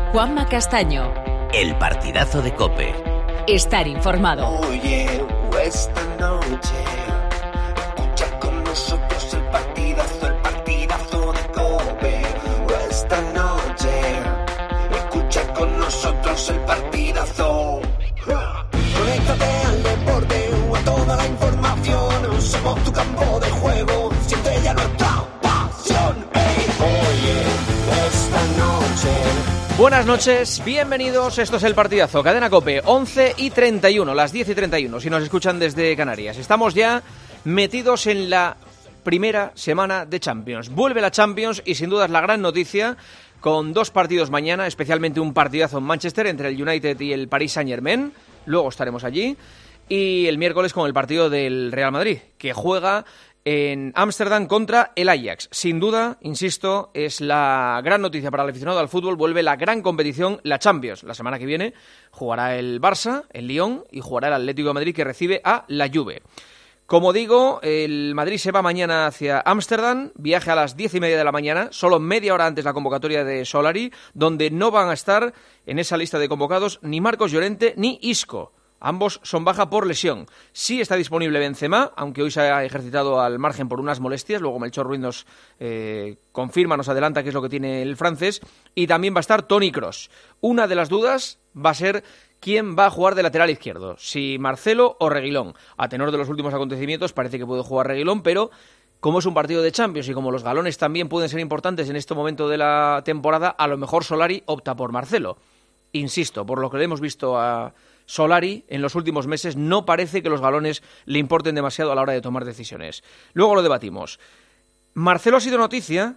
Juanma Castaño. El partidazo de COPE. Estar informado. Oye, esta noche escucha con nosotros el partidazo de COPE. Esta noche escucha con nosotros el partidazo. Conéctate al deporte o a toda la información. Somos tu campo de juego. Siente ya nuestra pasión. Oye, esta noche. Buenas noches, bienvenidos, esto es El Partidazo, Cadena COPE, 11:31, las 10:31, si nos escuchan desde Canarias. Estamos ya metidos en la primera semana de Champions. Vuelve la Champions y sin duda es la gran noticia, con dos partidos mañana, especialmente un partidazo en Manchester entre el United y el Paris Saint-Germain, luego estaremos allí, y el miércoles con el partido del Real Madrid, que juega en Ámsterdam contra el Ajax. Sin duda, insisto, es la gran noticia para el aficionado al fútbol. Vuelve la gran competición, la Champions. La semana que viene jugará el Barça, el Lyon, y jugará el Atlético de Madrid, que recibe a la Juve. Como digo, el Madrid se va mañana hacia Ámsterdam, viaje a las 10:30 de la mañana, solo media hora antes de la convocatoria de Solari, donde no van a estar en esa lista de convocados ni Marcos Llorente ni Isco. Ambos son baja por lesión. Sí está disponible Benzema, aunque hoy se ha ejercitado al margen por unas molestias. Luego Melchor Ruiz nos confirma, nos adelanta qué es lo que tiene el francés. Y también va a estar Toni Kroos. Una de las dudas va a ser quién va a jugar de lateral izquierdo, si Marcelo o Reguilón. A tenor de los últimos acontecimientos parece que puede jugar Reguilón, pero como es un partido de Champions y como los galones también pueden ser importantes en este momento de la temporada, a lo mejor Solari opta por Marcelo. Insisto, por lo que le hemos visto a Solari en los últimos meses, no parece que los galones le importen demasiado a la hora de tomar decisiones. Luego lo debatimos. Marcelo ha sido noticia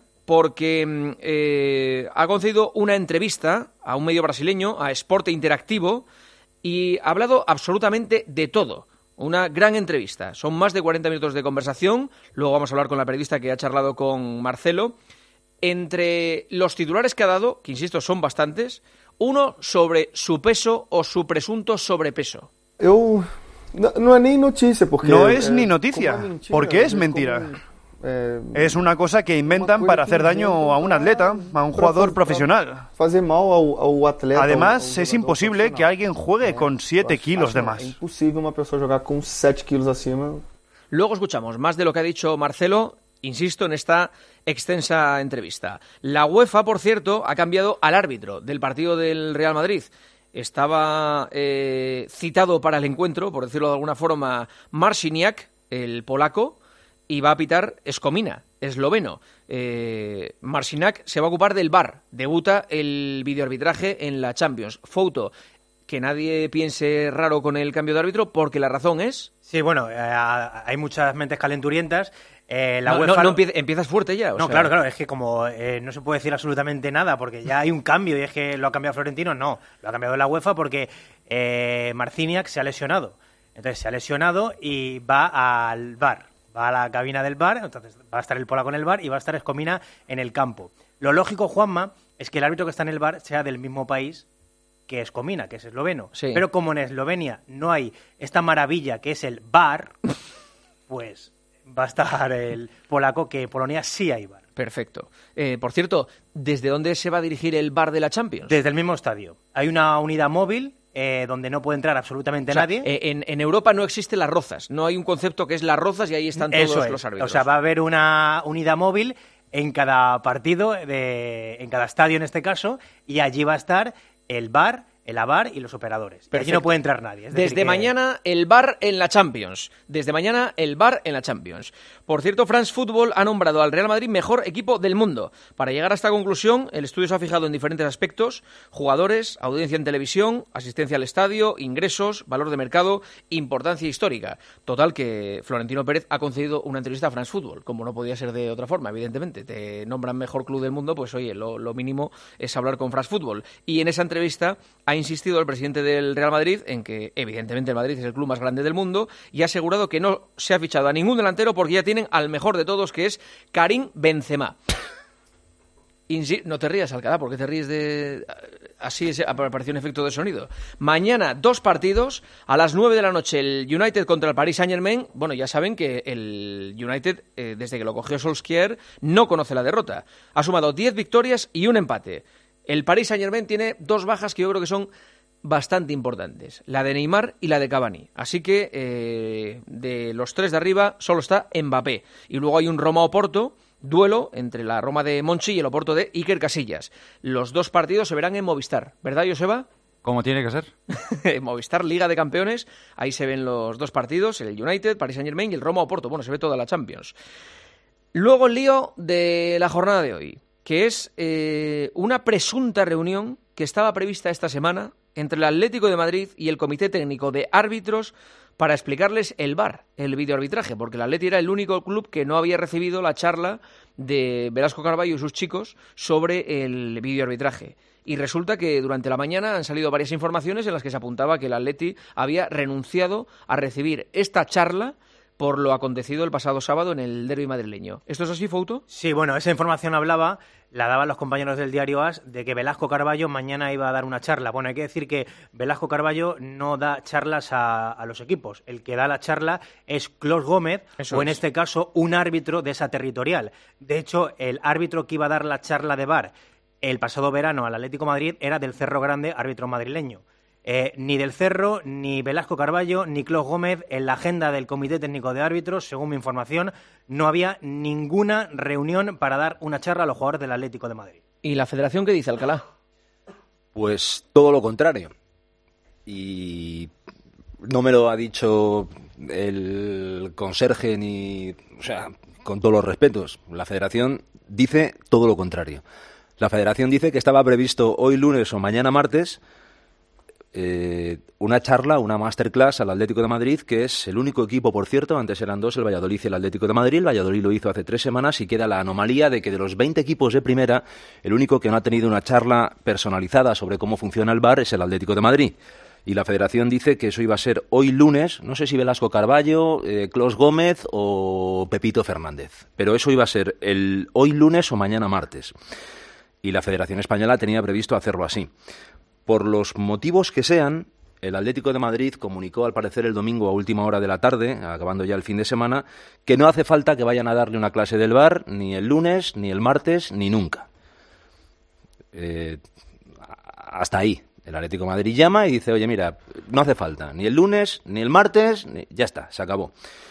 porque ha concedido una entrevista a un medio brasileño, a Esporte Interactivo, y ha hablado absolutamente de todo. Una gran entrevista. Son más de 40 minutos de conversación. Luego vamos a hablar con la periodista que ha charlado con Marcelo. Entre los titulares que ha dado, que insisto son bastantes, uno sobre su peso o su presunto sobrepeso. No es ni noticia, porque no es ni noticia, porque es mentira. Es una cosa que inventan para hacer daño a un atleta, a un jugador profesional. Además, es imposible que alguien juegue con 7 kilos de más. Es imposible una persona jugar con 7 kilos encima. Luego escuchamos más de lo que ha dicho Marcelo, insisto, en esta extensa entrevista. La UEFA, por cierto, ha cambiado al árbitro del partido del Real Madrid. Estaba citado para el encuentro, por decirlo de alguna forma, Marciniak, el polaco, y va a pitar Skomina, esloveno. Marciniak se va a ocupar del VAR. Debuta el videoarbitraje en la Champions. Foto, que nadie piense raro con el cambio de árbitro, porque la razón es... Sí, bueno, hay muchas mentes calenturientas. UEFA empiezas fuerte ya. No, sea... claro, es que como no se puede decir absolutamente nada porque ya hay un cambio y es que lo ha cambiado Florentino, no, lo ha cambiado la UEFA porque Marciniak se ha lesionado. Entonces se ha lesionado y va al VAR, va a la cabina del VAR, entonces va a estar el polaco en el VAR y va a estar Skomina en el campo. Lo lógico, Juanma, es que el árbitro que está en el VAR sea del mismo país que Skomina, que es esloveno. Sí. Pero como en Eslovenia no hay esta maravilla que es el VAR, pues va a estar el polaco, que en Polonia sí hay VAR. Perfecto. Por cierto, ¿desde dónde se va a dirigir el VAR de la Champions? Desde el mismo estadio. Hay una unidad móvil donde no puede entrar absolutamente nadie. En Europa no existen las rozas. No hay un concepto que es las rozas y ahí están todos los árbitros. O sea, va a haber una unidad móvil en cada partido, en cada estadio en este caso, y allí va a estar el VAR, el AVAR y los operadores. Allí no puede entrar nadie. Desde mañana el VAR en la Champions. Desde mañana el VAR en la Champions. Por cierto, France Football ha nombrado al Real Madrid mejor equipo del mundo. Para llegar a esta conclusión, el estudio se ha fijado en diferentes aspectos: jugadores, audiencia en televisión, asistencia al estadio, ingresos, valor de mercado, importancia histórica. Total, que Florentino Pérez ha concedido una entrevista a France Football, como no podía ser de otra forma, evidentemente. Te nombran mejor club del mundo, pues oye, lo mínimo es hablar con France Football. Y en esa entrevista ha insistido el presidente del Real Madrid en que, evidentemente, el Madrid es el club más grande del mundo y ha asegurado que no se ha fichado a ningún delantero porque ya tienen al mejor de todos, que es Karim Benzema. No te rías, Alcalá, ¿por qué te ríes de...? Así apareció un efecto de sonido. Mañana, 2 partidos. A las 9 de la noche, el United contra el Paris Saint-Germain. Bueno, ya saben que el United, desde que lo cogió Solskjaer, no conoce la derrota. Ha sumado 10 victorias y un empate. El Paris Saint-Germain tiene 2 bajas que yo creo que son bastante importantes, la de Neymar y la de Cavani. Así que de los 3 de arriba solo está Mbappé. Y luego hay un Roma-Oporto, duelo entre la Roma de Monchi y el Oporto de Iker Casillas. Los 2 partidos se verán en Movistar, ¿verdad, Joseba? Como tiene que ser. Movistar, Liga de Campeones, ahí se ven los 2 partidos, el United, Paris Saint-Germain y el Roma-Oporto. Bueno, se ve toda la Champions. Luego el lío de la jornada de hoy, que es una presunta reunión que estaba prevista esta semana entre el Atlético de Madrid y el Comité Técnico de Árbitros para explicarles el VAR, el videoarbitraje, porque el Atleti era el único club que no había recibido la charla de Velasco Carballo y sus chicos sobre el videoarbitraje. Y resulta que durante la mañana han salido varias informaciones en las que se apuntaba que el Atleti había renunciado a recibir esta charla por lo acontecido el pasado sábado en el derbi madrileño. ¿Esto es así, Fouto? Sí, bueno, esa información la daban los compañeros del diario AS, de que Velasco Carballo mañana iba a dar una charla. Bueno, hay que decir que Velasco Carballo no da charlas a los equipos. El que da la charla es Clos Gómez, en este caso un árbitro de esa territorial. De hecho, el árbitro que iba a dar la charla de VAR el pasado verano al Atlético de Madrid era del Cerro Grande, árbitro madrileño. Ni del Cerro, ni Velasco Carballo, ni Clos Gómez, en la agenda del Comité Técnico de Árbitros, según mi información, no había ninguna reunión para dar una charla a los jugadores del Atlético de Madrid. ¿Y la Federación qué dice, Alcalá? Pues todo lo contrario. Y no me lo ha dicho el conserje ni... O sea, con todos los respetos, la Federación dice todo lo contrario. La Federación dice que estaba previsto hoy lunes o mañana martes una charla, una masterclass al Atlético de Madrid, que es el único equipo, por cierto, antes eran 2, el Valladolid y el Atlético de Madrid. El Valladolid lo hizo hace 3 semanas y queda la anomalía de que de los 20 equipos de primera, el único que no ha tenido una charla personalizada sobre cómo funciona el VAR es el Atlético de Madrid. Y la Federación dice que eso iba a ser hoy lunes, no sé si Velasco Carballo, Clos Gómez o Pepito Fernández, pero eso iba a ser el hoy lunes o mañana martes. Y la Federación Española tenía previsto hacerlo así. Por los motivos que sean, el Atlético de Madrid comunicó al parecer el domingo a última hora de la tarde, acabando ya el fin de semana, que no hace falta que vayan a darle una clase del VAR ni el lunes, ni el martes, ni nunca. Hasta ahí. El Atlético de Madrid llama y dice, oye, mira, no hace falta ni el lunes, ni el martes, ya está, se acabó.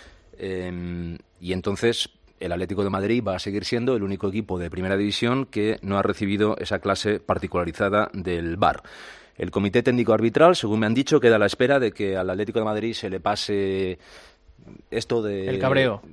Y entonces el Atlético de Madrid va a seguir siendo el único equipo de Primera División que no ha recibido esa clase particularizada del VAR. El Comité Técnico Arbitral, según me han dicho, queda a la espera de que al Atlético de Madrid se le pase esto de... El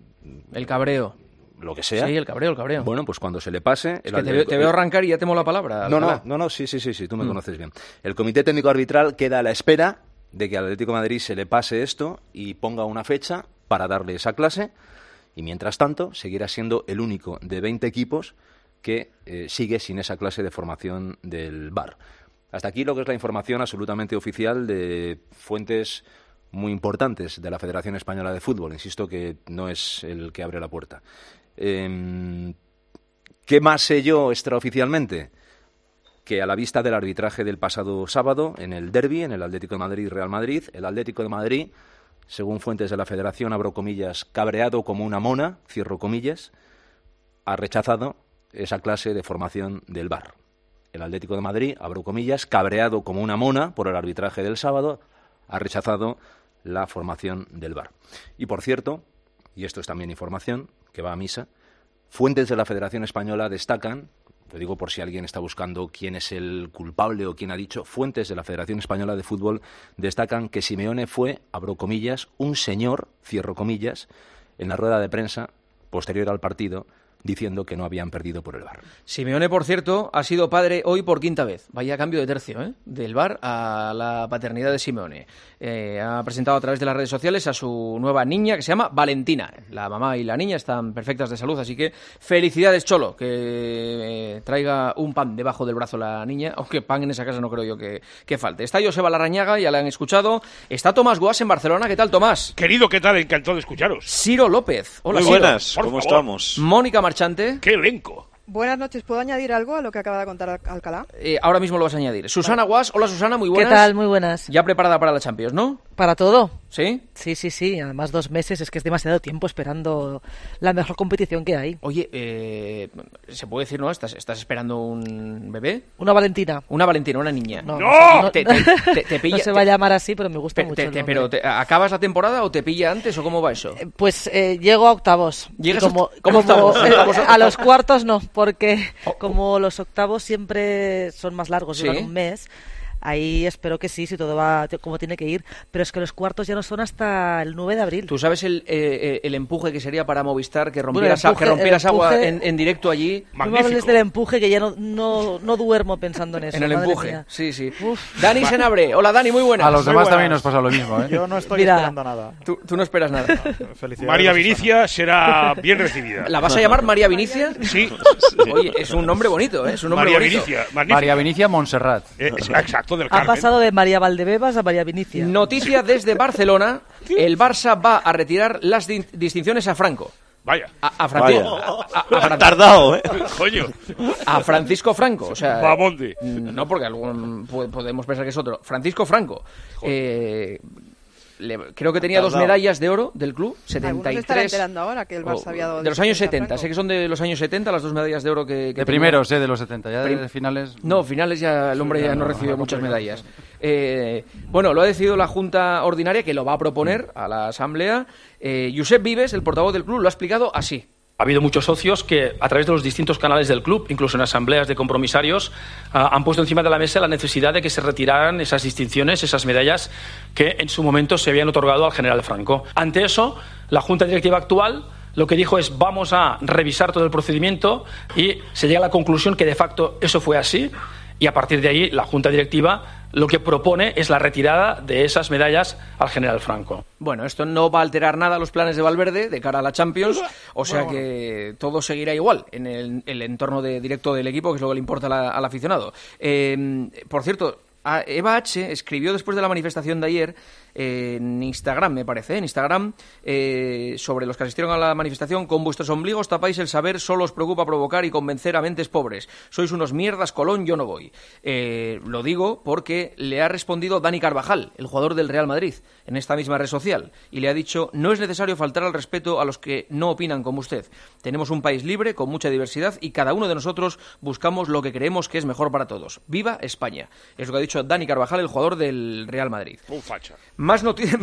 cabreo. Lo que sea. Sí, el cabreo. Bueno, pues cuando se le pase... Es que te veo arrancar y ya temo la palabra. No, sí, tú me conoces bien. El Comité Técnico Arbitral queda a la espera de que al Atlético de Madrid se le pase esto y ponga una fecha para darle esa clase. Y mientras tanto, seguirá siendo el único de 20 equipos que sigue sin esa clase de formación del VAR. Hasta aquí lo que es la información absolutamente oficial de fuentes muy importantes de la Federación Española de Fútbol. Insisto que no es el que abre la puerta. ¿Qué más sé yo extraoficialmente? Que a la vista del arbitraje del pasado sábado en el derbi, en el Atlético de Madrid y Real Madrid, el Atlético de Madrid, según fuentes de la Federación, abro comillas, cabreado como una mona, cierro comillas, ha rechazado esa clase de formación del VAR. El Atlético de Madrid, abro comillas, cabreado como una mona por el arbitraje del sábado, ha rechazado la formación del VAR. Y por cierto, y esto es también información que va a misa, fuentes de la Federación Española destacan, lo digo por si alguien está buscando quién es el culpable o quién ha dicho, fuentes de la Federación Española de Fútbol destacan que Simeone fue, abro comillas, un señor, cierro comillas, en la rueda de prensa posterior al partido, diciendo que no habían perdido por el VAR. Simeone, por cierto, ha sido padre hoy por 5ª vez. Vaya cambio de tercio, ¿eh? Del VAR a la paternidad de Simeone. Ha presentado a través de las redes sociales a su nueva niña, que se llama Valentina. La mamá y la niña están perfectas de salud, así que felicidades, Cholo, que traiga un pan debajo del brazo la niña, aunque pan en esa casa no creo yo que falte. Está Joseba Larrañaga, ya la han escuchado. Está Tomás Guas en Barcelona. ¿Qué tal, Tomás? Querido, ¿qué tal? Encantado de escucharos. Ciro López. Hola, muy buenas, Ciro. ¿cómo estamos? Mónica Marchante. ¡Qué elenco! Buenas noches, ¿puedo añadir algo a lo que acaba de contar Alcalá? Ahora mismo lo vas a añadir. Susana Guas, hola Susana, muy buenas. ¿Qué tal? Muy buenas. Ya preparada para la Champions, ¿no? Para todo. ¿Sí? Sí. Además 2 meses es que es demasiado tiempo esperando la mejor competición que hay. Oye, ¿se puede decir, no? ¿Estás esperando un bebé? Una Valentina. Una Valentina, una niña. No. Te pilla, no se va a llamar así, pero me gusta mucho el nombre. Pero ¿acabas la temporada o te pilla antes o cómo va eso? Pues llego a octavos. ¿Llegas como octavos? A los cuartos no, porque como los octavos siempre son más largos, duran un mes. Ahí espero que sí, si todo va como tiene que ir. Pero es que los cuartos ya no son hasta el 9 de abril. ¿Tú sabes el empuje que sería para Movistar que rompieras agua en directo allí? No me hables del empuje, que ya no duermo pensando en eso. En el empuje, mía. Sí. Dani Senabre. Hola, Dani, muy buenas. A los demás también nos pasa lo mismo, ¿eh? Yo no estoy esperando nada. Tú no esperas nada. María Vinicia será bien recibida. ¿La vas a llamar María Vinicia? Sí. Oye, es un nombre bonito, ¿eh? Es un nombre María bonito. Vinicia. María Vinicia Montserrat. Exacto, del Ha Carmen. pasado de María Valdebebas a María Vinicia. Noticia desde Barcelona. El Barça va a retirar las distinciones a Franco. Vaya. A Francisco. Ha tardado, ¿eh? Coño. A Francisco Franco. O sea, Bamonde. No, porque podemos pensar que es otro. Francisco Franco. Creo que tenía 2 medallas de oro del club, 73. Algunos se están enterando ahora que el Barça había dado de los años 70, sé que son de los años 70 las 2 medallas de oro que de primeros, de los 70, ya de finales. No, finales ya el hombre ya no recibió muchas medallas. Bueno, lo ha decidido la Junta Ordinaria, que lo va a proponer a la Asamblea. Josep Vives, el portavoz del club, lo ha explicado así. Ha habido muchos socios que, a través de los distintos canales del club, incluso en asambleas de compromisarios, han puesto encima de la mesa la necesidad de que se retiraran esas distinciones, esas medallas que en su momento se habían otorgado al general Franco. Ante eso, la Junta Directiva actual lo que dijo es: vamos a revisar todo el procedimiento, y se llega a la conclusión que de facto eso fue así. Y a partir de ahí, la Junta Directiva lo que propone es la retirada de esas medallas al general Franco. Bueno, esto no va a alterar nada los planes de Valverde de cara a la Champions, o sea que todo seguirá igual en el entorno directo del equipo, que es lo que le importa al aficionado. Por cierto, Eva H. escribió después de la manifestación de ayer en Instagram, me parece, sobre los que asistieron a la manifestación: con vuestros ombligos tapáis el saber, solo os preocupa provocar y convencer a mentes pobres. Sois unos mierdas, Colón, yo no voy. Lo digo porque le ha respondido Dani Carvajal, el jugador del Real Madrid, en esta misma red social, y le ha dicho: no es necesario faltar al respeto a los que no opinan como usted. Tenemos un país libre, con mucha diversidad, y cada uno de nosotros buscamos lo que creemos que es mejor para todos. ¡Viva España! Es lo que ha dicho Dani Carvajal, el jugador del Real Madrid. Un facha. Más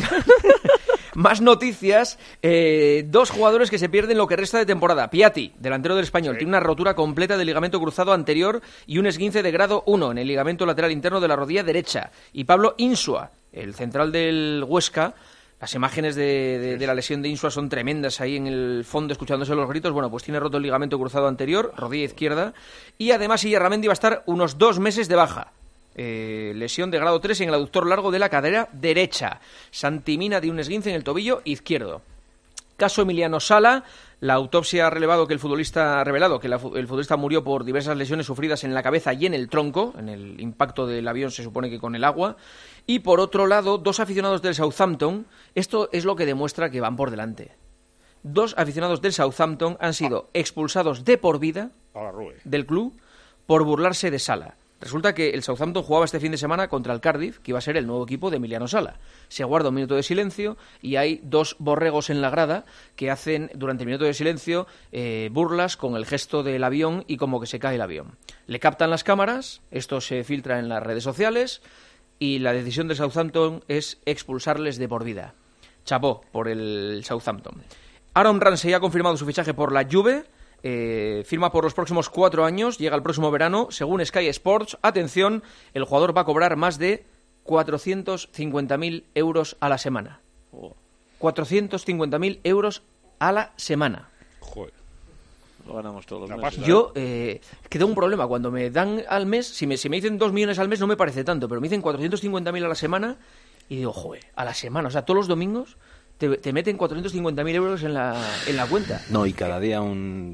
noticias. 2 jugadores que se pierden lo que resta de temporada. Piatti, delantero del Español, tiene una rotura completa del ligamento cruzado anterior y un esguince de grado 1 en el ligamento lateral interno de la rodilla derecha. Y Pablo Insua, el central del Huesca. Las imágenes de la lesión de Insua son tremendas, ahí en el fondo escuchándose los gritos. Bueno, pues tiene roto el ligamento cruzado anterior, rodilla izquierda. Y además Illarramendi va a estar unos 2 meses de baja. Lesión de grado 3 en el aductor largo de la cadera derecha. Santi Mina de un esguince en el tobillo izquierdo. Caso Emiliano Sala. La autopsia ha revelado que el futbolista murió por diversas lesiones sufridas en la cabeza y en el tronco, en el impacto del avión, se supone que con el agua. Y por otro lado, 2 aficionados del Southampton, esto es lo que demuestra que van por delante. 2 aficionados del Southampton han sido expulsados de por vida del club por burlarse de Sala. Resulta que el Southampton jugaba este fin de semana contra el Cardiff, que iba a ser el nuevo equipo de Emiliano Sala. Se guarda un minuto de silencio y hay 2 borregos en la grada que hacen durante el minuto de silencio burlas con el gesto del avión y como que se cae el avión. Le captan las cámaras, esto se filtra en las redes sociales y la decisión del Southampton es expulsarles de por vida. Chapó por el Southampton. Aaron Ramsey ha confirmado su fichaje por la Juve. Firma por los próximos 4 años, llega el próximo verano. Según Sky Sports, atención, el jugador va a cobrar más de 450.000 euros a la semana. 450.000 euros a la semana. Joder. Lo ganamos todos los meses. Yo tengo un problema. Cuando me dan al mes, si me dicen 2 millones al mes no me parece tanto, pero me dicen 450.000 a la semana y digo, joder, a la semana. O sea, todos los domingos te meten 450.000 euros en la cuenta. No, y cada día un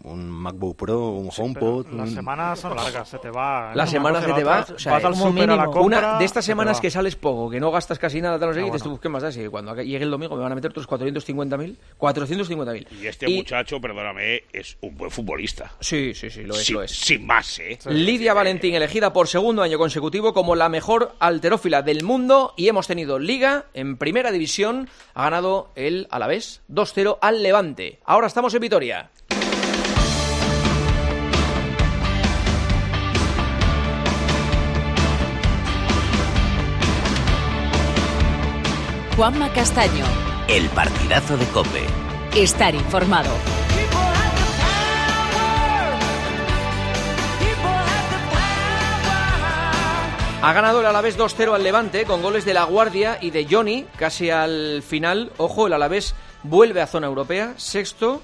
un MacBook Pro, un HomePod. Las semanas son largas, se te va. Las semanas se te va. O sea, vas al súper a la compra, una de estas semanas que sales poco, que no gastas casi nada, tal, no sé, y dices tú, ¿qué más da? Si cuando llegue el domingo me van a meter otros 450.000. Y este muchacho, perdóname, es un buen futbolista. Sí, lo es. Sin más, ¿eh? Lidia Valentín, elegida por segundo año consecutivo como la mejor halterófila del mundo, y hemos tenido Liga en Primera División. Ha ganado el Alavés 2-0 al Levante. Ahora estamos en Vitoria. Juanma Castaño. El partidazo de COPE. Estar informado. Ha ganado el Alavés 2-0 al Levante con goles de La Guardia y de Johnny casi al final. Ojo, el Alavés vuelve a zona europea, sexto,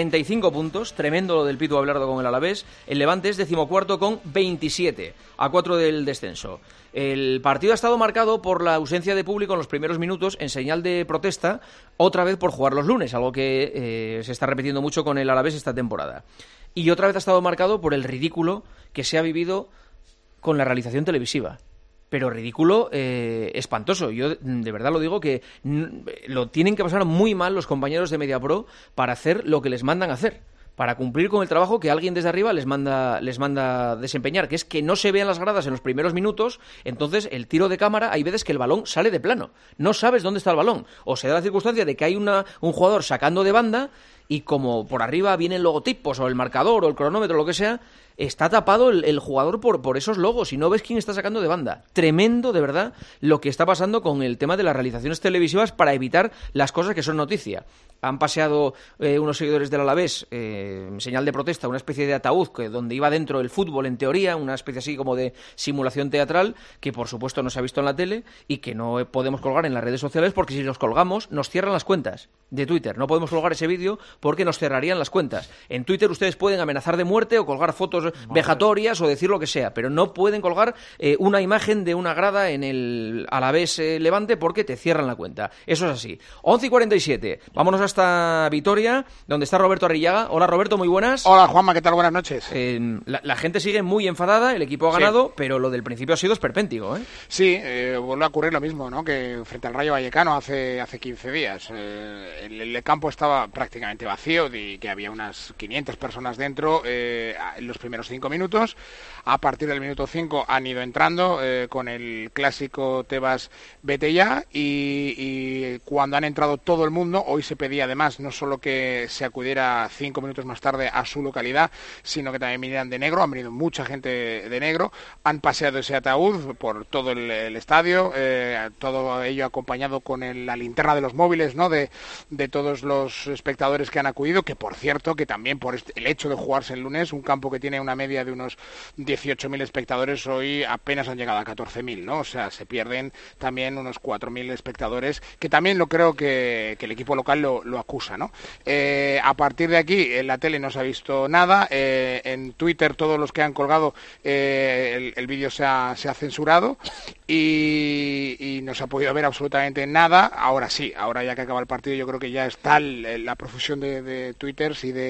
35 puntos, tremendo lo del Pitu Abelardo con el Alavés. El Levante es 14º con 27, a 4 del descenso. El partido ha estado marcado por la ausencia de público en los primeros minutos en señal de protesta, otra vez por jugar los lunes, algo que se está repitiendo mucho con el Alavés esta temporada. Y otra vez ha estado marcado por el ridículo que se ha vivido con la realización televisiva. Pero ridículo espantoso. Yo de verdad lo digo, que lo tienen que pasar muy mal los compañeros de MediaPro para hacer lo que les mandan hacer, para cumplir con el trabajo que alguien desde arriba les manda desempeñar, que es que no se vean las gradas en los primeros minutos. Entonces el tiro de cámara, hay veces que el balón sale de plano, no sabes dónde está el balón, o se da la circunstancia de que hay un jugador sacando de banda y como por arriba vienen logotipos o el marcador o el cronómetro o lo que sea, está tapado el jugador por esos logos y no ves quién está sacando de banda. Tremendo, de verdad, lo que está pasando con el tema de las realizaciones televisivas para evitar las cosas que son noticia. Han paseado unos seguidores del Alavés en señal de protesta una especie de ataúd donde iba dentro el fútbol, en teoría, una especie así como de simulación teatral, que por supuesto no se ha visto en la tele y que no podemos colgar en las redes sociales, porque si los colgamos nos cierran las cuentas de Twitter. No podemos colgar ese vídeo porque nos cerrarían las cuentas. En Twitter ustedes pueden amenazar de muerte o colgar fotos vejatorias o decir lo que sea, pero no pueden colgar una imagen de una grada en el Alavés Levante porque te cierran la cuenta. Eso es así. 11:47. Vámonos hasta Vitoria, donde está Roberto Arrillaga. Hola, Roberto, muy buenas. Hola, Juanma, ¿qué tal? Buenas noches. La gente sigue muy enfadada, el equipo ha ganado, pero lo del principio ha sido esperpéntico, ¿eh? Sí, vuelve a ocurrir lo mismo, ¿no?, que frente al Rayo Vallecano hace 15 días. El campo estaba prácticamente vacío, y que había unas 500 personas dentro en los primeros 5 minutos. A partir del minuto 5 han ido entrando con el clásico Tebas vete ya, y cuando han entrado todo el mundo, hoy se pedía además no solo que se acudiera 5 minutos más tarde a su localidad, sino que también vinieran de negro. Han venido mucha gente de negro, han paseado ese ataúd por todo el estadio, todo ello acompañado con la linterna de los móviles, ¿no?, de todos los espectadores que han acudido, que por cierto, que también por el hecho de jugarse el lunes, un campo que tiene una media de unos 18.000 espectadores, hoy apenas han llegado a 14.000, ¿no? O sea, se pierden también unos 4.000 espectadores, que también lo creo que el equipo local lo acusa, ¿no? A partir de aquí, en la tele no se ha visto nada, en Twitter todos los que han colgado el vídeo se ha censurado y no se ha podido ver absolutamente nada. Ahora sí, ahora ya que acaba el partido, yo creo que ya está la profusión de twitters y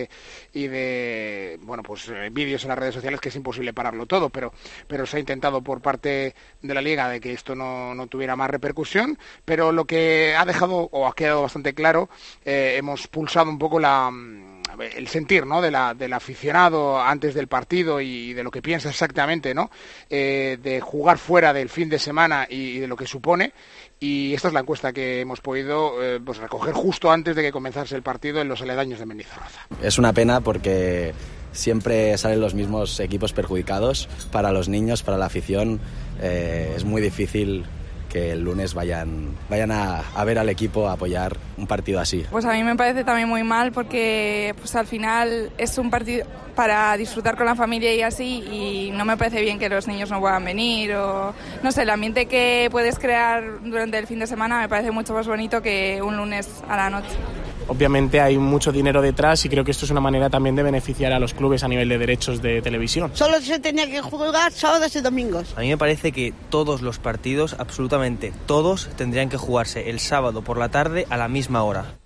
de bueno, pues vídeos en las redes sociales, que es imposible pararlo todo, pero se ha intentado por parte de la Liga de que esto no tuviera más repercusión, pero lo que ha dejado o ha quedado bastante claro, hemos pulsado un poco el sentir, ¿no?, del aficionado antes del partido y de lo que piensa exactamente, ¿no?, de jugar fuera del fin de semana y de lo que supone. Y esta es la encuesta que hemos podido pues recoger justo antes de que comenzase el partido en los aledaños de Mendizorroza. Es una pena porque siempre salen los mismos equipos perjudicados. Para los niños, para la afición, es muy difícil que el lunes vayan a ver al equipo, a apoyar un partido así. Pues a mí me parece también muy mal porque pues al final es un partido para disfrutar con la familia y así, y no me parece bien que los niños no puedan venir, o no sé, el ambiente que puedes crear durante el fin de semana me parece mucho más bonito que un lunes a la noche. Obviamente hay mucho dinero detrás y creo que esto es una manera también de beneficiar a los clubes a nivel de derechos de televisión. Solo se tenía que jugar sábados y domingos. A mí me parece que todos los partidos, absolutamente todos, tendrían que jugarse el sábado por la tarde a la misma hora.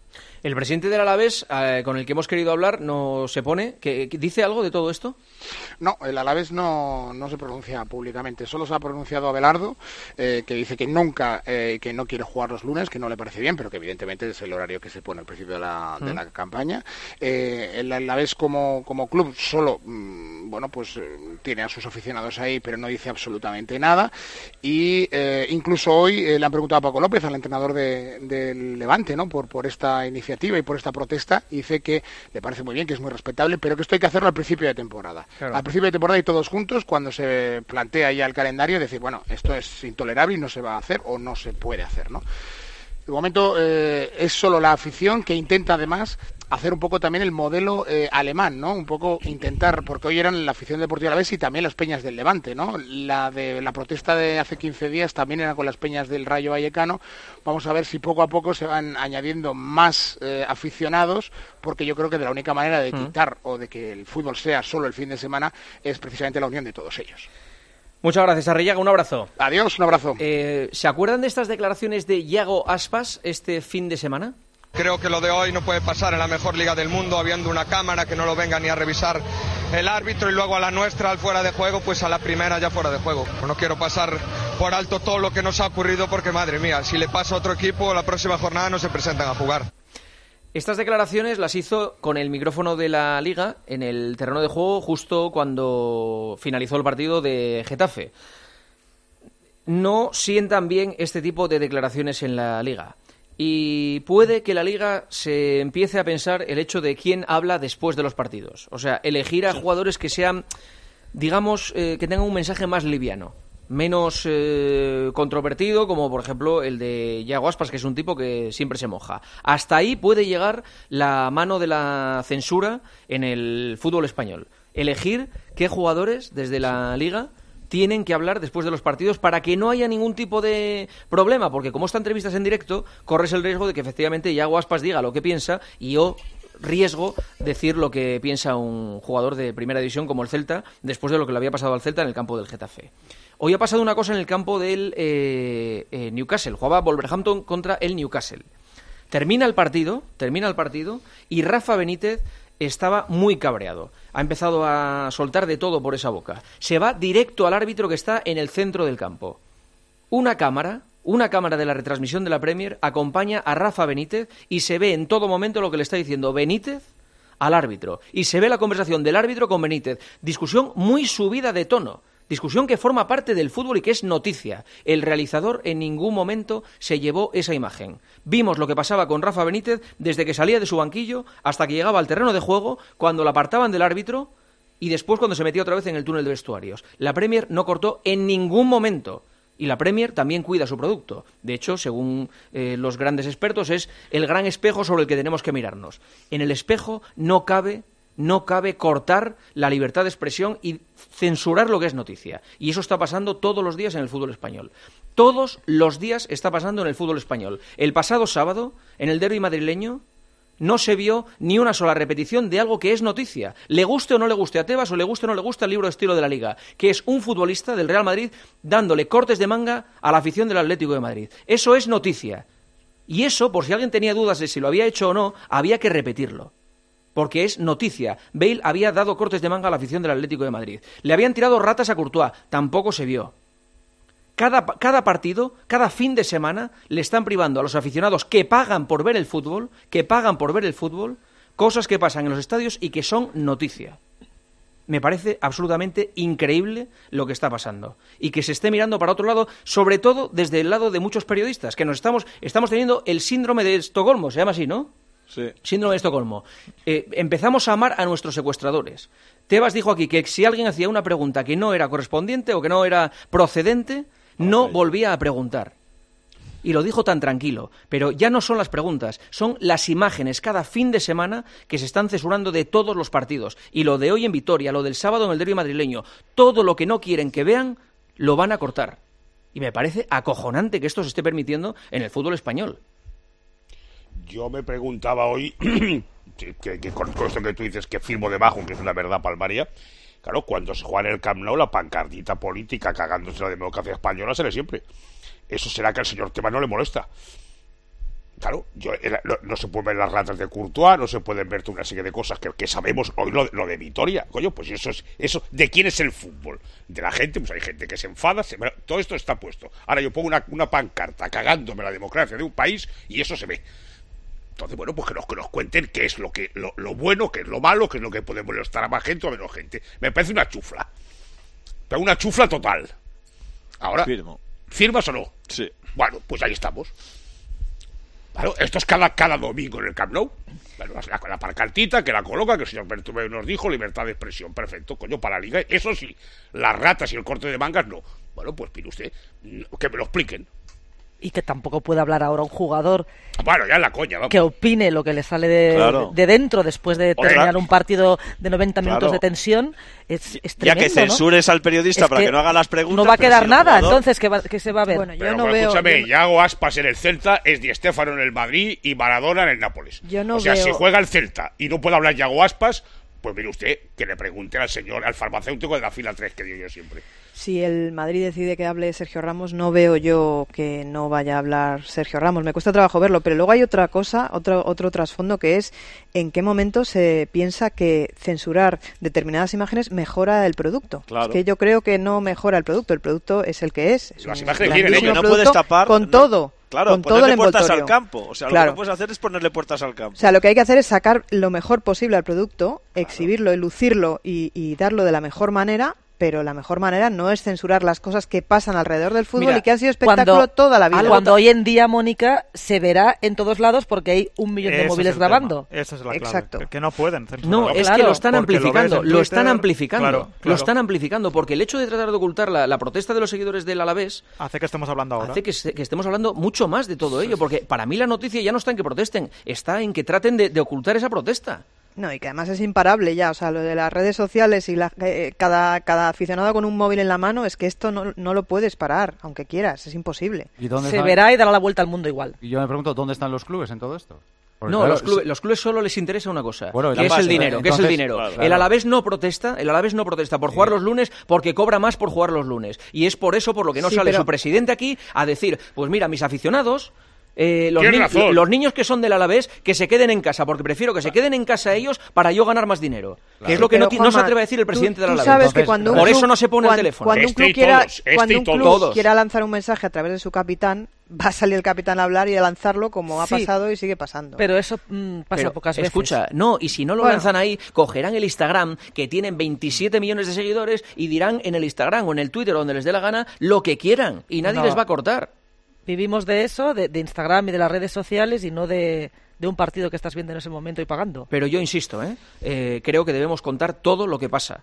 El presidente del Alavés, con el que hemos querido hablar, no se pone. ¿Que dice algo de todo esto? No, el Alavés no se pronuncia públicamente. Solo se ha pronunciado Abelardo, que dice que nunca, que no quiere jugar los lunes, que no le parece bien, pero que evidentemente es el horario que se pone al principio de la campaña. El Alavés como club solo, pues tiene a sus aficionados ahí, pero no dice absolutamente nada. Y incluso hoy le han preguntado a Paco López, al entrenador del Levante, ¿no? por esta iniciativa y por esta protesta, y dice que le parece muy bien, que es muy respetable, pero que esto hay que hacerlo al principio de temporada. Claro. Al principio de temporada y todos juntos, cuando se plantea ya el calendario, decir, bueno, esto es intolerable y no se va a hacer o no se puede hacer, ¿no? De momento es solo la afición que intenta además hacer un poco también el modelo alemán, ¿no? Un poco intentar, porque hoy eran la afición deportiva Alavés y también las peñas del Levante, ¿no? La protesta de hace 15 días también era con las peñas del Rayo Vallecano. Vamos a ver si poco a poco se van añadiendo más aficionados, porque yo creo que de la única manera de quitar o de que el fútbol sea solo el fin de semana es precisamente la unión de todos ellos. Muchas gracias, Arrillaga. Un abrazo. Adiós, un abrazo. ¿Se acuerdan de estas declaraciones de Iago Aspas este fin de semana? Creo que lo de hoy no puede pasar en la mejor liga del mundo, habiendo una cámara que no lo venga ni a revisar el árbitro y luego a la nuestra, al fuera de juego, pues a la primera ya fuera de juego. No quiero pasar por alto todo lo que nos ha ocurrido porque, madre mía, si le pasa a otro equipo, la próxima jornada no se presentan a jugar. Estas declaraciones las hizo con el micrófono de la Liga en el terreno de juego justo cuando finalizó el partido de Getafe. No sientan bien este tipo de declaraciones en la Liga. Y puede que la Liga se empiece a pensar el hecho de quién habla después de los partidos. O sea, elegir a jugadores que sean, digamos, que tengan un mensaje más liviano, menos controvertido, como por ejemplo el de Iago Aspas, que es un tipo que siempre se moja. Hasta ahí puede llegar la mano de la censura en el fútbol español. Elegir qué jugadores desde la Liga tienen que hablar después de los partidos para que no haya ningún tipo de problema, porque como esta entrevista es en directo, corres el riesgo de que efectivamente Iago Aspas diga lo que piensa y yo riesgo decir lo que piensa un jugador de primera división como el Celta, después de lo que le había pasado al Celta en el campo del Getafe. Hoy ha pasado una cosa en el campo del Newcastle. Jugaba Wolverhampton contra el Newcastle. Termina el partido y Rafa Benítez estaba muy cabreado. Ha empezado a soltar de todo por esa boca. Se va directo al árbitro que está en el centro del campo. Una cámara de la retransmisión de la Premier acompaña a Rafa Benítez y se ve en todo momento lo que le está diciendo Benítez al árbitro. Y se ve la conversación del árbitro con Benítez. Discusión muy subida de tono. Discusión que forma parte del fútbol y que es noticia. El realizador en ningún momento se llevó esa imagen. Vimos lo que pasaba con Rafa Benítez desde que salía de su banquillo hasta que llegaba al terreno de juego, cuando lo apartaban del árbitro y después cuando se metía otra vez en el túnel de vestuarios. La Premier no cortó en ningún momento. Y la Premier también cuida su producto. De hecho, según los grandes expertos, es el gran espejo sobre el que tenemos que mirarnos. En el espejo no cabe cortar la libertad de expresión y censurar lo que es noticia. Y eso está pasando todos los días en el fútbol español. Todos los días está pasando en el fútbol español. El pasado sábado, en el derbi madrileño, no se vio ni una sola repetición de algo que es noticia. Le guste o no le guste a Tebas o le guste o no le guste el libro de estilo de la Liga, que es un futbolista del Real Madrid dándole cortes de manga a la afición del Atlético de Madrid. Eso es noticia. Y eso, por si alguien tenía dudas de si lo había hecho o no, había que repetirlo. Porque es noticia. Bale había dado cortes de manga a la afición del Atlético de Madrid. Le habían tirado ratas a Courtois. Tampoco se vio. Cada partido, cada fin de semana, le están privando a los aficionados que pagan por ver el fútbol, cosas que pasan en los estadios y que son noticia. Me parece absolutamente increíble lo que está pasando. Y que se esté mirando para otro lado, sobre todo desde el lado de muchos periodistas, que estamos teniendo el síndrome de Estocolmo, se llama así, ¿no? Sí. Síndrome de Estocolmo. Empezamos a amar a nuestros secuestradores. Tebas dijo aquí que si alguien hacía una pregunta que no era correspondiente o que no era procedente, no volvía a preguntar. Y lo dijo tan tranquilo. Pero ya no son las preguntas, son las imágenes cada fin de semana que se están censurando de todos los partidos. Y lo de hoy en Vitoria, lo del sábado en el derbi madrileño, todo lo que no quieren que vean, lo van a cortar. Y me parece acojonante que esto se esté permitiendo en el fútbol español. Yo me preguntaba hoy, que con esto que tú dices que firmo debajo, que es una verdad palmaria, claro, cuando se juega en el Camp Nou, la pancardita política cagándose la democracia española sale siempre. Eso será que al señor Tebas no le molesta. Claro, no se pueden ver las ratas de Courtois, no se pueden ver una serie de cosas que sabemos hoy, lo de Vitoria. Coño, pues eso, ¿de quién es el fútbol? De la gente, pues hay gente que se enfada, todo esto está puesto. Ahora yo pongo una pancarta cagándome la democracia de un país y eso se ve. Entonces, bueno, pues que nos cuenten qué es lo bueno, qué es lo malo, qué es lo que puede molestar a más gente o a menos gente. Me parece una chufla. Pero una chufla total. Ahora, ¿firmas o no? Sí. Bueno, pues ahí estamos. Claro, esto es cada domingo en el Camp Nou. Bueno, la pancartita que la coloca, que el señor Bertomeu nos dijo, libertad de expresión, perfecto, coño, para la Liga. Eso sí, las ratas y el corte de mangas no. Bueno, pues mire usted, que me lo expliquen. Y que tampoco puede hablar ahora un jugador bueno, ya la coña, vamos. Que opine lo que le sale de dentro después de terminar un partido de 90 minutos de tensión. Es tremendo, ya que censures al periodista para que no haga las preguntas. No va a quedar nada, entonces, ¿qué se va a ver? Bueno, yo no veo... Escúchame, Iago Aspas en el Celta, es Di Stéfano en el Madrid y Maradona en el Nápoles. Si juega el Celta y no puede hablar Iago Aspas, pues mire usted, que le pregunte al farmacéutico de la fila 3, que digo yo siempre. Si el Madrid decide que hable Sergio Ramos, no veo yo que no vaya a hablar Sergio Ramos. Me cuesta trabajo verlo, pero luego hay otra cosa, otro trasfondo, que es en qué momento se piensa que censurar determinadas imágenes mejora el producto. Claro. Es que yo creo que no mejora el producto es el que es. Las imágenes vienen, que no puedes tapar con todo. Claro, con todo el puertas envoltorio. al campo. O sea, lo que no puedes hacer es ponerle puertas al campo. O sea, lo que hay que hacer es sacar lo mejor posible al producto, exhibirlo y lucirlo y darlo de la mejor manera, pero la mejor manera no es censurar las cosas que pasan alrededor del fútbol y que han sido espectáculo toda la vida. Cuando hoy en día, Mónica, se verá en todos lados porque hay 1 millón de móviles grabando. Esa es la clave. Exacto. Que no pueden censurar. No, es que lo están amplificando. Lo están amplificando. Claro. Lo están amplificando porque el hecho de tratar de ocultar la protesta de los seguidores del Alavés hace que estemos hablando ahora. Hace que estemos hablando mucho más de todo ello, porque para mí la noticia ya no está en que protesten, está en que traten de ocultar esa protesta. No, y que además es imparable ya, o sea, lo de las redes sociales y cada aficionado con un móvil en la mano, es que esto no lo puedes parar, aunque quieras, es imposible. Se verá y dará la vuelta al mundo igual. Y yo me pregunto, ¿dónde están los clubes en todo esto? Porque no, claro, los clubes solo les interesa una cosa, que es el dinero. Claro. El Alavés no protesta por jugar los lunes porque cobra más por jugar los lunes. Y es por eso por lo que no sale su presidente aquí a decir, pues mira, mis aficionados... los niños que son del Alavés que se queden en casa, porque prefiero que se queden en casa ellos para yo ganar más dinero, que es lo que no se atreve a decir el presidente del Alavés. Sabes que cuando por eso no se pone el teléfono. Cuando un club quiera lanzar un mensaje a través de su capitán, va a salir el capitán a hablar y a lanzarlo como ha pasado y sigue pasando. Pero eso pasa pocas veces. Escucha, no, y si no lo lanzan ahí, cogerán el Instagram, que tienen 27 millones de seguidores, y dirán en el Instagram o en el Twitter o donde les dé la gana lo que quieran, y nadie les va a cortar. Vivimos de eso, de Instagram y de las redes sociales, y no de un partido que estás viendo en ese momento y pagando. Pero yo insisto, creo que debemos contar todo lo que pasa,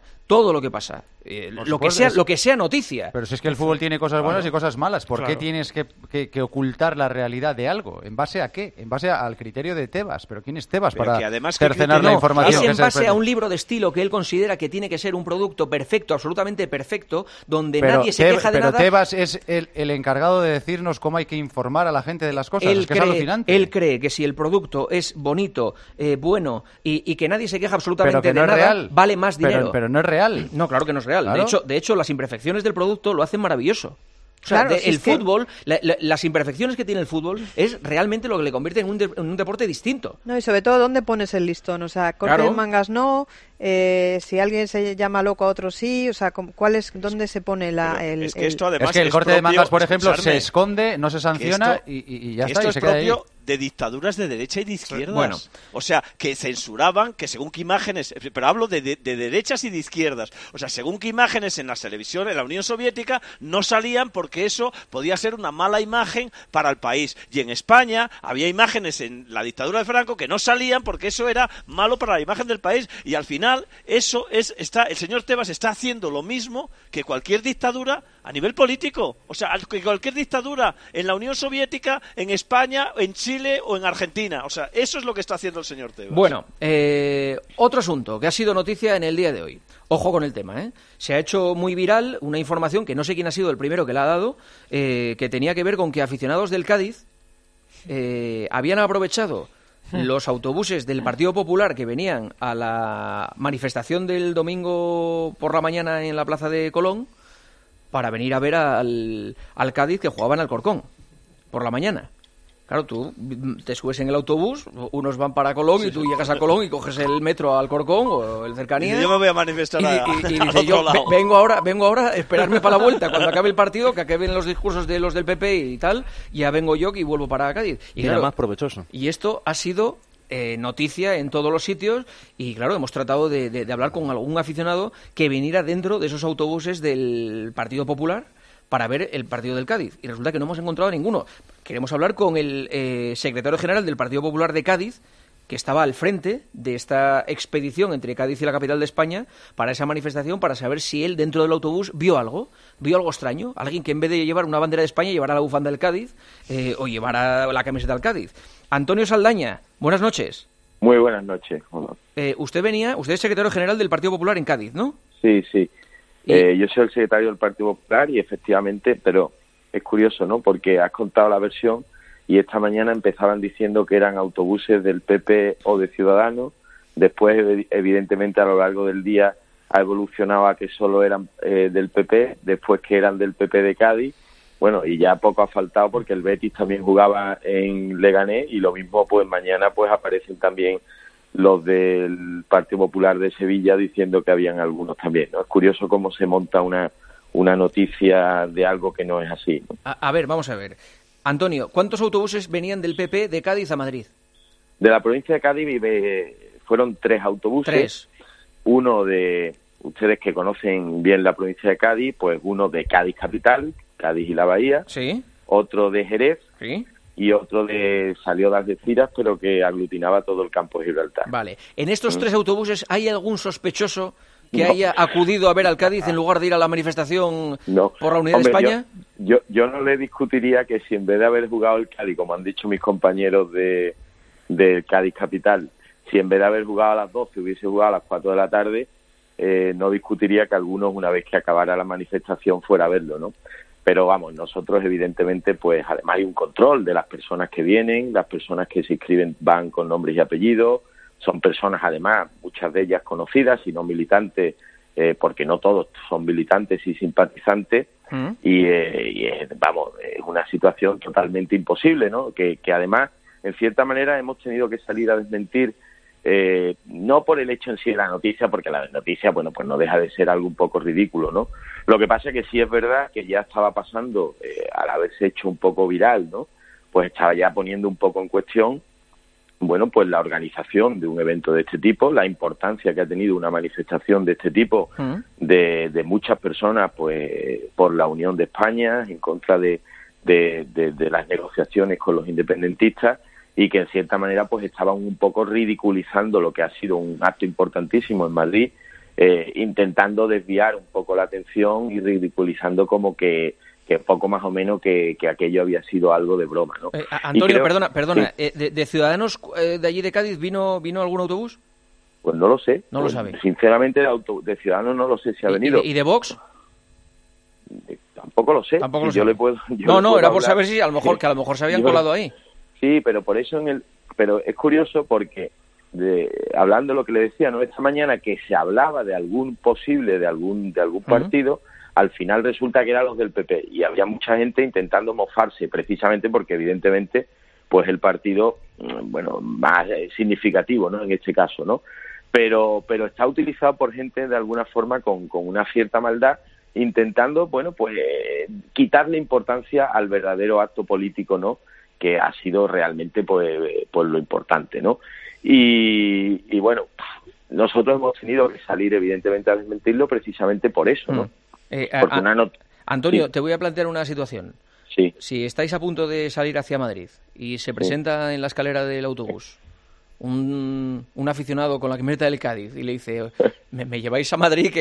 lo que sea noticia. Pero si es que el fútbol tiene cosas buenas y cosas malas, ¿por qué tienes que ocultar la realidad de algo? ¿En base a qué? En base al criterio de Tebas. ¿Pero quién es Tebas para cercenar la información? Es en base a un libro de estilo que él considera que tiene que ser un producto perfecto, absolutamente perfecto, donde nadie se queja de nada. Pero Tebas es el encargado de decirnos cómo hay que informar a la gente de las cosas. Es alucinante. Él cree que si el producto es bonito, bueno y que nadie se queja absolutamente de nada, vale más dinero. Pero no es real. No, claro que no es real. Claro. De hecho, las imperfecciones del producto lo hacen maravilloso. O sea, el fútbol, las imperfecciones que tiene el fútbol es realmente lo que le convierte en un deporte distinto. No, y sobre todo, ¿dónde pones el listón? O sea, corte de mangas no, si alguien se llama loco a otro sí, o sea, ¿dónde se pone es que esto además es que el corte de mangas, por ejemplo, se esconde, no se sanciona y ya está. Esto y se queda ahí. De dictaduras de derecha y de izquierdas. Bueno. O sea, que censuraban, que según qué imágenes, pero hablo de derechas y de izquierdas, o sea, según qué imágenes en las televisiones, en la Unión Soviética, no salían porque eso podía ser una mala imagen para el país. Y en España había imágenes en la dictadura de Franco que no salían porque eso era malo para la imagen del país. Y al final, el señor Tebas está haciendo lo mismo que cualquier dictadura a nivel político. O sea, que cualquier dictadura en la Unión Soviética, en España, en Chile o en Argentina. O sea, eso es lo que está haciendo el señor Tebas. Bueno, otro asunto que ha sido noticia en el día de hoy. Ojo con el tema, Se ha hecho muy viral una información que no sé quién ha sido el primero que la ha dado, que tenía que ver con que aficionados del Cádiz habían aprovechado los autobuses del Partido Popular que venían a la manifestación del domingo por la mañana en la plaza de Colón para venir a ver al Cádiz que jugaba en Alcorcón por la mañana. Claro, tú te subes en el autobús, unos van para Colón y tú llegas a Colón y coges el metro al Alcorcón o el Cercanía. Y yo me voy a manifestar y dice yo, vengo ahora a esperarme para la vuelta, cuando acabe el partido, que acaben los discursos de los del PP y tal, ya vengo yo y vuelvo para Cádiz. Y claro, más provechoso. Y esto ha sido noticia en todos los sitios y claro, hemos tratado de hablar con algún aficionado que viniera dentro de esos autobuses del Partido Popular para ver el partido del Cádiz. Y resulta que no hemos encontrado ninguno. Queremos hablar con el secretario general del Partido Popular de Cádiz, que estaba al frente de esta expedición entre Cádiz y la capital de España para esa manifestación, para saber si él dentro del autobús vio algo extraño. Alguien que en vez de llevar una bandera de España llevara la bufanda del Cádiz o llevara la camiseta del Cádiz. Antonio Saldaña, buenas noches. Muy buenas noches. Usted es secretario general del Partido Popular en Cádiz, ¿no? Sí. Yo soy el secretario del Partido Popular y efectivamente, pero es curioso, ¿no? Porque has contado la versión y esta mañana empezaban diciendo que eran autobuses del PP o de Ciudadanos. Después, evidentemente, a lo largo del día ha evolucionado a que solo eran del PP, después que eran del PP de Cádiz. Bueno, y ya poco ha faltado porque el Betis también jugaba en Leganés y lo mismo, pues mañana pues aparecen también los del Partido Popular de Sevilla diciendo que habían algunos también, ¿no? Es curioso cómo se monta una noticia de algo que no es así, ¿no? A ver, vamos a ver. Antonio, ¿cuántos autobuses venían del PP de Cádiz a Madrid? De la provincia de Cádiz fueron 3 autobuses. 3. Uno de, ustedes que conocen bien la provincia de Cádiz, pues uno de Cádiz capital, Cádiz y la Bahía. Sí. Otro de Jerez. Sí. Y otro salió de Algeciras, pero que aglutinaba todo el campo de Gibraltar. Vale. ¿En estos 3 autobuses hay algún sospechoso que haya acudido a ver al Cádiz en lugar de ir a la manifestación por la unidad de España? Yo no le discutiría que si en vez de haber jugado el Cádiz, como han dicho mis compañeros de Cádiz Capital, si en vez de haber jugado a las 12 hubiese jugado a las 4 de la tarde, no discutiría que algunos, una vez que acabara la manifestación, fuera a verlo, ¿no? Pero vamos, nosotros evidentemente, pues además hay un control de las personas que vienen, las personas que se inscriben van con nombres y apellidos, son personas además, muchas de ellas conocidas y no militantes, porque no todos son militantes y simpatizantes, vamos, es una situación totalmente imposible, ¿no? Que además, en cierta manera, hemos tenido que salir a desmentir, no por el hecho en sí de la noticia, porque la noticia, bueno, pues no deja de ser algo un poco ridículo, ¿no? Lo que pasa es que sí es verdad que ya estaba pasando, al haberse hecho un poco viral, ¿no? Pues estaba ya poniendo un poco en cuestión, bueno, pues la organización de un evento de este tipo, la importancia que ha tenido una manifestación de este tipo de muchas personas, pues por la Unión de España, en contra de las negociaciones con los independentistas, y que en cierta manera pues estaban un poco ridiculizando lo que ha sido un acto importantísimo en Madrid, intentando desviar un poco la atención y ridiculizando como que poco más o menos que aquello había sido algo de broma, ¿no? Antonio, perdona, sí. ¿De Ciudadanos de allí de Cádiz vino algún autobús? Pues no lo sé. No lo sabe. Sinceramente, de Ciudadanos no lo sé si ha venido. ¿Y de Vox? Tampoco lo sé. Era por saber si a lo mejor se habían colado ahí. Sí, pero por eso pero es curioso porque hablando de lo que le decía, ¿no? Esta mañana que se hablaba de algún partido, al final resulta que eran los del PP y había mucha gente intentando mofarse, precisamente porque evidentemente pues el partido, bueno, más significativo, ¿no? En este caso, ¿no? Pero está utilizado por gente de alguna forma con una cierta maldad, intentando, bueno, pues quitarle importancia al verdadero acto político, ¿no? Que ha sido realmente pues lo importante, ¿no? Y bueno, nosotros hemos tenido que salir evidentemente a desmentirlo precisamente por eso, ¿no? Antonio, sí. Te voy a plantear una situación. Sí. Si estáis a punto de salir hacia Madrid y se presenta en la escalera del autobús un aficionado con la camiseta del Cádiz y le dice, me lleváis a Madrid,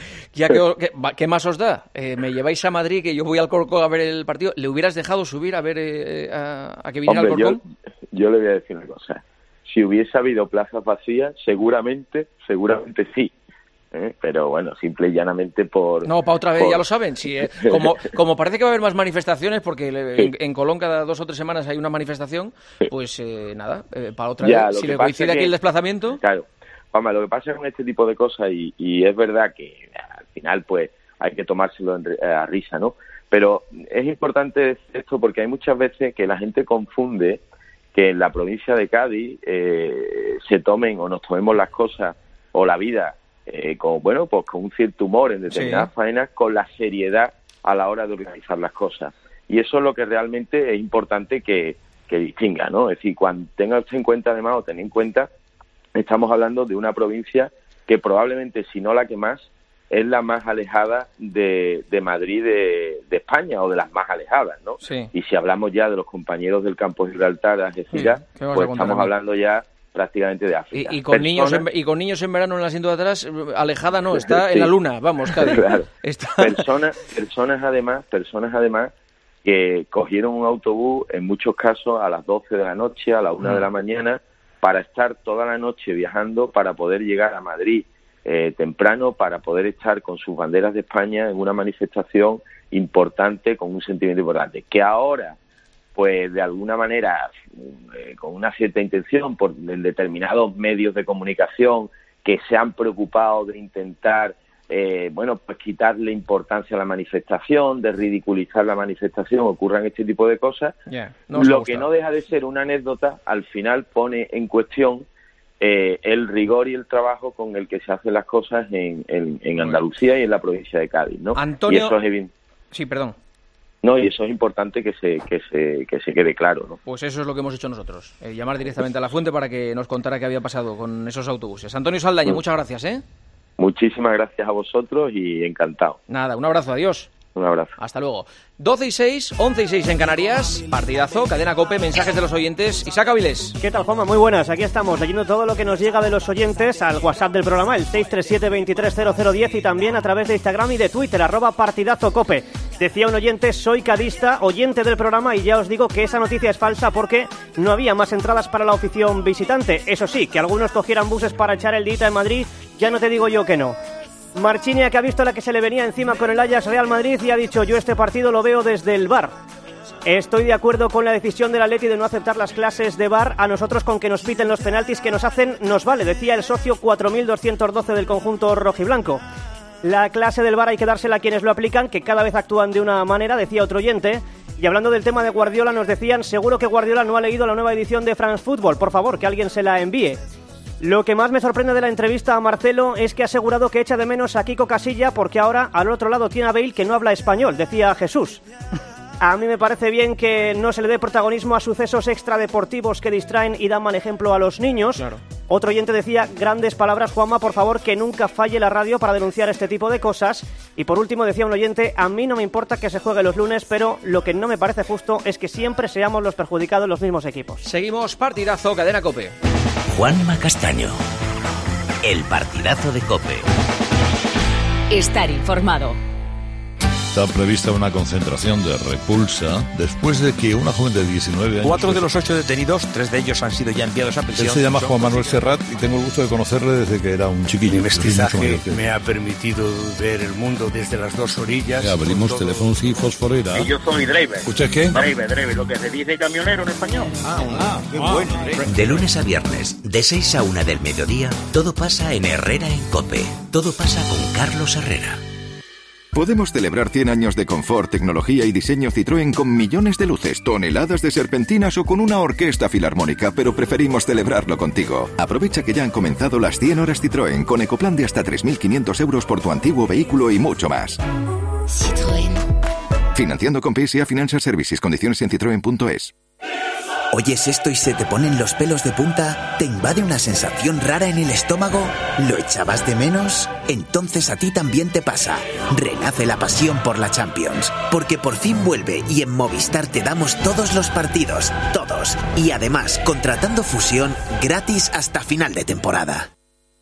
¿qué más os da? Me lleváis a Madrid, que yo voy al Alcorcón a ver el partido. ¿Le hubieras dejado subir a ver a que viniera al Alcorcón? Yo le voy a decir una cosa. Si hubiese habido plazas vacías, seguramente sí. Pero bueno, simple y llanamente por... No, para otra vez, ya lo saben. Sí, como parece que va a haber más manifestaciones, porque en Colón cada 2 o 3 semanas hay una manifestación, pues nada, para otra vez, si le coincide aquí el desplazamiento... Claro, Juanma, lo que pasa con este tipo de cosas, y es verdad que al final pues hay que tomárselo a risa, ¿no? Pero es importante decir esto porque hay muchas veces que la gente confunde que en la provincia de Cádiz se tomen o nos tomemos las cosas o la vida con un cierto humor en determinadas faenas, con la seriedad a la hora de organizar las cosas. Y eso es lo que realmente es importante que distinga, ¿no? Es decir, cuando tenga usted en cuenta, además, o tenga en cuenta, estamos hablando de una provincia que probablemente, si no la que más, es la más alejada de Madrid de España, o de las más alejadas, ¿no? Sí. Y si hablamos ya de los compañeros del campo de Gibraltar, Algeciras, pues estamos hablando ya prácticamente de África. Y con niños en verano en el asiento de atrás, alejada no, está en la luna, vamos, Cádiz. Claro. Personas además que cogieron un autobús, en muchos casos, a las 12 de la noche, a la 1 de la mañana, para estar toda la noche viajando para poder llegar a Madrid temprano, para poder estar con sus banderas de España en una manifestación importante, con un sentimiento importante. Que ahora, pues de alguna manera, con una cierta intención, en determinados medios de comunicación que se han preocupado de intentar pues quitarle importancia a la manifestación, de ridiculizar la manifestación, ocurran este tipo de cosas. Lo que no deja de ser una anécdota, al final pone en cuestión el rigor y el trabajo con el que se hacen las cosas en Andalucía y en la provincia de Cádiz, ¿no? Antonio... Y eso es Sí, perdón. No, y eso es importante que se quede claro, ¿no? Pues eso es lo que hemos hecho nosotros, llamar directamente a la fuente para que nos contara qué había pasado con esos autobuses. Antonio Saldaña, muchas gracias, ¿eh? Muchísimas gracias a vosotros y encantado. Nada, un abrazo, adiós. Un abrazo. Hasta luego. 12:06, 11:06 en Canarias, partidazo, Cadena COPE, mensajes de los oyentes. Isaac Avilés. ¿Qué tal, Juanma? Muy buenas, aquí estamos leyendo todo lo que nos llega de los oyentes al WhatsApp del programa, el 637-230010, y también a través de Instagram y de Twitter, @partidazocope. Decía un oyente, soy cadista, oyente del programa, y ya os digo que esa noticia es falsa porque no había más entradas para la afición visitante. Eso sí, que algunos cogieran buses para echar el día en Madrid, ya no te digo yo que no. Marchinia, que ha visto la que se le venía encima con el Ajax Real Madrid, y ha dicho, yo este partido lo veo desde el VAR. Estoy de acuerdo con la decisión del Atleti de no aceptar las clases de VAR. A nosotros, con que nos piten los penaltis que nos hacen, nos vale, decía el socio 4212 del conjunto rojiblanco. La clase del VAR hay que dársela a quienes lo aplican, que cada vez actúan de una manera, decía otro oyente. Y hablando del tema de Guardiola, nos decían, seguro que Guardiola no ha leído la nueva edición de France Football, por favor, que alguien se la envíe. Lo que más me sorprende de la entrevista a Marcelo es que ha asegurado que echa de menos a Kiko Casilla porque ahora al otro lado tiene a Bale, que no habla español, decía Jesús. A mí me parece bien que no se le dé protagonismo a sucesos extradeportivos que distraen y dan mal ejemplo a los niños. Claro. Otro oyente decía, grandes palabras, Juanma, por favor, que nunca falle la radio para denunciar este tipo de cosas. Y por último decía un oyente, a mí no me importa que se juegue los lunes, pero lo que no me parece justo es que siempre seamos los perjudicados los mismos equipos. Seguimos, partidazo, Cadena COPE. Juanma Castaño, el partidazo de COPE. Estar informado. Está prevista una concentración de repulsa después de que una joven de 19 años... 4 de los 8 detenidos, 3 de ellos han sido ya enviados a prisión. Él se llama Juan Manuel Serrat y tengo el gusto de conocerle desde que era un chiquillo. Mi mestizaje me ha permitido ver el mundo desde las dos orillas. Abrimos teléfonos y fosforera. Y yo soy driver. ¿Usted qué? Driver, lo que se dice camionero en español. Qué bueno. De lunes a viernes, de 6 a 1 del mediodía, todo pasa en Herrera en COPE. Todo pasa con Carlos Herrera. Podemos celebrar 100 años de confort, tecnología y diseño Citroën con millones de luces, toneladas de serpentinas o con una orquesta filarmónica, pero preferimos celebrarlo contigo. Aprovecha que ya han comenzado las 100 horas Citroën con ecoplan de hasta 3.500 euros por tu antiguo vehículo y mucho más. Citroën. Financiando con PSA Financial Services. Condiciones en citroen.es. ¿Oyes esto y se te ponen los pelos de punta? ¿Te invade una sensación rara en el estómago? ¿Lo echabas de menos? Entonces a ti también te pasa. Renace la pasión por la Champions. Porque por fin vuelve y en Movistar te damos todos los partidos. Todos. Y además, contratando Fusión, gratis hasta final de temporada.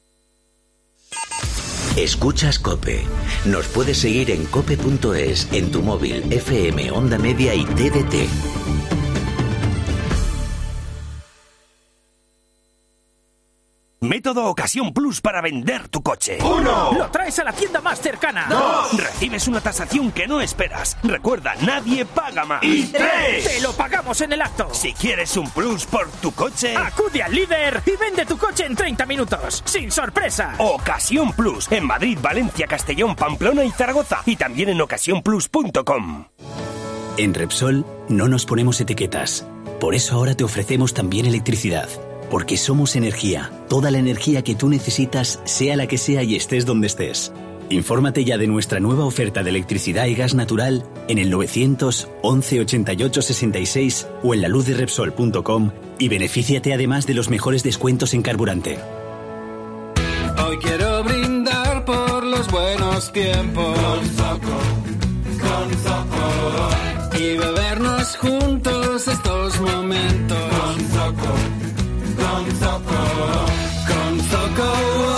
Escuchas COPE. Nos puedes seguir en cope.es, en tu móvil, FM, Onda Media y TDT. Método método Ocasión Plus para vender tu coche. 1. Lo traes a la tienda más cercana. 2. Recibes una tasación que no esperas. Recuerda, nadie paga más. Y 3. Te lo pagamos en el acto. Si quieres un plus por tu coche, acude al líder y vende tu coche en 30 minutos, sin sorpresa. Ocasión Plus, en Madrid, Valencia, Castellón, Pamplona y Zaragoza. Y también en ocasiónplus.com. En Repsol no nos ponemos etiquetas. Por eso ahora te ofrecemos también electricidad. Porque somos energía. Toda la energía que tú necesitas, sea la que sea y estés donde estés. Infórmate ya de nuestra nueva oferta de electricidad y gas natural en el 911 88 66 o en laluzderepsol.com y benefíciate además de los mejores descuentos en carburante. Hoy quiero brindar por los buenos tiempos con Zoco y bebernos juntos estos momentos con Zoco, con Zoco,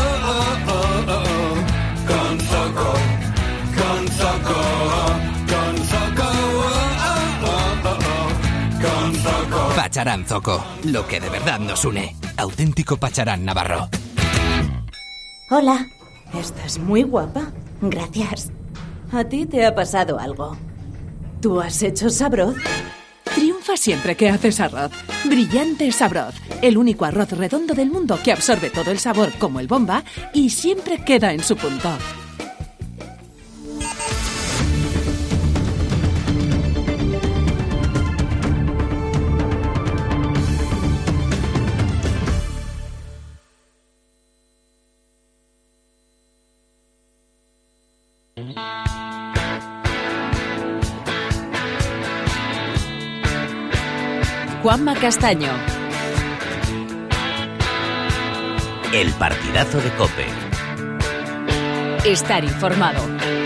con Zoco, con Zoco, con Zoco. Pacharán Zoco, lo que de verdad nos une. Auténtico Pacharán navarro. Hola, estás muy guapa. Gracias. ¿A ti te ha pasado algo? ¿Tú has hecho Sabroz? Triunfa siempre que haces arroz. Brillante Sabroz, el único arroz redondo del mundo que absorbe todo el sabor como el Bomba y siempre queda en su punto. Juanma Castaño. El partidazo de COPE. Estar informado.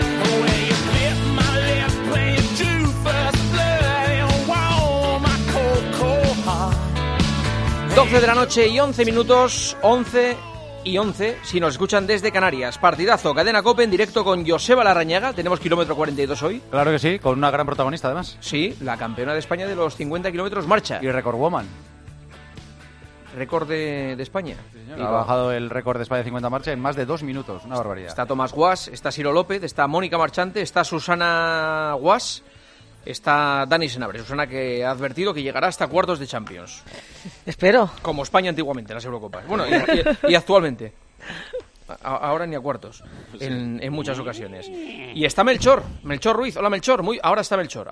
12 de la noche y 11 minutos, 11 y 11, si nos escuchan desde Canarias. Partidazo, Cadena COPE en directo con Joseba Larrañaga. Tenemos kilómetro 42 hoy. Claro que sí, con una gran protagonista además. Sí, la campeona de España de los 50 kilómetros marcha. Y Record Woman. Récord de España. Sí, señor. Ha bajado el récord de España de 50 marcha en más de 2 minutos. Una barbaridad. Está Tomás Guas, está Siro López, está Mónica Marchante, está Susana Guas, está Dani Senabre. Susana, que ha advertido que llegará hasta cuartos de Champions. Espero. Como España antiguamente en las Eurocopas. Bueno, y actualmente. Ahora ni a cuartos, en muchas ocasiones. Y está Melchor Ruiz. Hola, Melchor. Ahora está Melchor.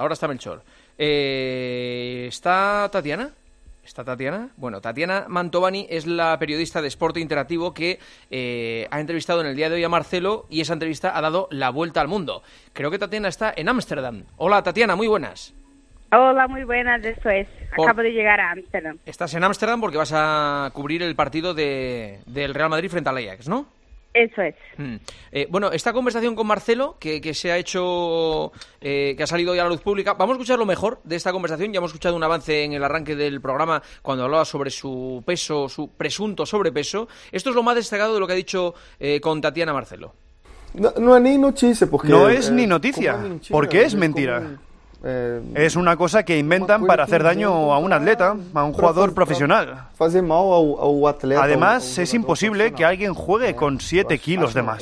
¿Está Tatiana? ¿Está Tatiana? Bueno, Tatiana Mantovani es la periodista de Sport Interactivo que ha entrevistado en el día de hoy a Marcelo, y esa entrevista ha dado la vuelta al mundo. Creo que Tatiana está en Ámsterdam. Hola, Tatiana, muy buenas. Hola, muy buenas, eso es. Acabo de llegar a Ámsterdam. Estás en Ámsterdam porque vas a cubrir el partido del Real Madrid frente al Ajax, ¿no? Eso es. Bueno, esta conversación con Marcelo, que se ha hecho, que ha salido ya a la luz pública, vamos a escuchar lo mejor de esta conversación. Ya hemos escuchado un avance en el arranque del programa cuando hablaba sobre su peso, su presunto sobrepeso. Esto es lo más destacado de lo que ha dicho con Tatiana Marcelo. No es ni noticia, porque... No es ni noticia, porque es mentira. Es una cosa que inventan para hacer daño a un atleta, a un jugador profesional. Además, es imposible que alguien juegue con 7 kilos de más.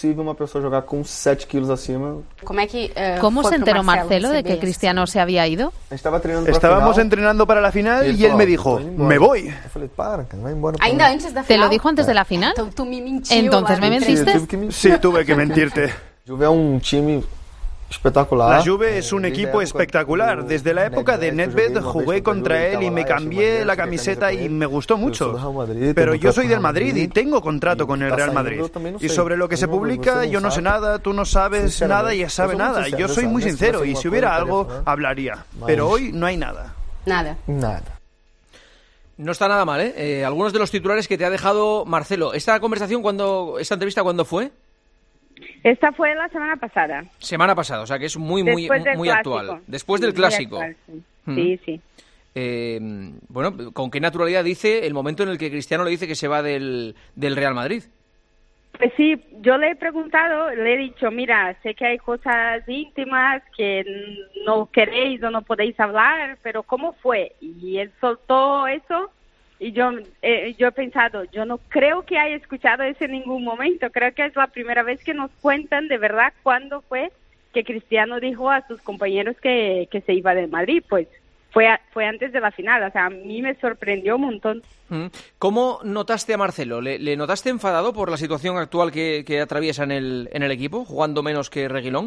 ¿Cómo se enteró Marcelo de que Cristiano se había ido? Estábamos entrenando para la final y él me dijo, me voy. ¿Te lo dijo antes de la final? ¿Entonces me mentiste? Sí, tuve que mentirte. Espectacular. La Juve es un equipo espectacular. Desde la época de Nedved jugué contra él y me cambié la camiseta y me gustó mucho. Pero yo soy del Madrid y tengo contrato con el Real Madrid. Y sobre lo que se publica, yo no sé nada, tú no sabes nada y ella sabe nada. Yo soy muy sincero y si hubiera algo, hablaría. Pero hoy no hay nada. Nada. No está nada mal, ¿eh? Algunos de los titulares que te ha dejado Marcelo. ¿Esta entrevista cuándo fue? Esta fue la semana pasada. Semana pasada, o sea que es muy actual. Después del clásico. Sí. Bueno, ¿con qué naturalidad dice el momento en el que Cristiano le dice que se va del Real Madrid? Pues sí, yo le he preguntado, le he dicho, mira, sé que hay cosas íntimas que no queréis o no podéis hablar, pero ¿cómo fue? Y él soltó eso Y yo he pensado, yo no creo que haya escuchado eso en ningún momento. Creo que es la primera vez que nos cuentan de verdad cuándo fue que Cristiano dijo a sus compañeros que se iba de Madrid. Pues fue antes de la final. O sea, a mí me sorprendió un montón. ¿Cómo notaste a Marcelo? ¿Le notaste enfadado por la situación actual que atraviesa en el equipo, jugando menos que Reguilón?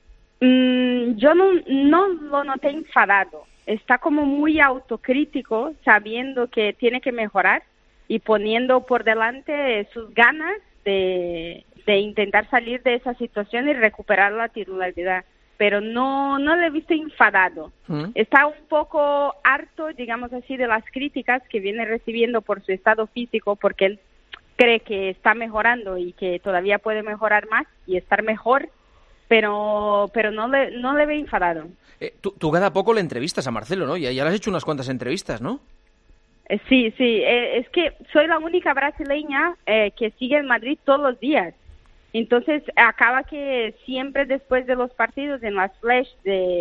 Yo no lo noté enfadado. Está como muy autocrítico, sabiendo que tiene que mejorar y poniendo por delante sus ganas de intentar salir de esa situación y recuperar la titularidad. Pero no le he visto enfadado. Está un poco harto, digamos así, de las críticas que viene recibiendo por su estado físico, porque él cree que está mejorando y que todavía puede mejorar más y estar mejor, pero no le ve enfadado. Tú cada poco le entrevistas a Marcelo, ¿no? Ya le has hecho unas cuantas entrevistas, ¿no? Sí, es que soy la única brasileña que sigue el Madrid todos los días. Entonces acaba que siempre después de los partidos en las flash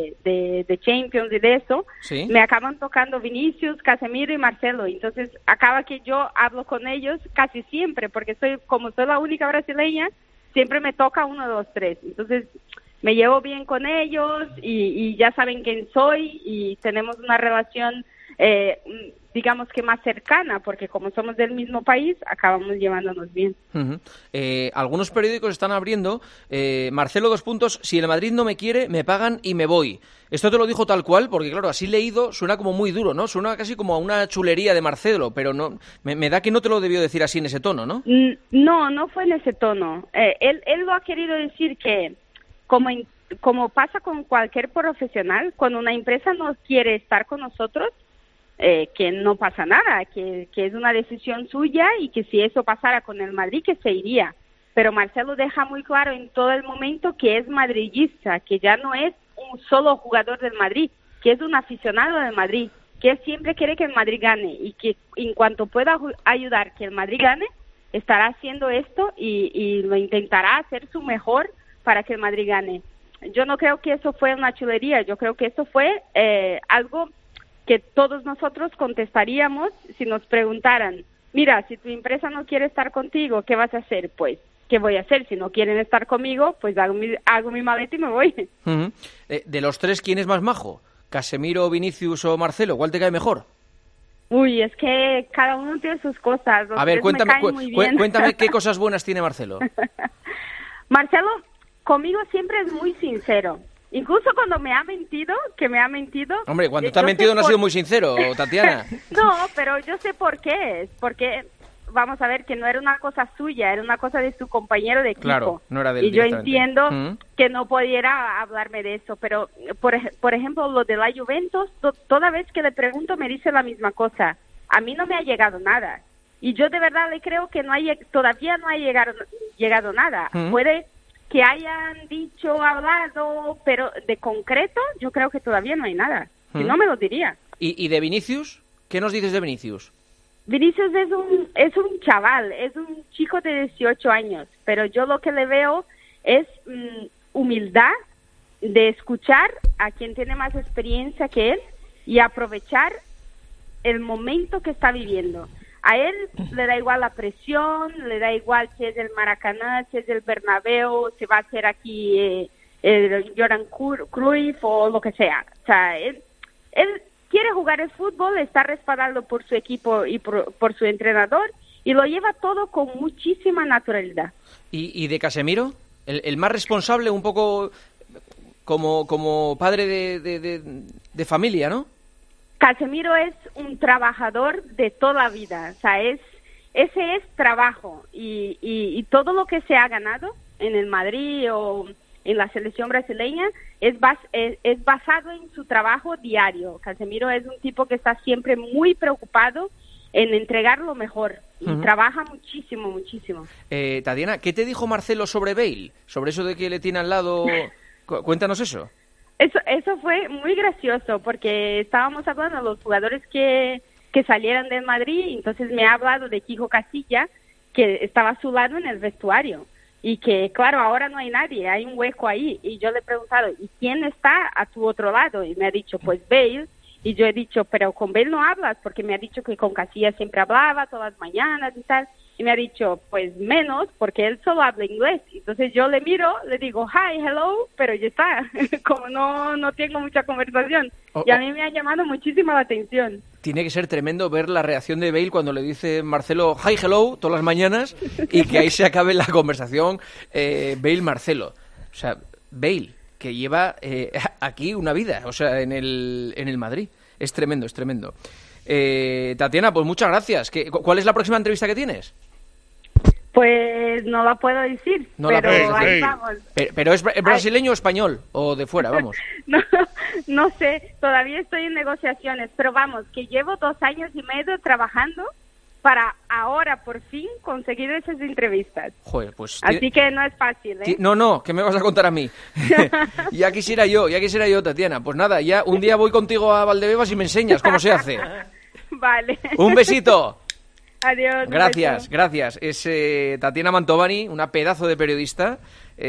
de Champions y de eso, ¿sí?, me acaban tocando Vinicius, Casemiro y Marcelo. Entonces acaba que yo hablo con ellos casi siempre, porque como soy la única brasileña, siempre me toca uno de los tres. Entonces me llevo bien con ellos y ya saben quién soy y tenemos una relación digamos que más cercana, porque como somos del mismo país, acabamos llevándonos bien. Algunos periódicos están abriendo, Marcelo, : si el Madrid no me quiere, me pagan y me voy. Esto te lo dijo tal cual, porque claro, así leído suena como muy duro, ¿no? Suena casi como a una chulería de Marcelo, pero no, me da que no te lo debió decir así en ese tono, ¿no? No fue en ese tono. Él lo ha querido decir que, como pasa con cualquier profesional, cuando una empresa no quiere estar con nosotros, que no pasa nada, que es una decisión suya y que si eso pasara con el Madrid, que se iría. Pero Marcelo deja muy claro en todo el momento que es madridista, que ya no es un solo jugador del Madrid, que es un aficionado del Madrid, que él siempre quiere que el Madrid gane y que en cuanto pueda ayudar que el Madrid gane, estará haciendo esto y lo intentará hacer su mejor para que el Madrid gane. Yo no creo que eso fue una chulería, yo creo que eso fue algo que todos nosotros contestaríamos si nos preguntaran, mira, si tu empresa no quiere estar contigo, ¿qué vas a hacer? Pues, ¿qué voy a hacer? Si no quieren estar conmigo, pues hago mi maleta y me voy. De los tres, ¿quién es más majo? ¿Casemiro, Vinicius o Marcelo? ¿Cuál te cae mejor? Uy, es que cada uno tiene sus cosas. A ver, cuéntame qué cosas buenas tiene Marcelo. Marcelo, conmigo siempre es muy sincero. Incluso cuando me ha mentido, Hombre, cuando te ha mentido no ha sido muy sincero, Tatiana. No, pero yo sé por qué es. Porque, vamos a ver, que no era una cosa suya, era una cosa de su compañero de equipo. Claro, no era de él. Y yo entiendo que no pudiera hablarme de eso. Pero, por ejemplo, lo de la Juventus, toda vez que le pregunto me dice la misma cosa. A mí no me ha llegado nada. Y yo de verdad le creo que todavía no ha llegado nada. Puede que hayan dicho, hablado, pero de concreto yo creo que todavía no hay nada. Si no, me lo diría. ¿Y de Vinicius? ¿Qué nos dices de Vinicius? Vinicius es un chaval, es un chico de 18 años, pero yo lo que le veo es humildad de escuchar a quien tiene más experiencia que él y aprovechar el momento que está viviendo. A él le da igual la presión, le da igual si es el Maracaná, si es el Bernabéu, si va a ser aquí el Johan Cruyff o lo que sea. O sea, él quiere jugar el fútbol, está respaldado por su equipo y por su entrenador y lo lleva todo con muchísima naturalidad. ¿Y de Casemiro? El más responsable, un poco como padre de familia, ¿no? Casemiro es un trabajador de toda la vida, o sea, ese es trabajo y todo lo que se ha ganado en el Madrid o en la selección brasileña es basado en su trabajo diario. Casemiro es un tipo que está siempre muy preocupado en entregar lo mejor y trabaja muchísimo, muchísimo. Tatiana, ¿qué te dijo Marcelo sobre Bale? Sobre eso de que le tiene al lado, cuéntanos eso. Eso fue muy gracioso porque estábamos hablando de los jugadores que salieran del Madrid, entonces me ha hablado de Quijo Casilla, que estaba a su lado en el vestuario y que, claro, ahora no hay nadie, hay un hueco ahí. Y yo le he preguntado, ¿y quién está a tu otro lado? Y me ha dicho, pues Bale. Y yo he dicho, pero con Bale no hablas, porque me ha dicho que con Casillas siempre hablaba todas las mañanas y tal. Y me ha dicho, pues menos, porque él solo habla inglés. Entonces yo le miro, le digo, hi, hello, pero ya está. Como no tengo mucha conversación. Y a mí me ha llamado muchísimo la atención. Tiene que ser tremendo ver la reacción de Bale cuando le dice Marcelo, hi, hello, todas las mañanas, y que ahí se acabe la conversación Bale-Marcelo. O sea, Bale, que lleva aquí una vida, o sea, en el Madrid. Es tremendo, es tremendo. Tatiana, pues muchas gracias. ¿Cuál es la próxima entrevista que tienes? Pues no la puedo decir, pero ahí vamos. ¿Pero es brasileño o español? ¿O de fuera, vamos? No sé, todavía estoy en negociaciones, pero vamos, que llevo 2 años y medio trabajando para ahora, por fin, conseguir esas entrevistas. Joder, pues... Así que no es fácil, ¿eh? No, ¿qué me vas a contar a mí? Ya quisiera yo, Tatiana. Pues nada, ya un día voy contigo a Valdebebas y me enseñas cómo se hace. Vale. Un besito. Adiós. Gracias. Es Tatiana Mantovani, una pedazo de periodista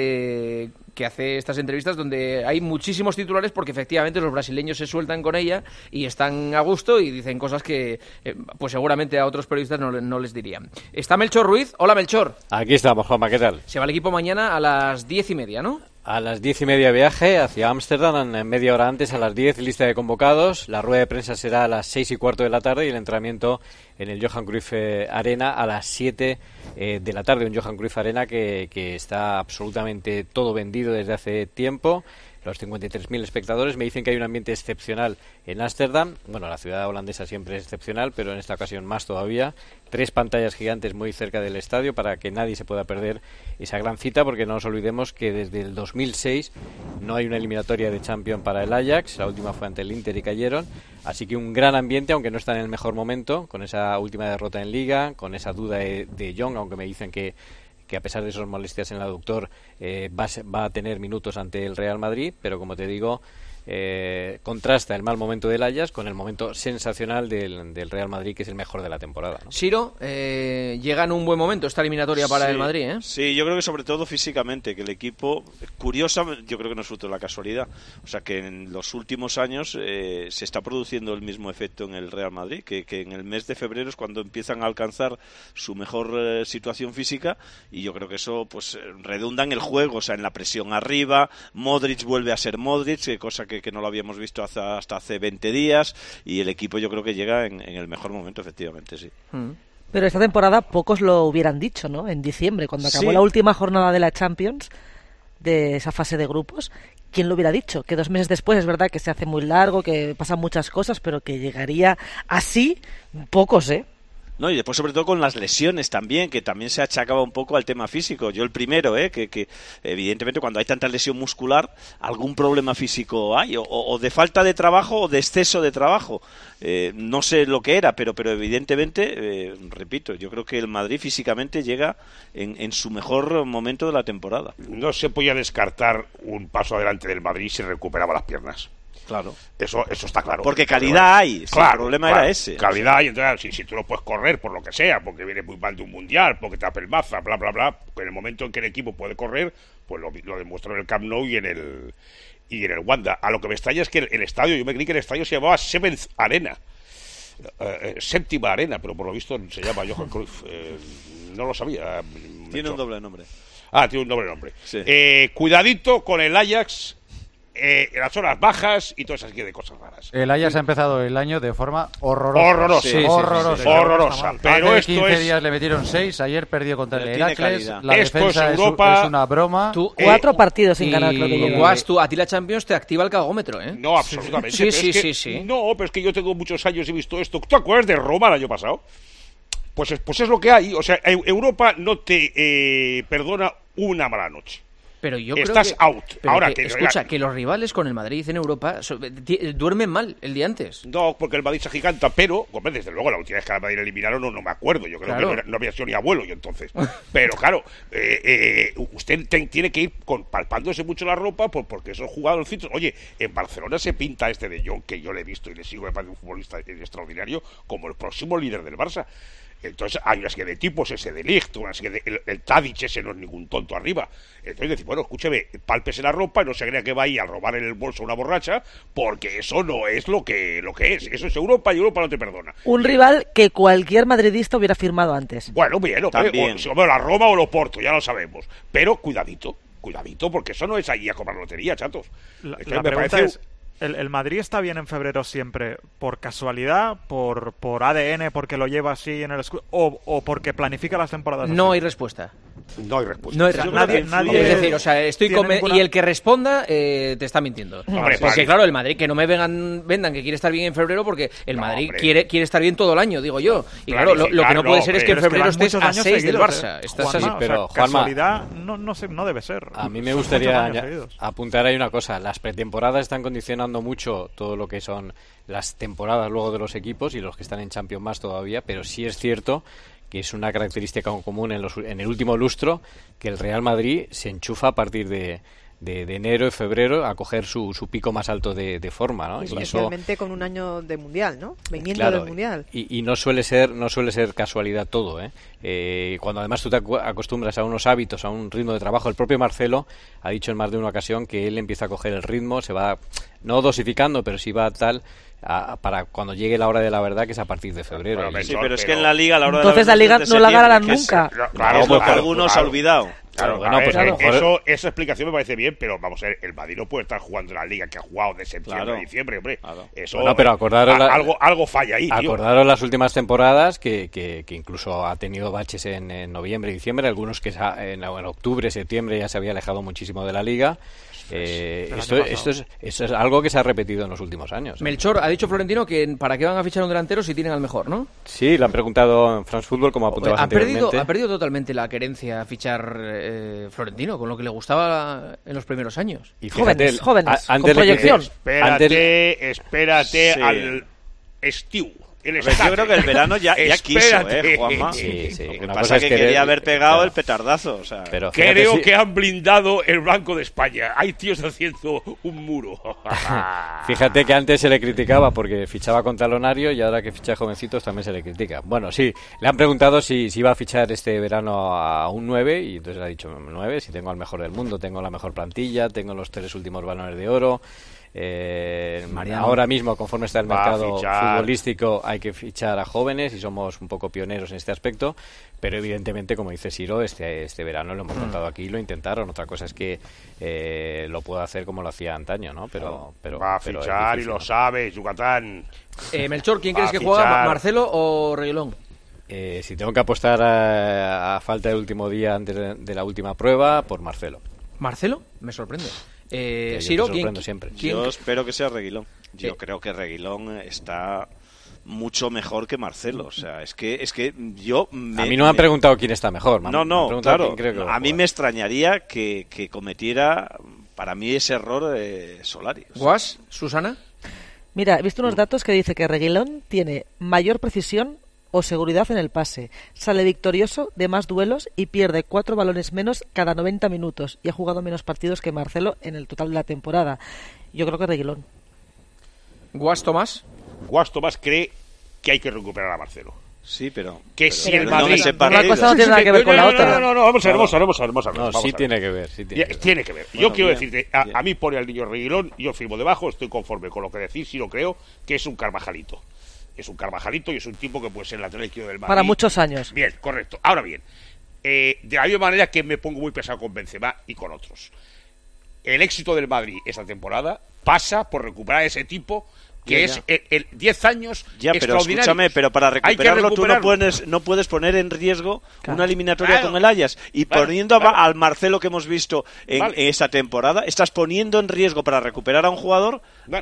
que hace estas entrevistas donde hay muchísimos titulares porque efectivamente los brasileños se sueltan con ella y están a gusto y dicen cosas que pues seguramente a otros periodistas no les dirían. Está Melchor Ruiz. Hola, Melchor. Aquí estamos, Juanma, ¿qué tal? Se va el equipo mañana a las 10:30, ¿no? A las 10:30 viaje hacia Ámsterdam, en media hora antes, a las 10, lista de convocados. La rueda de prensa será a las 6:15 de la tarde y el entrenamiento en el Johan Cruyff Arena a las 7 de la tarde. Un Johan Cruyff Arena que está absolutamente todo vendido desde hace tiempo. Los 53.000 espectadores. Me dicen que hay un ambiente excepcional en Ámsterdam. Bueno, la ciudad holandesa siempre es excepcional, pero en esta ocasión más todavía. 3 pantallas gigantes muy cerca del estadio para que nadie se pueda perder esa gran cita, porque no nos olvidemos que desde el 2006 no hay una eliminatoria de Champions para el Ajax. La última fue ante el Inter y cayeron. Así que un gran ambiente, aunque no está en el mejor momento, con esa última derrota en Liga, con esa duda de Jong, aunque me dicen que a pesar de esas molestias en el aductor va a tener minutos ante el Real Madrid, pero como te digo, contrasta el mal momento del Ajax con el momento sensacional del Real Madrid, que es el mejor de la temporada, ¿no? Siro, llega en un buen momento esta eliminatoria para el Madrid, ¿eh? Sí, yo creo que sobre todo físicamente, que el equipo, curiosa, yo creo que no es fruto de la casualidad, o sea que en los últimos años se está produciendo el mismo efecto en el Real Madrid, que en el mes de febrero es cuando empiezan a alcanzar su mejor situación física, y yo creo que eso pues redunda en el juego, o sea, en la presión arriba. Modric vuelve a ser Modric, cosa que no lo habíamos visto hasta hace 20 días, y el equipo yo creo que llega en el mejor momento, efectivamente, sí. Pero esta temporada pocos lo hubieran dicho, ¿no? En diciembre, cuando acabó la última jornada de la Champions, de esa fase de grupos, ¿quién lo hubiera dicho? Que 2 meses después, es verdad que se hace muy largo, que pasan muchas cosas, pero que llegaría así, pocos, ¿eh? No, y después sobre todo con las lesiones también, que también se achacaba un poco al tema físico. Yo el primero, que evidentemente cuando hay tanta lesión muscular, algún problema físico hay, o de falta de trabajo o de exceso de trabajo. No sé lo que era, pero evidentemente, repito, yo creo que el Madrid físicamente llega en su mejor momento de la temporada. No se podía descartar un paso adelante del Madrid si recuperaba las piernas. Claro. Eso está claro. Porque calidad hay. Claro, el problema era ese. Calidad hay. Entonces, si tú no puedes correr por lo que sea, porque vienes muy mal de un mundial, porque te apelmaza, bla, bla, bla, pues en el momento en que el equipo puede correr, pues lo demostró en el Camp Nou y en el Wanda. A lo que me extraña es que el estadio, yo me creí que el estadio se llamaba Seventh Arena. Séptima Arena, pero por lo visto se llama Johan Cruyff. No lo sabía. Tiene un doble nombre. Tiene un doble nombre. Sí. Cuidadito con el Ajax. En las horas bajas y todas esas de cosas raras. El Ajax ha empezado el año de forma horrorosa. Horrorosa. Pero hace 15 días le metieron 6, ayer perdió contra el Heracles. La esto defensa es Europa. es una broma. 4 partidos sin ganar, creo que lleva. A ti la Champions te activa el cagómetro, ¿eh? No, absolutamente. Sí. No, pero es que yo tengo muchos años y he visto esto. ¿Tú te acuerdas de Roma el año pasado? Pues es lo que hay. O sea, Europa no te perdona una mala noche. Pero yo estás creo out. Ahora escucha, que los rivales con el Madrid en Europa duermen mal el día antes. No, porque el Madrid se agiganta, pero, hombre, desde luego, la última vez que el Madrid eliminaron no me acuerdo. Yo creo que no había sido ni abuelo yo entonces. Pero claro, usted tiene que ir palpándose mucho la ropa porque esos jugadorcitos. Oye, en Barcelona se pinta este de Jong, que yo le he visto y le sigo, me parece un futbolista extraordinario, como el próximo líder del Barça. Entonces hay una serie de tipos, ese de Ligt, una serie de, el Tadic ese no es ningún tonto arriba. Entonces decir, bueno, escúcheme, pálpese la ropa y no se crea que va ahí a robar en el bolso una borracha, porque eso no es lo que es. Eso es Europa y Europa no te perdona. Un rival que cualquier madridista hubiera firmado antes. Bueno, bien, o la Roma o el Oporto, ya lo sabemos. Pero cuidadito, porque eso no es ahí a cobrar lotería, chatos. La pregunta es, ¿el Madrid está bien en febrero siempre por casualidad, por ADN, porque lo lleva así en el escudo, o porque planifica las temporadas? No hay respuesta. No hay respuesta. No hay nadie es decir, o sea, y el que responda te está mintiendo. Porque claro, el Madrid, que no me vendan que quiere estar bien en febrero, porque el Madrid quiere estar bien todo el año, digo yo. Y claro, lo que no puede ser es que en febrero estés a 6 del Barça. Pero casualidad no debe ser. A mí me gustaría apuntar ahí una cosa. Las pretemporadas están condicionando mucho todo lo que son las temporadas luego de los equipos y los que están en Champions más todavía, pero sí es cierto que es una característica común en el último lustro, que el Real Madrid se enchufa a partir de enero y febrero a coger su pico más alto de forma, ¿no? Especialmente con un año de Mundial, ¿no? Viniendo claro, del Mundial. Y no suele ser casualidad todo, ¿eh? Cuando además tú te acostumbras a unos hábitos, a un ritmo de trabajo. El propio Marcelo ha dicho en más de una ocasión que él empieza a coger el ritmo, se va, no dosificando, pero sí va tal... para cuando llegue la hora de la verdad, que es a partir de febrero. Sí, pero es que en la Liga la hora entonces de la Liga no la ganarán nunca. Claro, porque algunos ha olvidado. Claro, bueno, pues claro. Esa explicación me parece bien, pero vamos a ver, el Madrid no puede estar jugando en la Liga que ha jugado de septiembre a diciembre, hombre. Claro. Eso, no, pero acordaros algo falla ahí, tío. Acordaros las últimas temporadas que incluso ha tenido baches en noviembre y diciembre, algunos que en octubre, septiembre ya se había alejado muchísimo de la Liga. Esto es algo que se ha repetido en los últimos años. Melchor, ha dicho Florentino que para qué van a fichar un delantero si tienen al mejor, ¿no? Sí, le han preguntado en France Football, como apuntabas anteriormente. Ha perdido totalmente la querencia a fichar Florentino, con lo que le gustaba en los primeros años. Y fíjate, jóvenes, con proyección. Espérate al Stew. Yo creo que el verano ya quiso, Juanma. Sí. Lo que pasa es que quería haber pegado el petardazo. O sea. Pero creo que han blindado el Banco de España. Hay tíos haciendo un muro. Fíjate que antes se le criticaba porque fichaba con talonario y ahora que ficha jovencitos también se le critica. Bueno, sí, le han preguntado si iba a fichar este verano a un 9 y entonces le ha dicho 9, si tengo al mejor del mundo, tengo la mejor plantilla, tengo los 3 últimos balones de oro. Ahora mismo, conforme está el mercado futbolístico, hay que fichar a jóvenes y somos un poco pioneros en este aspecto, pero evidentemente, como dice Siro, este verano lo hemos contado aquí y lo intentaron. Otra cosa es que lo puedo hacer como lo hacía antaño, ¿no? Pero va a fichar difícil, y lo sabe, Yucatán. Melchor, ¿quién crees que juega, Marcelo o Reguilón? Si tengo que apostar a falta del último día antes de la última prueba, por Marcelo. ¿Marcelo? Me sorprende. Siro, siempre. Yo espero que sea Reguilón. Yo creo que Reguilón está mucho mejor que Marcelo. O sea, es que yo... a mí no me han preguntado quién está mejor. No, claro. A mí me extrañaría que cometiera, para mí, ese error Solari. ¿Guas? ¿Susana? Mira, he visto unos datos que dice que Reguilón tiene mayor precisión o seguridad en el pase, sale victorioso de más duelos y pierde 4 balones menos cada 90 minutos y ha jugado menos partidos que Marcelo en el total de la temporada. Yo creo que Reguilón. ¿Guas Tomás? Guas Tomás cree que hay que recuperar a Marcelo. Sí, pero si el Madrid... Una cosa no tiene nada que ver con la otra. No, vamos a ver. No, sí tiene que ver. Tiene que ver. Yo quiero decirte, a mí pone al niño Reguilón, yo firmo debajo, estoy conforme con lo que decís, si lo creo, que es un Carvajalito. Es un Carvajalito y es un tipo que puede ser lateral izquierdo del Madrid. Para muchos años. Bien, correcto. Ahora bien, de la misma manera que me pongo muy pesado con Benzema y con otros. El éxito del Madrid esta temporada pasa por recuperar a ese tipo que es el 10 años pero escúchame, pero para recuperarlo tú no puedes poner en riesgo una eliminatoria con el Ajax y poniendo al Marcelo que hemos visto en esa temporada, estás poniendo en riesgo para recuperar a un jugador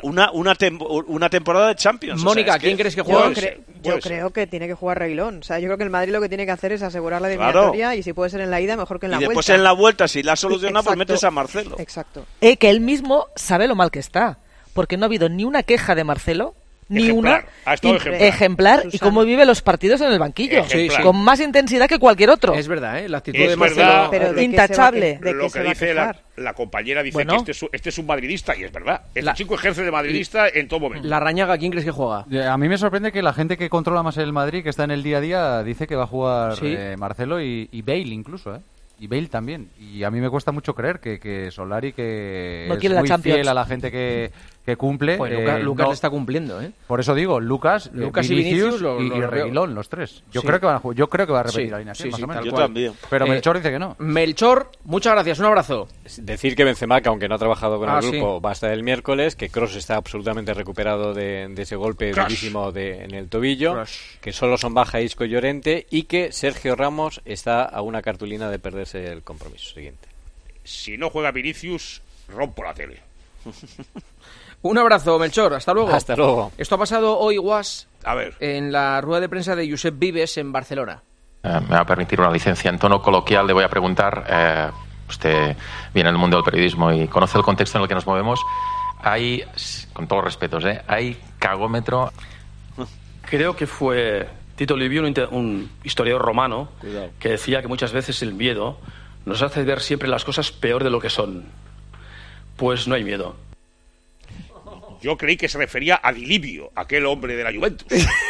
una temporada de Champions. Mónica, ¿quién crees que juega? Yo creo que tiene que jugar Reguilón. O sea, yo creo que el Madrid lo que tiene que hacer es asegurar la eliminatoria y si puede ser en la ida, mejor que en la vuelta. Y después en la vuelta, si la soluciona, pues metes a Marcelo. Exacto. Que él mismo sabe lo mal que está. Porque no ha habido ni una queja de Marcelo Ni una ejemplar y cómo vive los partidos en el banquillo, con más intensidad que cualquier otro. Es verdad, la actitud de Marcelo pero intachable. Lo que dice la compañera dice que este es un madridista, y es verdad. Este chico ejerce de madridista en todo momento. La Rañaga, ¿quién crees que juega? A mí me sorprende que la gente que controla más el Madrid, que está en el día a día, dice que va a jugar Marcelo y Bale incluso, Y Bale también. Y a mí me cuesta mucho creer que Solari, que es muy fiel a la gente que cumple... Pues Lucas le está cumpliendo, Por eso digo, Lucas y Vinicius y Reguilón, los tres. Yo creo que va a repetir la alineación, más o menos. Yo también. Pero Melchor dice que no. Melchor, muchas gracias, un abrazo. Decir que Benzema, que aunque no ha trabajado con el grupo, va a estar el miércoles, que Kroos está absolutamente recuperado de ese golpe durísimo en el tobillo, que solo son baja Isco y Llorente, y que Sergio Ramos está a una cartulina de perderse el compromiso siguiente. Si no juega Vinicius, rompo la tele. Un abrazo, Melchor, hasta luego. Hasta luego. Esto ha pasado hoy, Guas, a ver, en la rueda de prensa de Josep Vives en Barcelona. Me va a permitir una licencia. En tono coloquial le voy a preguntar, usted viene del mundo del periodismo y conoce el contexto en el que nos movemos. Hay, con todos los respetos, ¿hay cagómetro? Creo que fue Tito Livio, un historiador romano, que decía que muchas veces el miedo nos hace ver siempre las cosas peor de lo que son. Pues no hay miedo. Yo creí que se refería a Di Livio, aquel hombre de la Juventus.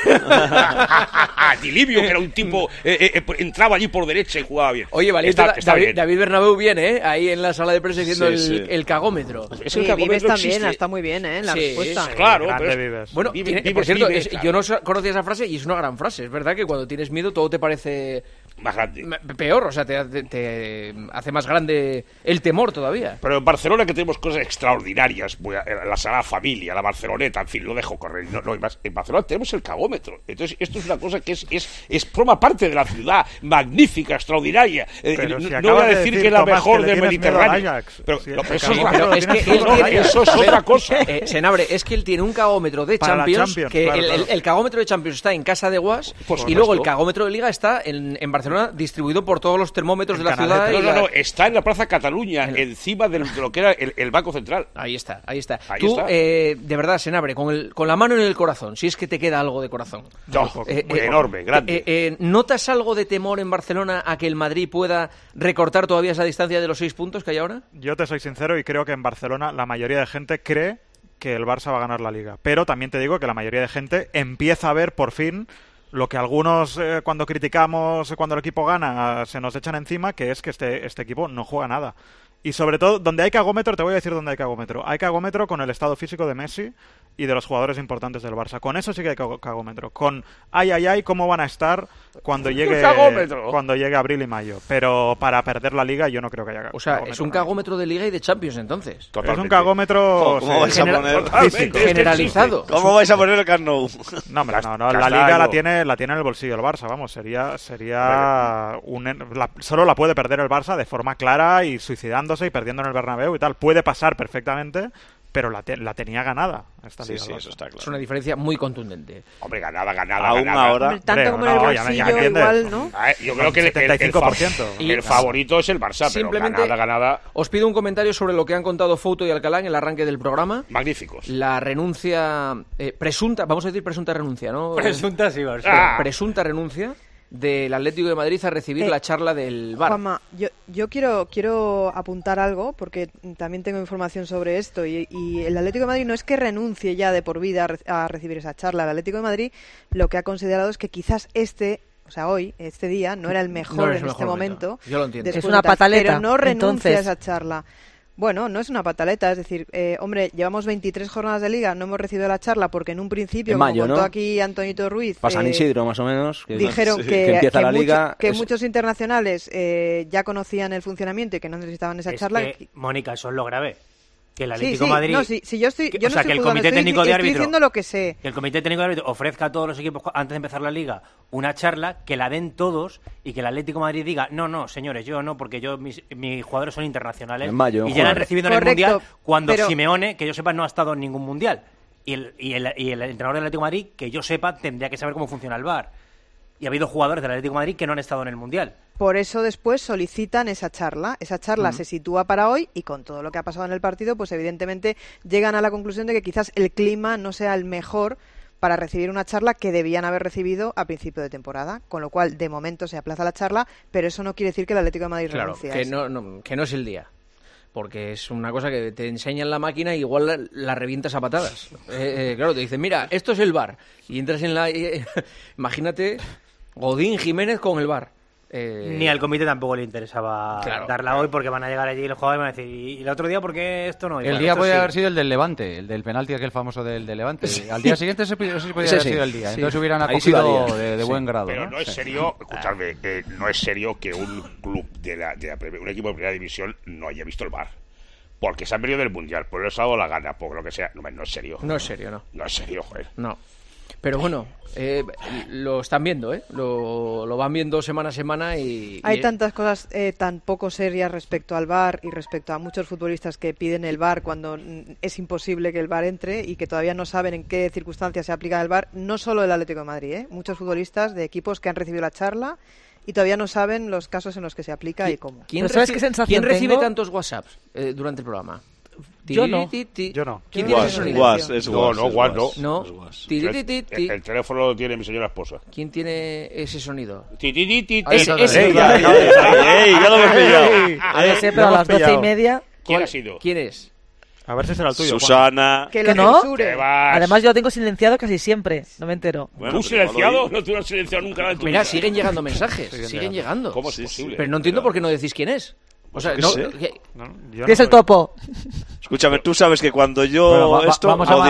Di Livio, que era un tipo, entraba allí por derecha y jugaba bien. Oye, valiente, David Bernabéu viene, ahí en la sala de prensa diciendo el cagómetro. Vives también, está muy bien, en la respuesta. Claro, bueno, por cierto, yo no conocía esa frase y es una gran frase. Es verdad que cuando tienes miedo todo te parece... más grande. Peor, o sea, te hace más grande el temor todavía. Pero en Barcelona, que tenemos cosas extraordinarias, la Sagrada Familia, la Barceloneta, en fin, lo dejo correr, no hay más. En Barcelona tenemos el cagómetro. Entonces, esto es una cosa que forma parte de la ciudad, magnífica, extraordinaria. No voy a decir que es la mejor del Mediterráneo. Pero eso es otra cosa. Senabre, es que él tiene un cagómetro de Champions, que el cagómetro de Champions está en casa de Guas, y luego el cagómetro de Liga está en Barcelona, distribuido por todos los termómetros de la ciudad. No, está en la Plaza Cataluña, encima de lo que era el Banco Central. Ahí está. Tú, de verdad, Senabre, con la mano en el corazón, si es que te queda algo de corazón. No, enorme, grande. ¿Notas algo de temor en Barcelona a que el Madrid pueda recortar todavía esa distancia de los 6 puntos que hay ahora? Yo te soy sincero y creo que en Barcelona la mayoría de gente cree que el Barça va a ganar la Liga. Pero también te digo que la mayoría de gente empieza a ver por fin lo que algunos cuando criticamos cuando el equipo gana se nos echan encima, que es que este equipo no juega nada. Y sobre todo, donde hay cagómetro, te voy a decir dónde hay cagómetro. Hay cagómetro con el estado físico de Messi y de los jugadores importantes del Barça. Con eso sí que hay cagómetro. Con cómo van a estar cuando llegue abril y mayo. Pero para perder la Liga yo no creo que haya cagómetro. O sea, es un cagómetro de Liga y de Champions entonces. Totalmente. Es un cagómetro generalizado. ¿Cómo vais a poner el Camp Nou? No, la Liga la tiene en el bolsillo el Barça, vamos. Sería solo la puede perder el Barça de forma clara y suicidándose y perdiendo en el Bernabéu y tal. Puede pasar perfectamente, pero la tenía ganada esta Liga. Sí, eso está claro. Es una diferencia muy contundente. Hombre, ganada. Aún ahora. Hombre, tanto como en el bolsillo, igual, ¿no? Yo creo que el 75%. El favorito es el Barça, simplemente pero ganada. Os pido un comentario sobre lo que han contado Fouto y Alcalá en el arranque del programa. Magníficos. La renuncia presunta, vamos a decir presunta renuncia, ¿no? Presunta, sí, presunta renuncia del Atlético de Madrid a recibir la charla del VAR. Juanma, yo quiero apuntar algo, porque también tengo información sobre esto, y el Atlético de Madrid no es que renuncie ya de por vida a recibir esa charla. El Atlético de Madrid lo que ha considerado es que quizás este día, no era el mejor en este momento. Yo lo entiendo. Es una pataleta. Pero no renuncia a esa charla. Bueno, no es una pataleta, es decir, hombre, llevamos 23 jornadas de Liga, no hemos recibido la charla porque en un principio, mayo, como contó ¿no? aquí Antonito Ruiz, San Isidro más o menos, dijeron que empieza la Liga, que muchos internacionales ya conocían el funcionamiento y que no necesitaban esa charla. Mónica, eso es lo grave. Que el Atlético de Madrid... yo no que el Comité Técnico de Árbitros... Estoy diciendo lo que sé. Que el Comité Técnico de Árbitros ofrezca a todos los equipos, antes de empezar la Liga, una charla, que la den todos, y que el Atlético de Madrid diga, no, señores, yo no, porque mis jugadores son internacionales. En ya la han recibido en el Mundial, cuando Simeone, que yo sepa, no ha estado en ningún Mundial. Y el entrenador del Atlético de Madrid, que yo sepa, tendría que saber cómo funciona el VAR. Y ha habido jugadores del Atlético de Madrid que no han estado en el Mundial. Por eso después solicitan esa charla. Esa charla se sitúa para hoy y con todo lo que ha pasado en el partido, pues evidentemente llegan a la conclusión de que quizás el clima no sea el mejor para recibir una charla que debían haber recibido a principio de temporada, con lo cual de momento se aplaza la charla, pero eso no quiere decir que el Atlético de Madrid renuncie. Que no es el día. Porque es una cosa que te enseñan la máquina y igual la revientas a patadas. Claro, te dicen, mira, esto es el VAR. Y entras en la... imagínate, Godín Jiménez con el VAR. Ni al comité tampoco le interesaba darla hoy, porque van a llegar allí los jugadores y van a decir, ¿y el otro día por qué esto no? El día podría haber sido el del Levante, el del penalti aquel famoso del Levante. Sí. Al día siguiente ese podría haber sido el día. Entonces hubieran acogido de buen grado. Pero no es serio, escuchadme, no es serio que un club un equipo de primera división no haya visto el VAR. Porque se han venido del Mundial, por eso ha dado la gana, por lo que sea. No es serio. No es serio, no. No es serio, joder. No. Pero bueno, lo están viendo, lo van viendo semana a semana y... Hay tantas cosas tan poco serias respecto al VAR y respecto a muchos futbolistas que piden el VAR cuando es imposible que el VAR entre y que todavía no saben en qué circunstancias se aplica el VAR, no solo el Atlético de Madrid, muchos futbolistas de equipos que han recibido la charla y todavía no saben los casos en los que se aplica y cómo. ¿Quién recibe tantos WhatsAps durante el programa? Yo no. ¿Quién tiene ese sonido? Was no. El teléfono lo tiene mi señora esposa. ¿Quién tiene ese sonido? Ya lo hemos pillado. Pero a las 12:30. ¿Quién ha sido? ¿Quién es? A ver si será el tuyo. Susana. ¿Que no? Además yo lo tengo silenciado casi siempre. No me entero. Bueno, ¿tú silenciado? No, tú no has silenciado nunca en tu vida. Mira, siguen llegando mensajes. Siguen llegando. ¿Cómo es posible? Pero no entiendo por qué no decís quién es. O sea, ¿Qué es el topo? Escúchame, tú sabes que cuando yo vamos a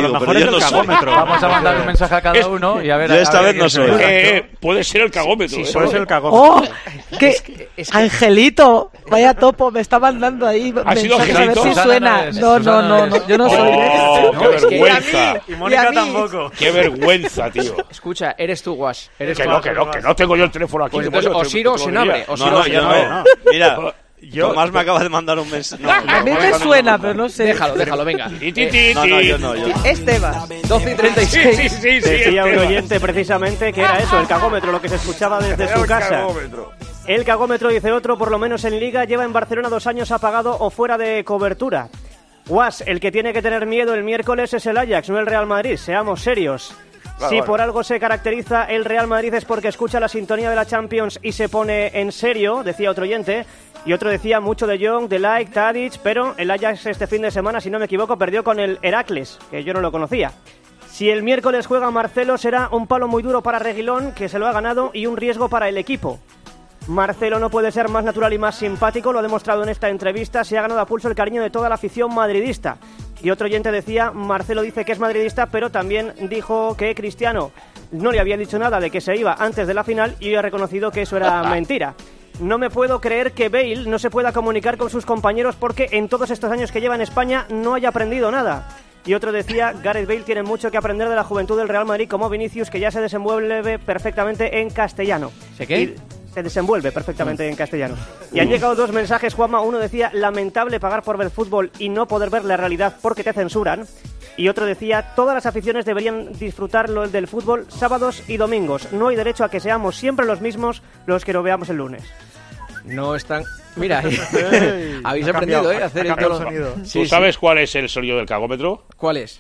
mandar un mensaje a cada uno y a ver. Yo esta vez no soy. Puede ser el cagómetro. Puede ser el cagómetro. ¡Oh! ¡Qué Angelito! Vaya topo, me está mandando ahí mensajes a ver si suena. No, yo no soy. ¡Qué vergüenza! Y Mónica tampoco. ¡Qué vergüenza, tío! Escucha, eres tú, Guas. Que no tengo yo el teléfono aquí. O Siro se abre. No. Mira. Tomás me acaba de mandar un mensaje. A mí me suena, pero no sé. Déjalo, venga. Yo. Esteban. 12:36. Decía un oyente precisamente que era eso, el cagómetro, lo que se escuchaba desde su casa. El cagómetro, dice otro, por lo menos en Liga, lleva en Barcelona 2 años apagado o fuera de cobertura. Guas, el que tiene que tener miedo el miércoles es el Ajax, no el Real Madrid. Seamos serios. Si por algo se caracteriza el Real Madrid es porque escucha la sintonía de la Champions y se pone en serio, decía otro oyente. Y otro decía mucho de Jong, de Ligt, Tadic, pero el Ajax este fin de semana, si no me equivoco, perdió con el Heracles, que yo no lo conocía. Si el miércoles juega Marcelo, será un palo muy duro para Reguilón, que se lo ha ganado, y un riesgo para el equipo. Marcelo no puede ser más natural y más simpático, lo ha demostrado en esta entrevista, se ha ganado a pulso el cariño de toda la afición madridista. Y otro oyente decía, Marcelo dice que es madridista, pero también dijo que Cristiano no le había dicho nada de que se iba antes de la final y hoy ha reconocido que eso era mentira. No me puedo creer que Bale no se pueda comunicar con sus compañeros porque en todos estos años que lleva en España no haya aprendido nada. Y otro decía, Gareth Bale tiene mucho que aprender de la juventud del Real Madrid como Vinicius, que ya se desenvuelve perfectamente en castellano. Se desenvuelve perfectamente en castellano. Y han llegado 2 mensajes, Juanma. Uno decía, lamentable pagar por ver fútbol y no poder ver la realidad porque te censuran. Y otro decía, todas las aficiones deberían disfrutar lo del fútbol sábados y domingos. No hay derecho a que seamos siempre los mismos los que lo veamos el lunes. No están... Mira, habéis aprendido a hacer el sonido. ¿Tú sabes cuál es el sonido del cagómetro? ¿Cuál es?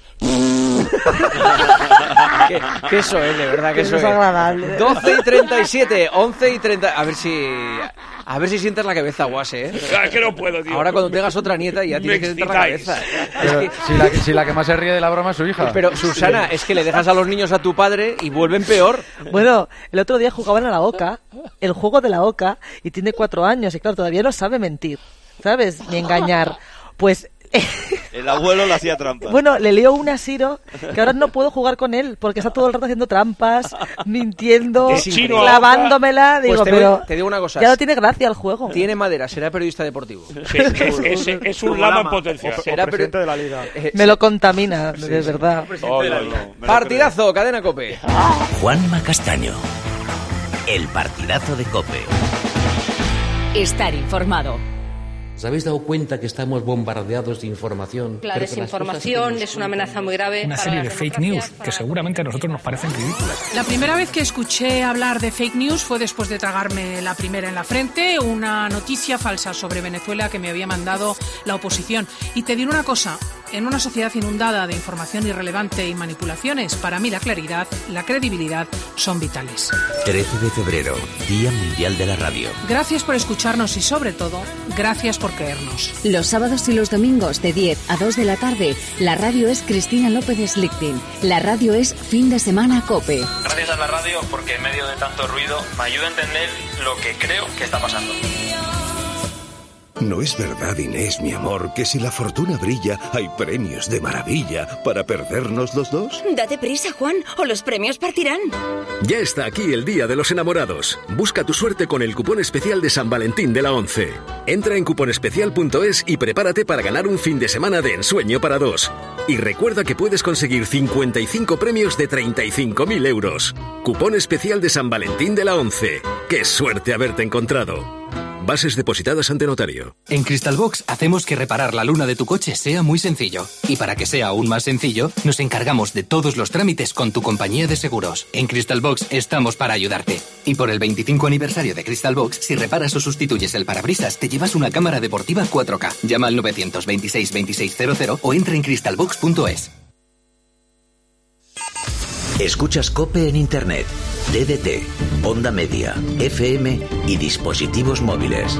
¿Qué eso es, de verdad? Que eso es agradable. 12:37, 11:30. A ver si sientes la cabeza, Guas, Que no puedo, tío. Ahora cuando tengas otra nieta ya tienes que sentar la cabeza. Si la que más se ríe de la broma es su hija. Pero, Susana, es que le dejas a los niños a tu padre y vuelven peor. Bueno, el otro día jugaban a la oca, el juego de la oca, y tiene 4 años, y claro, todavía no sabe mentir, ¿sabes? Ni engañar. Pues... El abuelo le hacía trampas. Bueno, le leo una a Siro que ahora no puedo jugar con él porque está todo el rato haciendo trampas, mintiendo, clavándomela. Digo, pues pero te digo una cosa. Ya no tiene gracia el juego. Tiene madera, será periodista deportivo. Es un lama en potencia. Será presidente de la liga. Me lo contamina, de verdad. Partidazo, Cadena COPE. Juanma Castaño. El partidazo de COPE. Estar informado. ¿Os habéis dado cuenta que estamos bombardeados de información? La desinformación es una amenaza muy grave. Una serie de fake news que seguramente a nosotros nos parecen ridículas. La primera vez que escuché hablar de fake news fue después de tragarme la primera en la frente, una noticia falsa sobre Venezuela que me había mandado la oposición. Y te diré una cosa, En una sociedad inundada de información irrelevante y manipulaciones, para mí la claridad, la credibilidad son vitales. 13 de febrero, Día Mundial de la Radio. Gracias por escucharnos y, sobre todo, gracias por creernos. Los sábados y los domingos de 10 a 2 de la tarde, la radio es Cristina López Slichting. La radio es Fin de Semana COPE. Gracias a la radio porque en medio de tanto ruido me ayuda a entender lo que creo que está pasando. ¿No es verdad, Inés, mi amor, que si la fortuna brilla, hay premios de maravilla para perdernos los dos? Date prisa, Juan, o los premios partirán. Ya está aquí el Día de los Enamorados. Busca tu suerte con el cupón especial de San Valentín de la ONCE. Entra en cuponespecial.es y prepárate para ganar un fin de semana de ensueño para dos. Y recuerda que puedes conseguir 55 premios de 35.000 euros. Cupón especial de San Valentín de la ONCE. ¡Qué suerte haberte encontrado! Bases depositadas ante notario. En Crystalbox hacemos que reparar la luna de tu coche sea muy sencillo. Y para que sea aún más sencillo, nos encargamos de todos los trámites con tu compañía de seguros. En Crystalbox estamos para ayudarte. Y por el 25 aniversario de Crystalbox, si reparas o sustituyes el parabrisas, te llevas una cámara deportiva 4K. Llama al 926 2600 o entra en crystalbox.es. Escuchas COPE en Internet, DDT, Onda Media, FM y dispositivos móviles.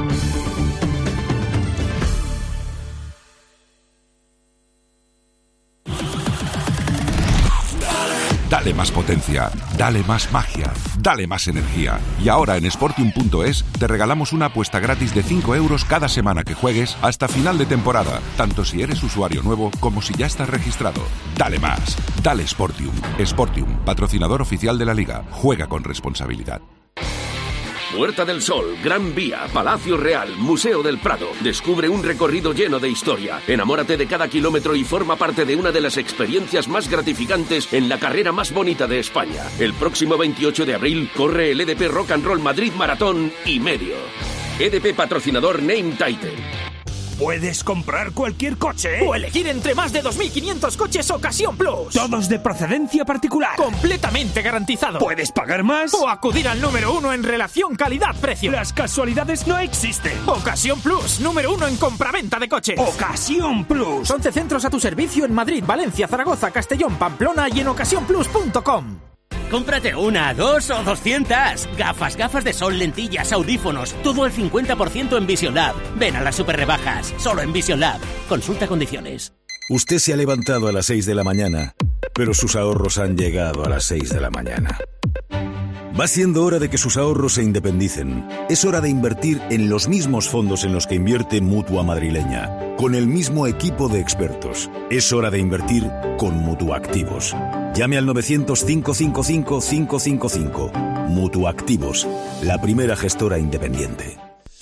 Dale más potencia, dale más magia, dale más energía. Y ahora en Sportium.es te regalamos una apuesta gratis de 5 euros cada semana que juegues hasta final de temporada, tanto si eres usuario nuevo como si ya estás registrado. Dale más, dale Sportium. Sportium, patrocinador oficial de la Liga. Juega con responsabilidad. Puerta del Sol, Gran Vía, Palacio Real, Museo del Prado. Descubre un recorrido lleno de historia. Enamórate de cada kilómetro y forma parte de una de las experiencias más gratificantes en la carrera más bonita de España. El próximo 28 de abril corre el EDP Rock and Roll Madrid Maratón y medio. EDP patrocinador Name Title. Puedes comprar cualquier coche o elegir entre más de 2.500 coches Ocasión Plus. Todos de procedencia particular. Completamente garantizado. Puedes pagar más o acudir al número 1 en relación calidad-precio. Las casualidades no existen. Ocasión Plus, número 1 en compraventa de coches. Ocasión Plus. 11 centros a tu servicio en Madrid, Valencia, Zaragoza, Castellón, Pamplona y en ocasiónplus.com. Cómprate una, 2 o 200. Gafas de sol, lentillas, audífonos. Todo al 50% en Vision Lab. Ven a las super rebajas. Solo en Vision Lab. Consulta condiciones. Usted se ha levantado a las 6 de la mañana, pero sus ahorros han llegado a las 6 de la mañana. Va siendo hora de que sus ahorros se independicen. Es hora de invertir en los mismos fondos en los que invierte Mutua Madrileña, con el mismo equipo de expertos. Es hora de invertir con Mutuactivos. Llame al 900-555-555. Mutuactivos, la primera gestora independiente.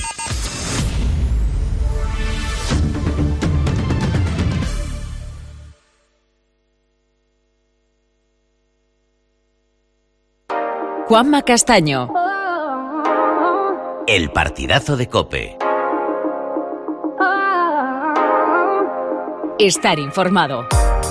Juanma Castaño. El partidazo de COPE. Estar informado.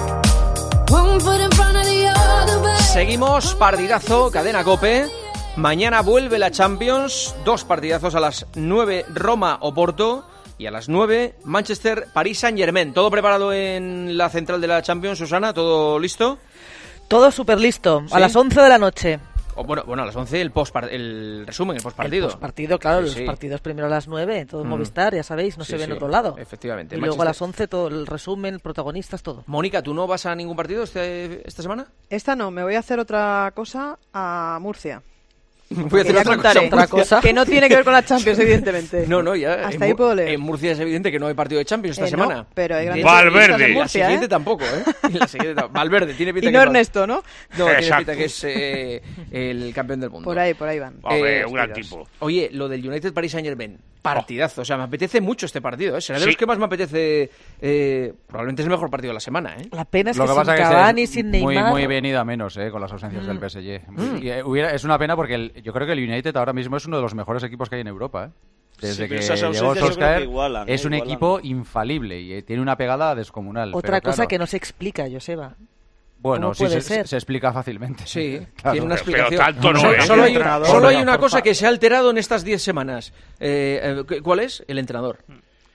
Seguimos, partidazo, cadena COPE. Mañana vuelve la Champions. 2 partidazos a las 9, Roma-Oporto. Y a las 9, Manchester-París Saint-Germain. ¿Todo preparado en la central de la Champions, Susana? ¿Todo listo? Todo súper listo. ¿Sí? A las 11 de la noche. Bueno, a las 11 el resumen, el postpartido. El postpartido, claro, los partidos primero a las 9, todo en Movistar, ya sabéis, no se ve en otro lado. Efectivamente. Y luego a las 11 todo el resumen, protagonistas, todo. Mónica, ¿tú no vas a ningún partido esta semana? Esta no, me voy a hacer otra cosa a Murcia. Voy a hacer otra cosa que no tiene que ver con la Champions, evidentemente. No, ya. Hasta ahí puedo leer. En Murcia es evidente que no hay partido de Champions esta semana. No, pero hay grandes Valverde. en Murcia, la siguiente tampoco, ¿eh? Valverde tiene pinta y no Ernesto, ¿no? No, tiene pinta que es el campeón del mundo. Por ahí van. Un gran tipo. Oye, lo del United Paris Saint-Germain, partidazo. O sea, me apetece mucho este partido, ¿eh? Será de los que más me apetece. Probablemente es el mejor partido de la semana, ¿eh? La pena es que sin Cavani, sin Neymar. Muy venido a menos, con las ausencias del PSG. Y, es una pena porque yo creo que el United ahora mismo es uno de los mejores equipos que hay en Europa, ¿eh? Desde que llegó Solskjaer es un equipo infalible y tiene una pegada descomunal. Otra cosa que no se explica, Joseba. Bueno, sí, se explica fácilmente. Sí, claro. Tiene una explicación. Pero tanto no es. Solo hay una cosa que se ha alterado en estas 10 semanas. ¿Cuál es? El entrenador.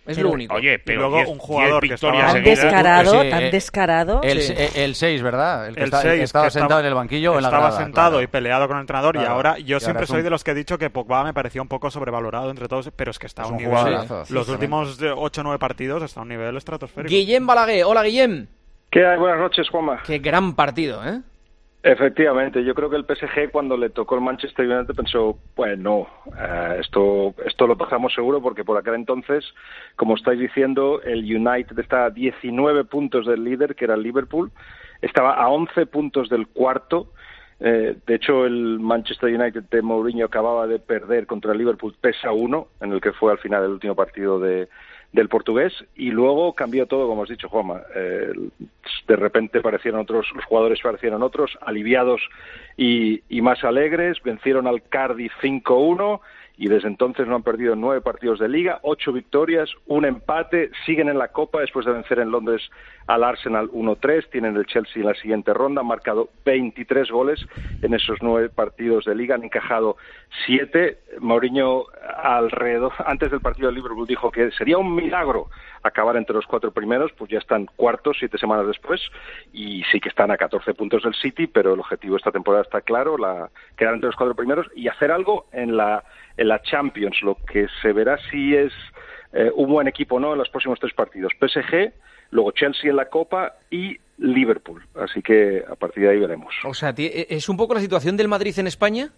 Es lo único. Oye, pero y luego un jugador que estaba tan descarado. El 6, ¿verdad? El que estaba sentado en el banquillo o en la grada. Estaba sentado claro. y peleado con el entrenador, Claro. y ahora yo siempre soy un... de los que he dicho que Pogba me parecía un poco sobrevalorado entre todos, pero es que está a un nivel... jugadorazo. Los últimos 8 o 9 partidos está a un nivel estratosférico. Guillem Balaguer. Hola, Guillem. ¿Qué hay? Buenas noches, Juanma. Qué gran partido, ¿eh? Efectivamente, yo creo que el PSG cuando le tocó el Manchester United pensó, bueno, esto lo pasamos seguro, porque por aquel entonces, como estáis diciendo, el United está a 19 puntos del líder, que era el Liverpool, estaba a 11 puntos del cuarto. De hecho, el Manchester United de Mourinho acababa de perder contra el Liverpool 3-1, en el que fue al final el último partido del portugués, y luego cambió todo, como has dicho, Juanma. De repente parecieron otros, los jugadores parecieron otros, aliviados y más alegres, vencieron al Cardiff 5-1, y desde entonces no han perdido 9 partidos de Liga, 8 victorias, un empate, siguen en la Copa después de vencer en Londres al Arsenal 1-3, tienen el Chelsea en la siguiente ronda, han marcado 23 goles en esos 9 partidos de Liga, han encajado 7. Mourinho antes del partido de Liverpool dijo que sería un milagro acabar entre los 4 primeros, pues ya están cuartos 7 semanas después, y sí que están a 14 puntos del City, pero el objetivo esta temporada está claro, quedar entre los 4 primeros y hacer algo en la Champions, lo que se verá si es un buen equipo o no en los próximos 3 partidos. PSG, luego Chelsea en la Copa y Liverpool. Así que a partir de ahí veremos. O sea, ¿es un poco la situación del Madrid en España?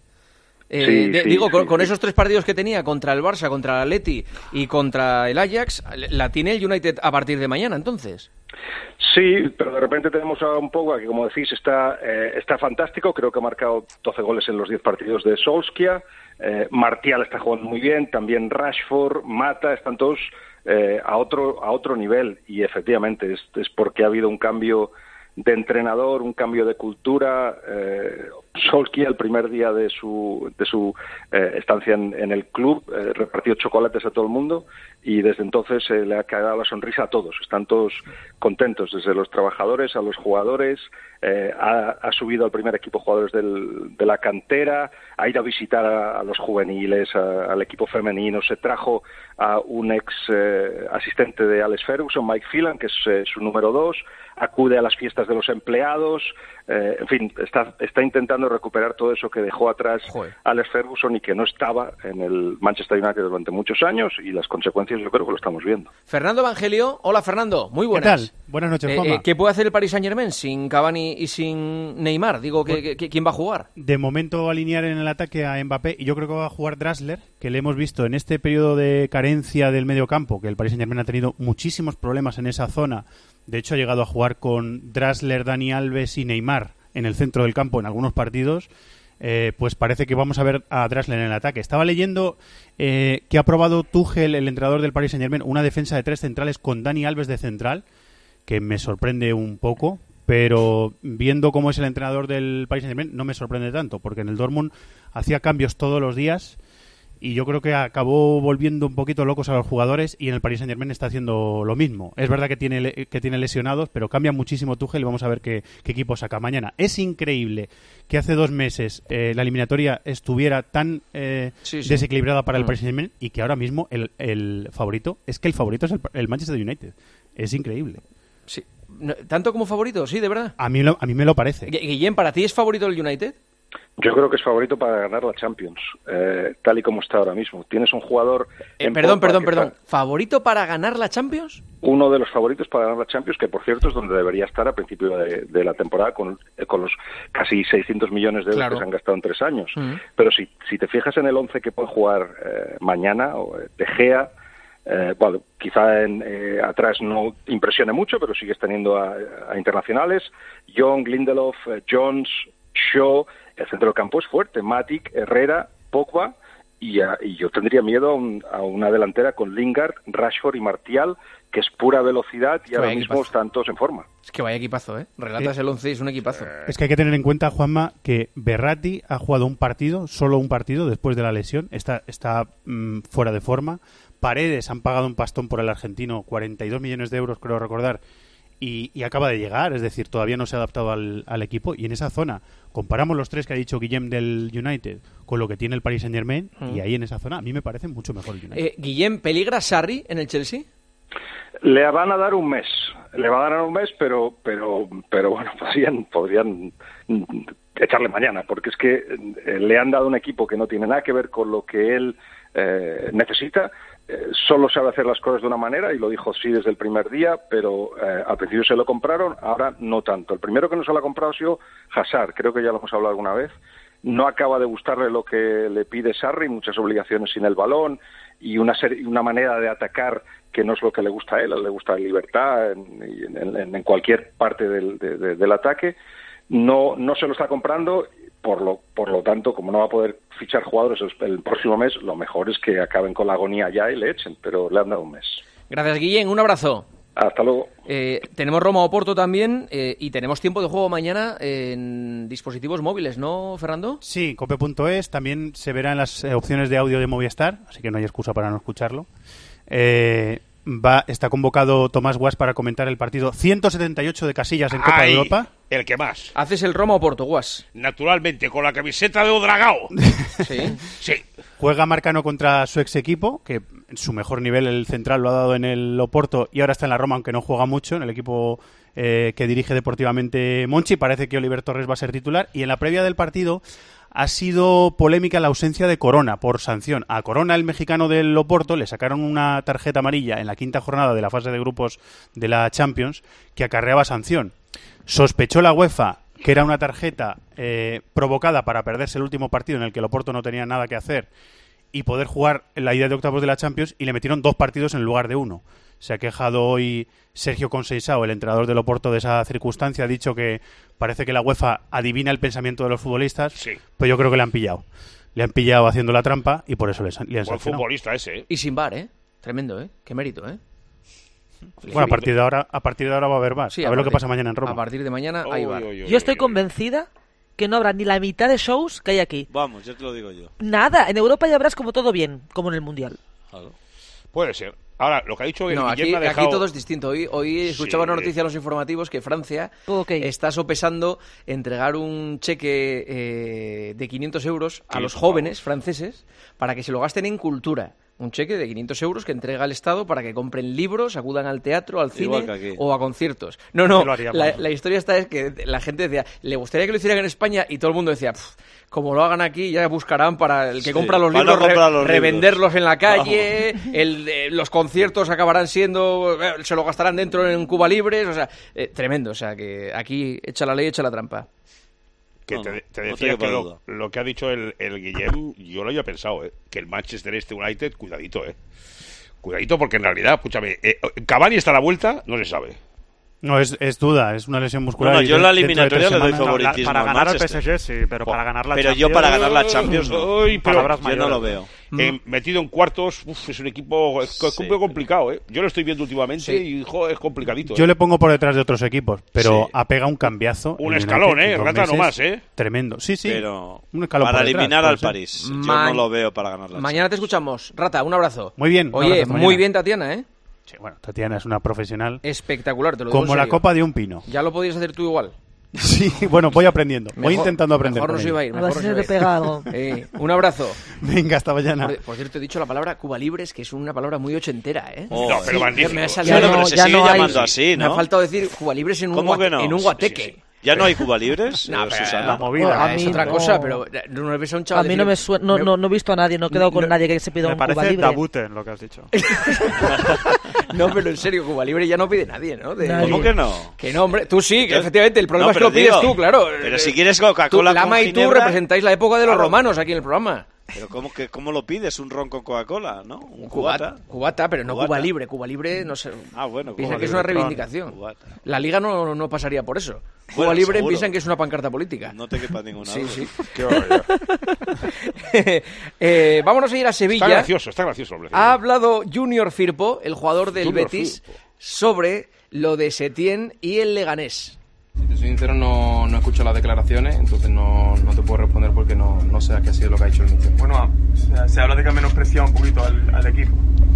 Con esos 3 partidos que tenía contra el Barça, contra el Atleti y contra el Ajax, ¿la tiene el United a partir de mañana, entonces? Sí, pero de repente tenemos a un Pogba que, como decís, está fantástico. Creo que ha marcado 12 goles en los 10 partidos de Solskjaer. Martial está jugando muy bien, también Rashford, Mata, están todos a otro nivel, y efectivamente es porque ha habido un cambio de entrenador, un cambio de cultura. Solskjaer, el primer día de su estancia en el club, repartió chocolates a todo el mundo, y desde entonces le ha quedado la sonrisa a todos. Están todos contentos, desde los trabajadores a los jugadores. Ha subido al primer equipo jugadores de la cantera, ha ido a visitar a los juveniles, al equipo femenino. Se trajo a un ex asistente de Alex Ferguson, Mike Phelan, que es su número 2, acude a las fiestas de los empleados, en fin, está intentando recuperar todo eso que dejó atrás Alex Ferguson y que no estaba en el Manchester United durante muchos años, y las consecuencias yo creo que lo estamos viendo. Fernando Evangelio, hola Fernando, muy buenas. ¿Qué tal? Buenas noches, Juanma. ¿Qué puede hacer el Paris Saint-Germain sin Cavani y sin Neymar? Digo, ¿quién va a jugar? De momento alinear en el ataque a Mbappé, y yo creo que va a jugar Draxler, que le hemos visto en este periodo de carencia del medio campo, que el Paris Saint-Germain ha tenido muchísimos problemas en esa zona. De hecho, ha llegado a jugar con Draxler, Dani Alves y Neymar en el centro del campo en algunos partidos. Pues parece que vamos a ver a Draxler en el ataque. Estaba leyendo que ha probado Tuchel, el entrenador del Paris Saint-Germain, una defensa de 3 centrales con Dani Alves de central, que me sorprende un poco, pero viendo cómo es el entrenador del Paris Saint-Germain no me sorprende tanto, porque en el Dortmund hacía cambios todos los días, y yo creo que acabó volviendo un poquito locos a los jugadores, y en el Paris Saint-Germain está haciendo lo mismo. Es verdad que tiene lesionados, pero cambia muchísimo Tuchel, y vamos a ver qué equipo saca mañana. Es increíble que hace 2 meses la eliminatoria estuviera tan desequilibrada para el Paris Saint-Germain, y que ahora mismo el favorito es el Manchester United. Es increíble. Sí. ¿Tanto como favorito? Sí, de verdad. A mí me lo parece. Guillem, ¿para ti es favorito el United? Yo creo que es favorito para ganar la Champions, tal y como está ahora mismo. Tienes un jugador... Perdón. ¿Favorito para ganar la Champions? Uno de los favoritos para ganar la Champions, que por cierto es donde debería estar a principio de la temporada, con los casi 600 millones de euros que se han gastado en 3 años. Pero si te fijas en el 11 que puede jugar mañana, De Gea... quizá atrás no impresione mucho, pero sigues teniendo a internacionales. Young, Lindelof, Jones, Shaw. El centro del campo es fuerte: Matic, Herrera, Pogba, y yo tendría miedo a una delantera con Lingard, Rashford y Martial, que es pura velocidad, y ahora mismo están todos en forma. Es que vaya equipazo, ¿eh? Relatas el 11 y es un equipazo. Es que hay que tener en cuenta, Juanma, que Verratti ha jugado solo un partido después de la lesión, está fuera de forma. Paredes han pagado un pastón por el argentino, 42 millones de euros, creo recordar, y acaba de llegar, es decir, todavía no se ha adaptado al equipo, y en esa zona comparamos los 3 que ha dicho Guillem del United con lo que tiene el Paris Saint-Germain, y ahí en esa zona a mí me parece mucho mejor el United. Guillem, ¿peligra Sarri en el Chelsea? Le van a dar un mes. Le va a dar un mes, pero bueno, podrían echarle mañana, porque es que le han dado un equipo que no tiene nada que ver con lo que él necesita. Solo sabe hacer las cosas de una manera, y lo dijo sí desde el primer día, pero al principio se lo compraron, ahora no tanto. El primero que no se lo ha comprado ha sido Hazard, creo que ya lo hemos hablado alguna vez. No acaba de gustarle lo que le pide Sarri, muchas obligaciones sin el balón y una manera de atacar que no es lo que le gusta a él. Le gusta la libertad en cualquier parte del ataque. No se lo está comprando, por lo tanto, como no va a poder fichar jugadores el próximo mes, lo mejor es que acaben con la agonía ya y le echen, pero le han dado un mes. Gracias, Guillén, un abrazo. Hasta luego. Tenemos Roma-Oporto también y tenemos tiempo de juego mañana en dispositivos móviles, ¿no, Fernando? Sí, cope.es, también se verán las opciones de audio de Movistar, así que no hay excusa para no escucharlo. Está convocado Tomás Guas para comentar el partido 178 de Casillas en Copa de Europa. El que más. ¿Haces el Roma-Oporto, Guas? Naturalmente, con la camiseta de Odragao. Sí. Sí. Juega Marcano contra su ex equipo, que en su mejor nivel el central lo ha dado en el Oporto y ahora está en la Roma, aunque no juega mucho, en el equipo que dirige deportivamente Monchi. Parece que Oliver Torres va a ser titular. Y en la previa del partido ha sido polémica la ausencia de Corona por sanción. A Corona, el mexicano del Oporto, le sacaron una tarjeta amarilla en la quinta jornada de la fase de grupos de la Champions que acarreaba sanción. Sospechó la UEFA que era una tarjeta provocada para perderse el último partido en el que el Oporto no tenía nada que hacer y poder jugar en la ida de octavos de la Champions, y le metieron 2 partidos en lugar de 1. Se ha quejado hoy Sergio Conceição, el entrenador del Oporto, de esa circunstancia. Ha dicho que parece que la UEFA adivina el pensamiento de los futbolistas, sí. Pero yo creo que le han pillado. Le han pillado haciendo la trampa y por eso le han sancionado. Buen futbolista ese, ¿eh? Y sin VAR, ¿eh? Tremendo, ¿eh? Qué mérito, ¿eh? Bueno, a partir de ahora va a haber VAR. Sí, a ver lo que pasa mañana en Roma. A partir de mañana hay VAR. Yo estoy convencida que no habrá ni la mitad de shows que hay aquí. Vamos, ya te lo digo yo. Nada, en Europa ya verás como todo bien, como en el Mundial. Claro. Puede ser. Ahora, lo que ha dicho no, Guillem aquí todo es distinto. Hoy escuchaba una noticia en los informativos que Francia está sopesando entregar un cheque de 500 euros a los jóvenes franceses para que se lo gasten en cultura. Un cheque de 500 euros que entrega el Estado para que compren libros, acudan al teatro, al cine o a conciertos. No, la historia esta es que la gente decía, le gustaría que lo hicieran en España, y todo el mundo decía, como lo hagan aquí ya buscarán para el que compra los libros, revenderlos en la calle, los conciertos acabarán siendo, se lo gastarán dentro en Cuba Libres, o sea, tremendo, o sea, que aquí echa la ley, echa la trampa. Que te decía que lo que ha dicho el Guillem, yo lo había pensado, que el Manchester United, cuidadito, porque en realidad, escúchame, Cavani está a la vuelta, no se sabe. No, es duda, es una lesión muscular. Bueno, yo en la eliminatoria le doy favoritismo para ganar al PSG, sí, pero para ganar la Champions... Pero yo para ganar la Champions no. Yo no lo veo. Metido en cuartos, es un equipo complicado, Yo lo estoy viendo últimamente y es complicadito. Yo le pongo por detrás de otros equipos, pero ha pegado un cambiazo. Un escalón, Rata nomás, Tremendo. Sí, pero un escalón para eliminar al París. Yo no lo veo para ganar la Champions. Mañana te escuchamos. Rata, un abrazo. Muy bien. Oye, muy bien, Tatiana, Sí, bueno, Tatiana es una profesional. Espectacular, te lo digo. Como la copa de un pino. Ya lo podrías hacer tú igual. Sí, bueno, voy aprendiendo. Voy intentando aprender. Mejor no se iba a ir. A ver si se te pega algo. Un abrazo. Venga, hasta mañana. Por cierto, he dicho la palabra Cuba Libres, que es una palabra muy ochentera, No, pero magnífico. Pero se sigue llamando así, ¿no? Me ha faltado decir Cuba Libres en un guateque. Sí. ¿Ya no hay Cuba Libres? No, Susana. La movida. Es otra cosa, pero no ves a un chaval. A mí no me suena, no he visto a nadie, no he quedado con nadie que se pida un Cuba Libre. Me parece tabute lo que has dicho. No, pero en serio, Cuba Libre ya no pide nadie, ¿no? ¿Cómo que no? Que no, hombre, tú sí, que efectivamente, el problema es que lo pides tú, claro. Pero si quieres Coca-Cola Lama y tú representáis la época de los romanos aquí en el programa. Pero ¿cómo lo pides? Un ron con Coca-Cola, ¿no? Un cubata, pero no Cuba Libre. Cuba Libre, no sé. Bueno. Piensan que es una reivindicación. La Liga no pasaría por eso. Cuba Libre seguro. Piensan que es una pancarta política. No te quepa ninguna duda. Sí. Qué barbaridad. Vámonos a ir a Sevilla. Está gracioso. Hombre. Ha hablado Junior Firpo, el jugador del Betis, sobre lo de Setién y el Leganés. Si te soy sincero, no escucho las declaraciones, entonces no te puedo responder porque no sé qué ha sido lo que ha dicho el míster. Bueno, se habla de que ha menospreciado un poquito al equipo.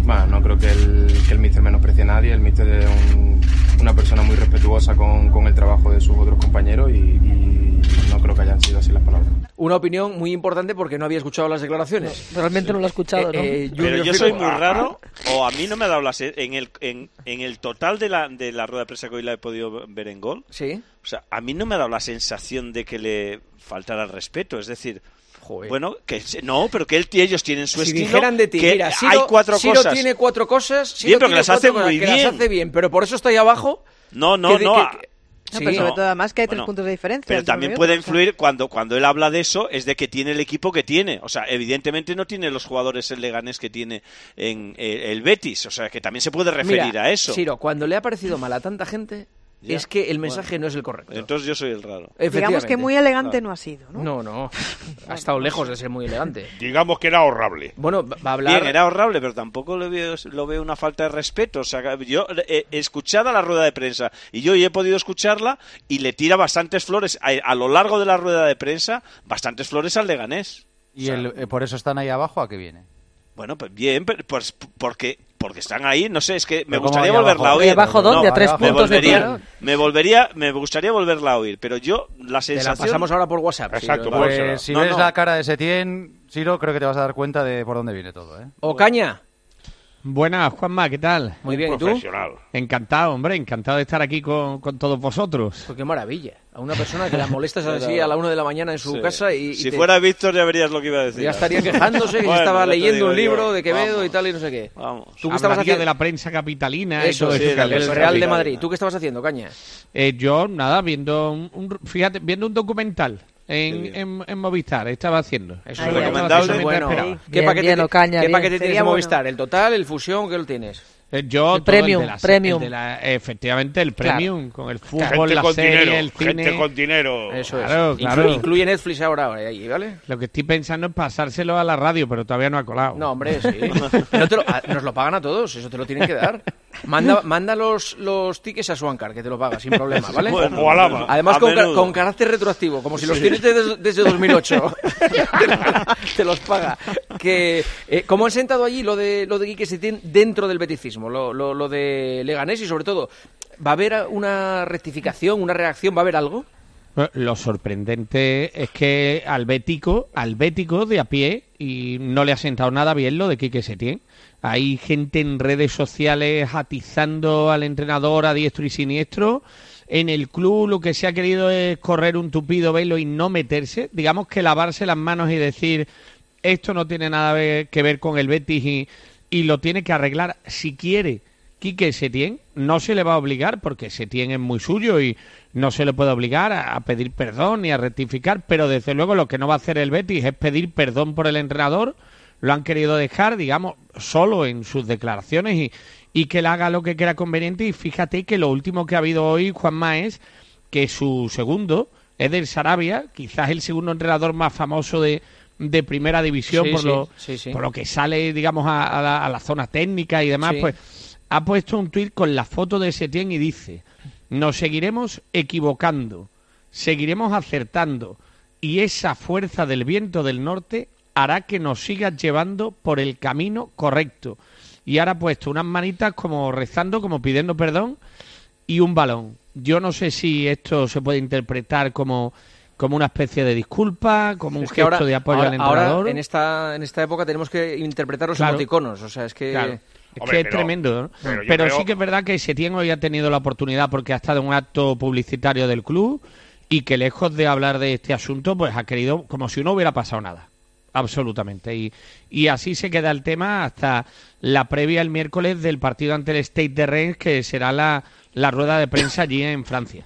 Bueno, no creo que el míster menosprecie a nadie. El míster es una persona muy respetuosa con el trabajo de sus otros compañeros y no creo que hayan sido así las palabras. Una opinión muy importante porque no había escuchado las declaraciones. No, realmente no lo he escuchado, ¿no? Pero yo soy muy raro, o a mí no me ha dado en el total de la rueda de prensa que hoy la he podido ver en Gol. Sí. O sea, a mí no me ha dado la sensación de que le faltara el respeto. Es decir, bueno, que no, pero que ellos tienen su estilo. Si dijeran de ti, que mira, hay 4 Ciro cosas. tiene 4 cosas. Bien, pero que las hace muy bien. Las hace bien, pero por eso está ahí abajo. No. Pero sobre todo además que hay 3 puntos de diferencia. Pero también puede influir cuando él habla de eso, es de que tiene el equipo que tiene. O sea, evidentemente no tiene los jugadores el Leganés que tiene en el Betis. O sea, que también se puede referir a eso. Ciro, cuando le ha parecido mal a tanta gente, es que el mensaje no es el correcto. Entonces yo soy el raro. Digamos que muy elegante no ha sido, ¿no? No. Ha estado lejos de ser muy elegante. Digamos que era ahorrable. Bueno, va a hablar... Bien, era ahorrable, pero tampoco lo veo una falta de respeto. O sea, yo he escuchado la rueda de prensa y yo he podido escucharla y le tira bastantes flores a lo largo de la rueda de prensa, bastantes flores al Leganés. ¿Y por eso están ahí abajo? ¿A qué viene? Bueno, pues bien, pues porque están ahí, no sé, es que me gustaría volverla a oír. ¿Abajo dónde? ¿A 3 puntos de tierra? Me gustaría volverla a oír, pero yo la sensación... Te la pasamos ahora por WhatsApp. Exacto, pues si ves la cara de Setién, Ciro, creo que te vas a dar cuenta de por dónde viene todo, ¿eh? Ocaña. Buenas, Juanma, ¿qué tal? Muy bien, ¿y tú? Encantado, hombre, encantado de estar aquí con todos vosotros. Pues qué maravilla. A una persona que la molestas así a la 1 de la mañana en su casa y si fuera Víctor ya verías lo que iba a decir. Ya estaría quejándose que estaba leyendo un libro de Quevedo y tal y no sé qué. Vamos. ¿Tú qué estabas haciendo? De la prensa capitalina eso, y todo eso. El Real de Madrid. ¿Tú qué estabas haciendo, Caña? Yo, nada, viendo un documental. En Movistar, estaba haciendo. Eso es recomendable. Bueno, ¿qué paquete tienes de Movistar? ¿El total, el fusión? ¿Qué lo tienes? El premium. Efectivamente, el premium, con el fútbol, gente la serie, el cine. Gente con dinero. Eso claro, es. Claro. Incluye Netflix ahora, ¿vale? Lo que estoy pensando es pasárselo a la radio, pero todavía no ha colado. No, hombre, sí. Nos lo pagan a todos, eso te lo tienen que dar. Manda los tickets a Swankar, que te lo paga sin problema, ¿vale? Bueno, o a Lama. Además, con carácter retroactivo, como si los tienes desde 2008. te los paga. ¿Cómo han sentado allí lo de Quique Setién dentro del beticismo? Lo de Leganés y sobre todo, ¿va a haber una rectificación, una reacción? ¿Va a haber algo? Lo sorprendente es que al bético de a pie y no le ha sentado nada bien lo de Quique Setién. Hay gente en redes sociales atizando al entrenador a diestro y siniestro. En el club lo que se ha querido es correr un tupido velo y no meterse. Digamos que lavarse las manos y decir esto no tiene nada que ver con el Betis y lo tiene que arreglar si quiere Quique Setién. No se le va a obligar porque Setién es muy suyo y no se le puede obligar a pedir perdón ni a rectificar, pero desde luego lo que no va a hacer el Betis es pedir perdón por el entrenador. Lo han querido dejar, digamos, solo en sus declaraciones y que él haga lo que quiera conveniente. Y fíjate que lo último que ha habido hoy, Juanma, es que su segundo, Eder Sarabia, quizás el segundo entrenador más famoso de primera división por lo que sale, digamos, a la zona técnica y demás, pues ha puesto un tuit con la foto de Setién y dice: nos seguiremos equivocando, seguiremos acertando y esa fuerza del viento del norte hará que nos sigas llevando por el camino correcto. Y ahora ha puesto unas manitas como rezando, como pidiendo perdón y un balón. Yo no sé si esto se puede interpretar como una especie de disculpa, como un gesto de apoyo al entrenador. Ahora, en esta época tenemos que interpretar los emoticonos, o sea, es que... Claro. Es tremendo, ¿no? Pero sí que es verdad que Setién hoy ha tenido la oportunidad porque ha estado en un acto publicitario del club y que lejos de hablar de este asunto, pues ha querido como si no hubiera pasado nada. Absolutamente. Y así se queda el tema hasta la previa el miércoles del partido ante el Stade de Rennes, que será la rueda de prensa allí en Francia.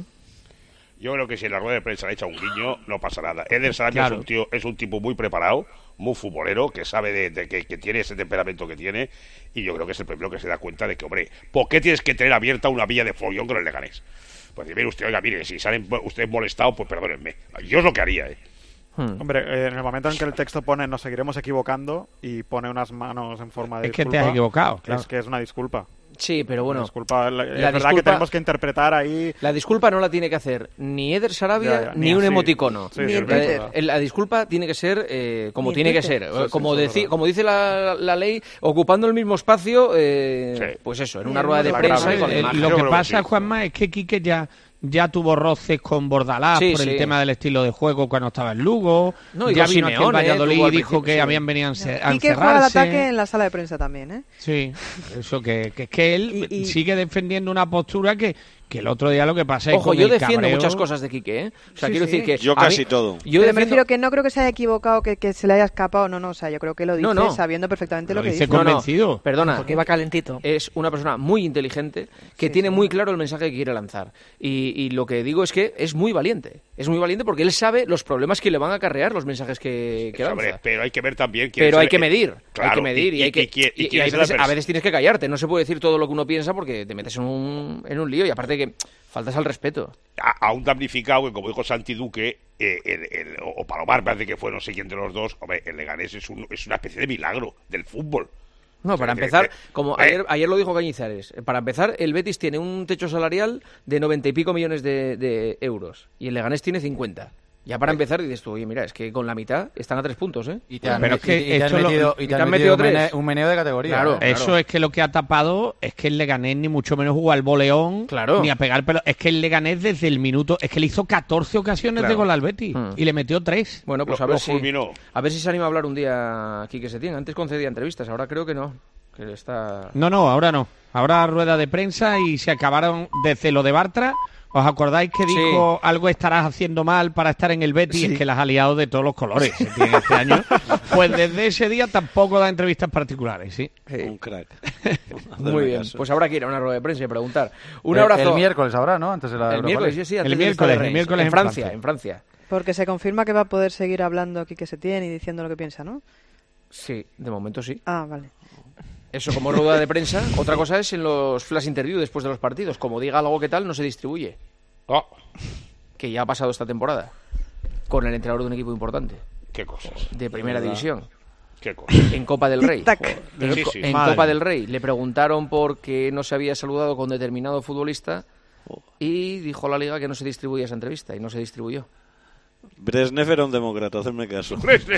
Yo creo que si en la rueda de prensa le echa un guiño, no pasa nada. Eder Sarabia es un tipo muy preparado, muy futbolero, que sabe que tiene ese temperamento que tiene, y yo creo que es el primero que se da cuenta de que, hombre, ¿por qué tienes que tener abierta una vía de follón con el Leganés? Pues mire usted, oiga, mire, si salen ustedes molestados, pues perdónenme. Yo es lo que haría, Hombre, en el momento en que el texto pone nos seguiremos equivocando y pone unas manos en forma de disculpa, disculpa, te has equivocado, claro. Es que es una disculpa. Sí, pero bueno. Es verdad que tenemos que interpretar ahí. La disculpa no la tiene que hacer ni Eder Sarabia ni un emoticono. Sí, ni la disculpa tiene que ser como tiene que ser. Como dice la ley, ocupando el mismo espacio, pues eso, en una rueda de prensa. Lo que pasa, Juanma, es que Quique ya tuvo roces con Bordalás por el tema del estilo de juego cuando estaba en Lugo. Ya vino aquí en Valladolid y dijo que habían venido a encerrarse. Y que juega al ataque en la sala de prensa también, ¿eh? Sí, eso que él sigue defendiendo una postura que el otro día lo que pasa es que yo defiendo muchas cosas de Quique, ¿eh? O sea, quiero decir que... Yo casi todo. Me refiero que no creo que se haya equivocado, que se le haya escapado, no, o sea, yo creo que lo dice sabiendo perfectamente lo que dice. Convencido. Perdona. Porque iba calentito. Es una persona muy inteligente que tiene muy claro el mensaje que quiere lanzar. Y lo que digo es que es muy valiente. Es muy valiente porque él sabe los problemas que le van a acarrear los mensajes que lanza. Hombre, pero hay que ver también... Pero hay que medir. Claro, hay que medir y a veces tienes que callarte. No se puede decir todo lo que uno piensa porque te metes en un lío y aparte que... faltas al respeto. A un damnificado que, como dijo Santi Duque, o Palomar, parece que fueron siguiendo los dos, hombre, el Leganés es una especie de milagro del fútbol. No, para empezar, como ayer lo dijo Cañizares, para empezar, el Betis tiene un techo salarial de 90 y pico millones de euros y el Leganés tiene 50. Ya para empezar dices tú, oye, mira, es que con la mitad están a 3 puntos, ¿eh? Y te han metido un meneo de categoría. Claro, eso es que lo que ha tapado es que el Leganés ni mucho menos jugó al boleón, ni a pegar pelo. Es que el Leganés desde el minuto... Es que le hizo 14 ocasiones de gol al Betis y le metió 3. Bueno, pues a ver si se anima a hablar un día Quique Setién. Antes concedía entrevistas, ahora creo que no. Que está... No, ahora no. Ahora rueda de prensa y se acabaron desde lo de Bartra... ¿Os acordáis que dijo algo estarás haciendo mal para estar en el Betis? Es que las ha liado de todos los colores este año. Pues desde ese día tampoco da entrevistas particulares, ¿sí? Un crack. Muy bien, pues habrá que ir a una rueda de prensa y preguntar. Un abrazo. El miércoles habrá, ¿no? Antes de la el miércoles, sí, antes el miércoles en Francia. Porque se confirma que va a poder seguir hablando Quique Setién y diciendo lo que piensa, ¿no? Sí, de momento sí. Ah, vale. Eso como rueda de prensa. Otra cosa es en los flash interview después de los partidos. Como diga algo que tal, no se distribuye. Que ya ha pasado esta temporada. Con el entrenador de un equipo importante. ¿Qué cosas? De primera división. ¿Qué cosas? En Copa del Rey. En Copa del Rey. Le preguntaron por qué no se había saludado con determinado futbolista y dijo la Liga que no se distribuía esa entrevista y no se distribuyó. Brezhnev era un demócrata, hacedme caso.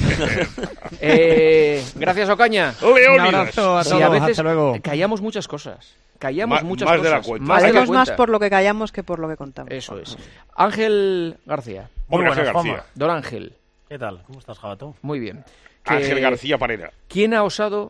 Gracias, Ocaña. Un abrazo a todos, a veces hasta luego. Callamos muchas cosas. Muchas más cosas. De la cuenta. Más por lo que callamos que por lo que contamos. Eso es. Ángel García. Muy buenas, García. Don Ángel. ¿Qué tal? ¿Cómo estás, Jabato? Muy bien. Ángel García Parera. ¿Quién ha osado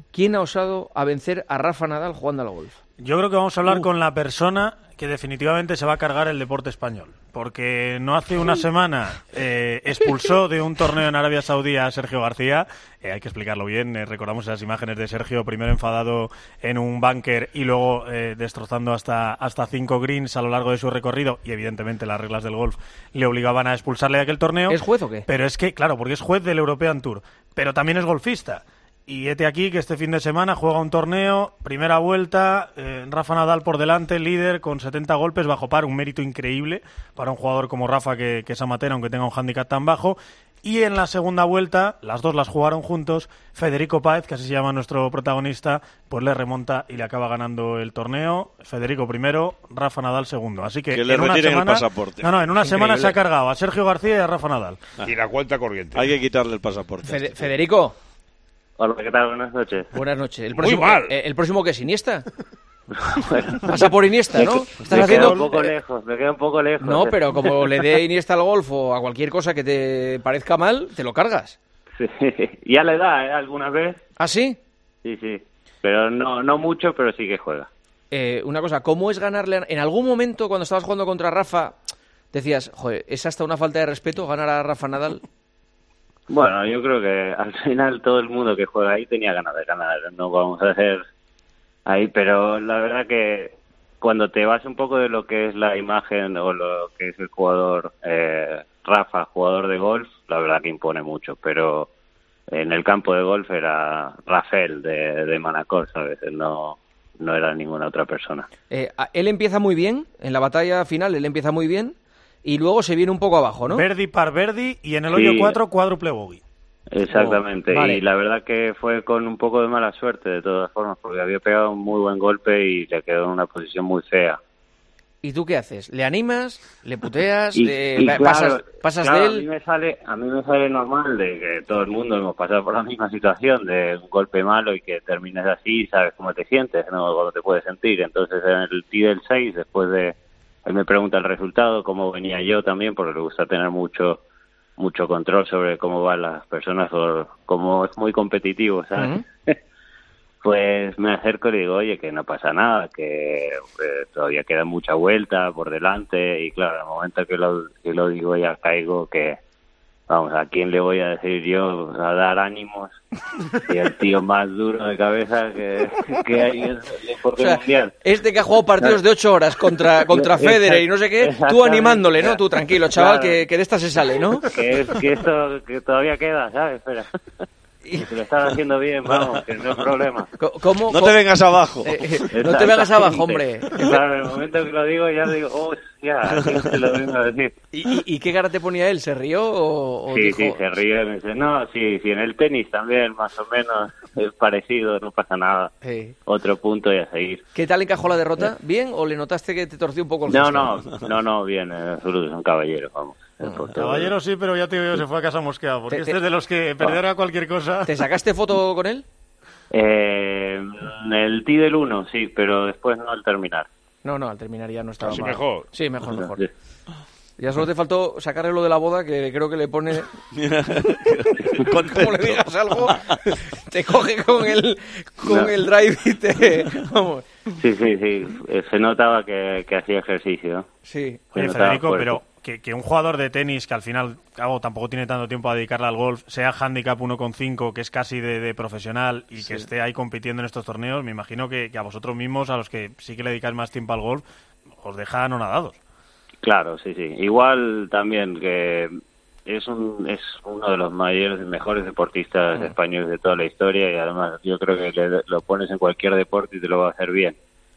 a vencer a Rafa Nadal jugando al golf? Yo creo que vamos a hablar con la persona que definitivamente se va a cargar el deporte español. Porque no hace una semana expulsó de un torneo en Arabia Saudí a Sergio García. Hay que explicarlo bien. Recordamos esas imágenes de Sergio primero enfadado en un búnker y luego destrozando hasta 5 greens a lo largo de su recorrido. Y evidentemente las reglas del golf le obligaban a expulsarle de aquel torneo. ¿Es juez o qué? Pero es que, claro, porque es juez del European Tour. Pero también es golfista. Y hete aquí que este fin de semana juega un torneo, primera vuelta, Rafa Nadal por delante, líder con 70 golpes bajo par, un mérito increíble para un jugador como Rafa que es amateur, aunque tenga un hándicap tan bajo. Y en la segunda vuelta, las dos las jugaron juntos, Federico Páez, que así se llama nuestro protagonista, pues le remonta y le acaba ganando el torneo. Federico primero, Rafa Nadal segundo. Así que le retiren el pasaporte. No, en una semana se ha cargado a Sergio García y a Rafa Nadal. Y la cuenta corriente. Hay que quitarle el pasaporte. Federico. Hola, ¿qué tal? Buenas noches. Buenas noches. Muy mal. ¿El próximo qué es? ¿Iniesta? Pasa por Iniesta, ¿no? Me queda un poco lejos. No, pero como le dé Iniesta al golf o a cualquier cosa que te parezca mal, te lo cargas. Sí, ya le da, alguna vez. ¿Ah, sí? Sí. Pero no mucho, pero sí que juega. Una cosa, ¿cómo es ganarle? En algún momento, cuando estabas jugando contra Rafa, decías, joder, ¿es hasta una falta de respeto ganar a Rafa Nadal? Bueno, yo creo que al final todo el mundo que juega ahí tenía ganas de ganar. No vamos a hacer ahí, pero la verdad que cuando te vas un poco de lo que es la imagen o lo que es el jugador Rafa, jugador de golf, la verdad que impone mucho, pero en el campo de golf era Rafael de Manacor, ¿sabes? No era ninguna otra persona. Él empieza muy bien, en la batalla final él empieza muy bien, y luego se viene un poco abajo, ¿no? Verdi par Verdi y en el hoyo 4 cuádruple bogey. Exactamente, Vale. y la verdad que fue con un poco de mala suerte de todas formas, porque había pegado un muy buen golpe y le quedó en una posición muy fea. ¿Y tú qué haces? ¿Le animas? ¿Le puteas? Y ¿Pasas claro, de a él? mí me sale normal de que todo el mundo hemos pasado por la misma situación de un golpe malo y que termines así, sabes cómo te sientes, ¿no? Cómo te puedes sentir. Entonces en el tee del 6, después de... Él me pregunta el resultado, cómo venía yo también, porque le gusta tener mucho control sobre cómo van las personas, o como es muy competitivo, ¿sabes? Pues me acerco y le digo, oye, que no pasa nada, que todavía queda mucha vuelta por delante, y claro, al momento que lo digo ya caigo que, vamos, ¿a quién le voy a decir yo? A dar ánimos, y el tío más duro de cabeza que hay en el deporte mundial. Este que ha jugado partidos de 8 horas contra Federer y no sé qué, tú animándole, ¿no? Tú tranquilo, chaval, Claro. que de esta se sale, ¿no? Que esto que todavía queda, ¿sabes? Espera. Que te lo estás haciendo bien, vamos, que no hay problema. ¿Cómo? No te vengas abajo. No te vengas abajo, hombre. Claro, en el momento que lo digo ya digo, ya te lo vengo a decir. ¿Y qué cara te ponía él? ¿Se rió o Sí, dijo? sí, se ríe y me dice, no, sí, en el tenis también más o menos es parecido, no pasa nada. Sí. Otro punto y a seguir. ¿Qué tal encajó la derrota? ¿Bien o le notaste que te torció un poco el gesto? No, bien, en absoluto, son caballeros, vamos. Caballero sí, pero ya te digo yo, se fue a casa mosqueado, porque este es de los que perderá cualquier cosa. ¿Te sacaste foto con él? El tee del 1, sí, pero después no al terminar. No, al terminar ya no estaba Casi mal. mejor. Sí, mejor. Sí. Ya solo te faltó sacarle lo de la boda, que creo que le pone... Como le digas algo, te coge con el drive y te... Vamos. Sí, se notaba que hacía ejercicio. Sí. Oye, Federico, pero que un jugador de tenis que al final tampoco tiene tanto tiempo a dedicarle al golf, sea handicap 1,5, que es casi de profesional, y que esté ahí compitiendo en estos torneos, me imagino que a vosotros mismos, a los que sí que le dedicáis más tiempo al golf, os deja anonadados. Claro, sí. Igual también que es uno de los mayores y mejores deportistas españoles de toda la historia, y además yo creo que lo pones en cualquier deporte y te lo va a hacer bien.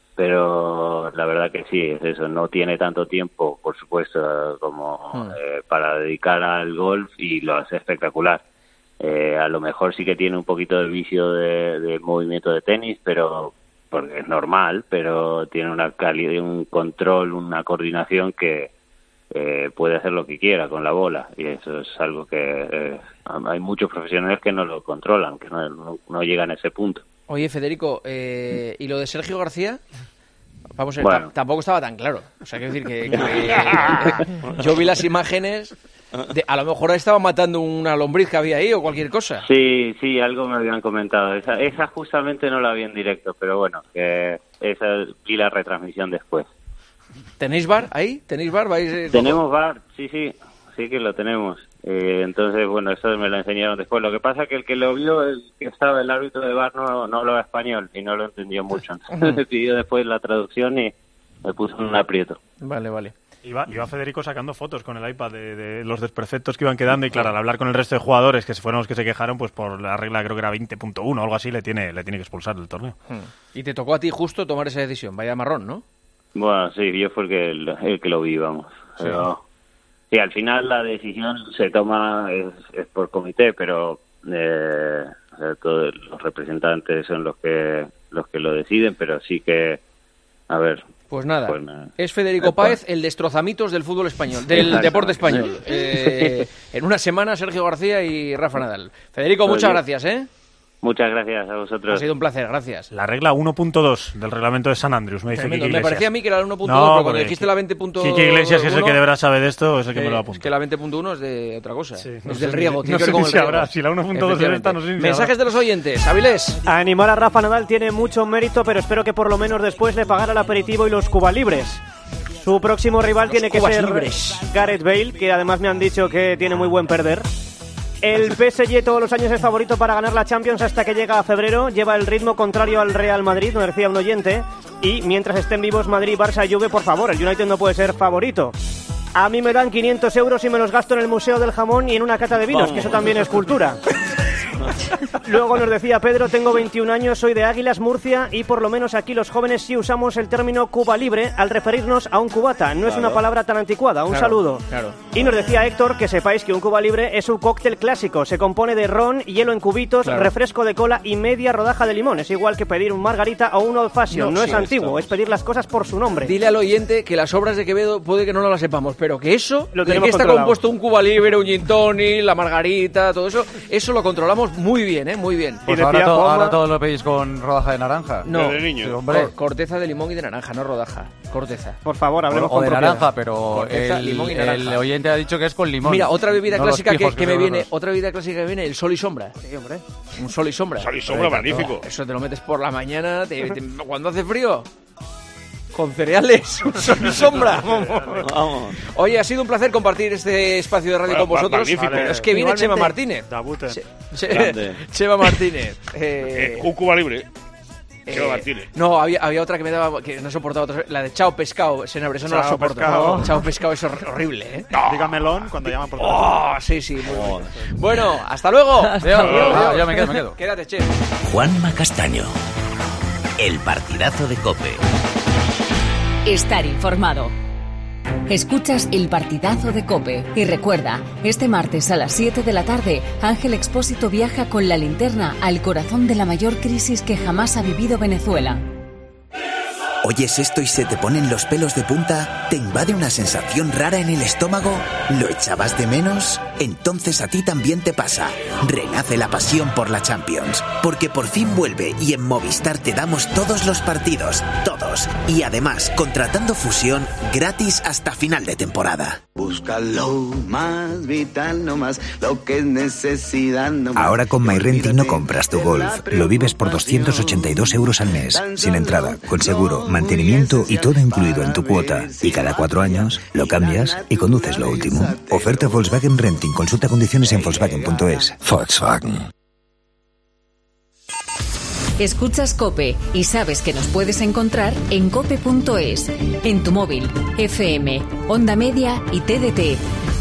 Pero la verdad que sí, es eso, no tiene tanto tiempo, por supuesto, como para dedicar al golf, y lo hace espectacular. A lo mejor sí que tiene un poquito de vicio de movimiento de tenis, pero porque es normal, pero tiene una calidad, un control, una coordinación que puede hacer lo que quiera con la bola, y eso es algo que hay muchos profesionales que no lo controlan, que no llegan a ese punto. Oye, Federico, ¿y lo de Sergio García? Vamos a ver, Bueno. tampoco estaba tan claro. O sea, quiero decir que yo vi las imágenes, a lo mejor estaba matando una lombriz que había ahí o cualquier cosa. Sí, algo me habían comentado. Esa justamente no la vi en directo, pero bueno, que esa vi la retransmisión después. ¿Tenéis bar ahí? ¿Tenéis bar? Tenemos bar, sí que lo tenemos. Entonces, bueno, eso me lo enseñaron después. Lo que pasa es que el que lo vio, el que estaba el árbitro de bar, no hablaba español y no lo entendió mucho. Entonces me pidió después la traducción y me puso en un aprieto. Vale. Iba Federico sacando fotos con el iPad de los desperfectos que iban quedando, y claro, al hablar con el resto de jugadores, que fueron los que se quejaron, pues por la regla creo que era 20.1 o algo así, le tiene que expulsar del torneo. Y te tocó a ti justo tomar esa decisión. Vaya marrón, ¿no? Bueno, sí, yo fue el que lo vi, vamos. Pero, sí, al final la decisión se toma es por comité, pero todos los representantes son los que lo deciden, pero sí que, a ver. Pues nada, es Federico Páez, el destrozamitos del fútbol español, del deporte español. En una semana, Sergio García y Rafa Nadal. Federico, muchas gracias, ¿eh? Muchas gracias a vosotros. Ha sido un placer, gracias. La regla 1.2 del reglamento de San Andrews, me dice Kiki Iglesias. Me parecía a mí que era la 1.2, no, pero cuando dijiste la 20.1... Kiki Iglesias, que es el que deberá saber de esto, es el que me lo apunta. Es que la 20.1 es de otra cosa, sí, es del riego, tiene no que ver sé con ni el si riego. habrá, si la 1.2 es esta, no sé ni si Mensajes habrá. de los oyentes, Avilés. Animar a Rafa Nadal tiene mucho mérito, pero espero que por lo menos después le pagara el aperitivo y los Cuba Libres. Su próximo rival tiene que ser Gareth Bale, que además me han dicho que tiene muy buen perder. El PSG todos los años es favorito para ganar la Champions hasta que llega a febrero. Lleva el ritmo contrario al Real Madrid, nos decía un oyente. Y mientras estén vivos Madrid, Barça y Juve, por favor, el United no puede ser favorito. A mí me dan 500 euros y me los gasto en el Museo del Jamón y en una cata de vinos, que eso también es cultura. Luego nos decía Pedro, tengo 21 años, soy de Águilas, Murcia, y por lo menos aquí los jóvenes sí usamos el término Cuba Libre al referirnos a un cubata. No es una palabra tan anticuada. Un saludo. Claro. Y nos decía Héctor que sepáis que un Cuba Libre es un cóctel clásico. Se compone de ron, hielo en cubitos, refresco de cola y media rodaja de limón. Es igual que pedir un margarita o un old fashion. No es antiguo, es pedir las cosas por su nombre. Dile al oyente que las obras de Quevedo puede que no las sepamos, pero que eso, lo de que está compuesto un Cuba Libre, un gin tonic, la margarita, todo eso lo controlamos muy bien, muy bien. Pues ahora todo lo pedís con rodaja de naranja. No, de niño. Sí, hombre. Corteza de limón y de naranja, no rodaja, corteza. Por favor, hablemos con de propiedad. naranja, pero Corteza, limón y naranja. el oyente ha dicho que es con limón. Mira, otra bebida clásica que me viene, otra viene, el sol y sombra. Sí, hombre. Un sol y sombra. Sol y sombra, magnífico. Eso te lo metes por la mañana, cuando hace frío. Con cereales, un sol y sombra. Vamos. Oye, ha sido un placer compartir este espacio de radio con vosotros. Magnífico. Pero es que viene Igualmente. Chema Martínez. Chema Martínez. Un Cuba Libre. Chema Martínez. No, había otra que me daba, que no soportaba otra, la de Chao Pescado, Senabre, eso no la Chao soporto. Pescado. Chao Pescado es horrible, ¿eh? Diga melón cuando llaman por teléfono. Sí, muy bien. Bueno, hasta luego. Adiós. Yo me quedo. Quédate, che. Juanma Castaño. El partidazo de COPE. Estar informado. Escuchas el partidazo de COPE. Y recuerda, este martes a las 7 de la tarde, Ángel Expósito viaja con la linterna al corazón de la mayor crisis que jamás ha vivido Venezuela. ¿Oyes esto y se te ponen los pelos de punta? ¿Te invade una sensación rara en el estómago? ¿Lo echabas de menos? Entonces a ti también te pasa. Renace la pasión por la Champions. Porque por fin vuelve y en Movistar te damos todos los partidos. Todos. Y además, contratando Fusión, gratis hasta final de temporada. Busca lo más vital, no más lo que es necesidad. No más. Ahora con MyRenting no compras tu Golf. Lo vives por 282 euros al mes. Sin entrada, con seguro, mantenimiento y todo incluido en tu cuota. Y cada 4 años lo cambias y conduces lo último. Oferta Volkswagen Renting. Consulta condiciones en Volkswagen.es. Volkswagen. Escuchas COPE y sabes que nos puedes encontrar en cope.es, en tu móvil, FM, Onda Media y TDT.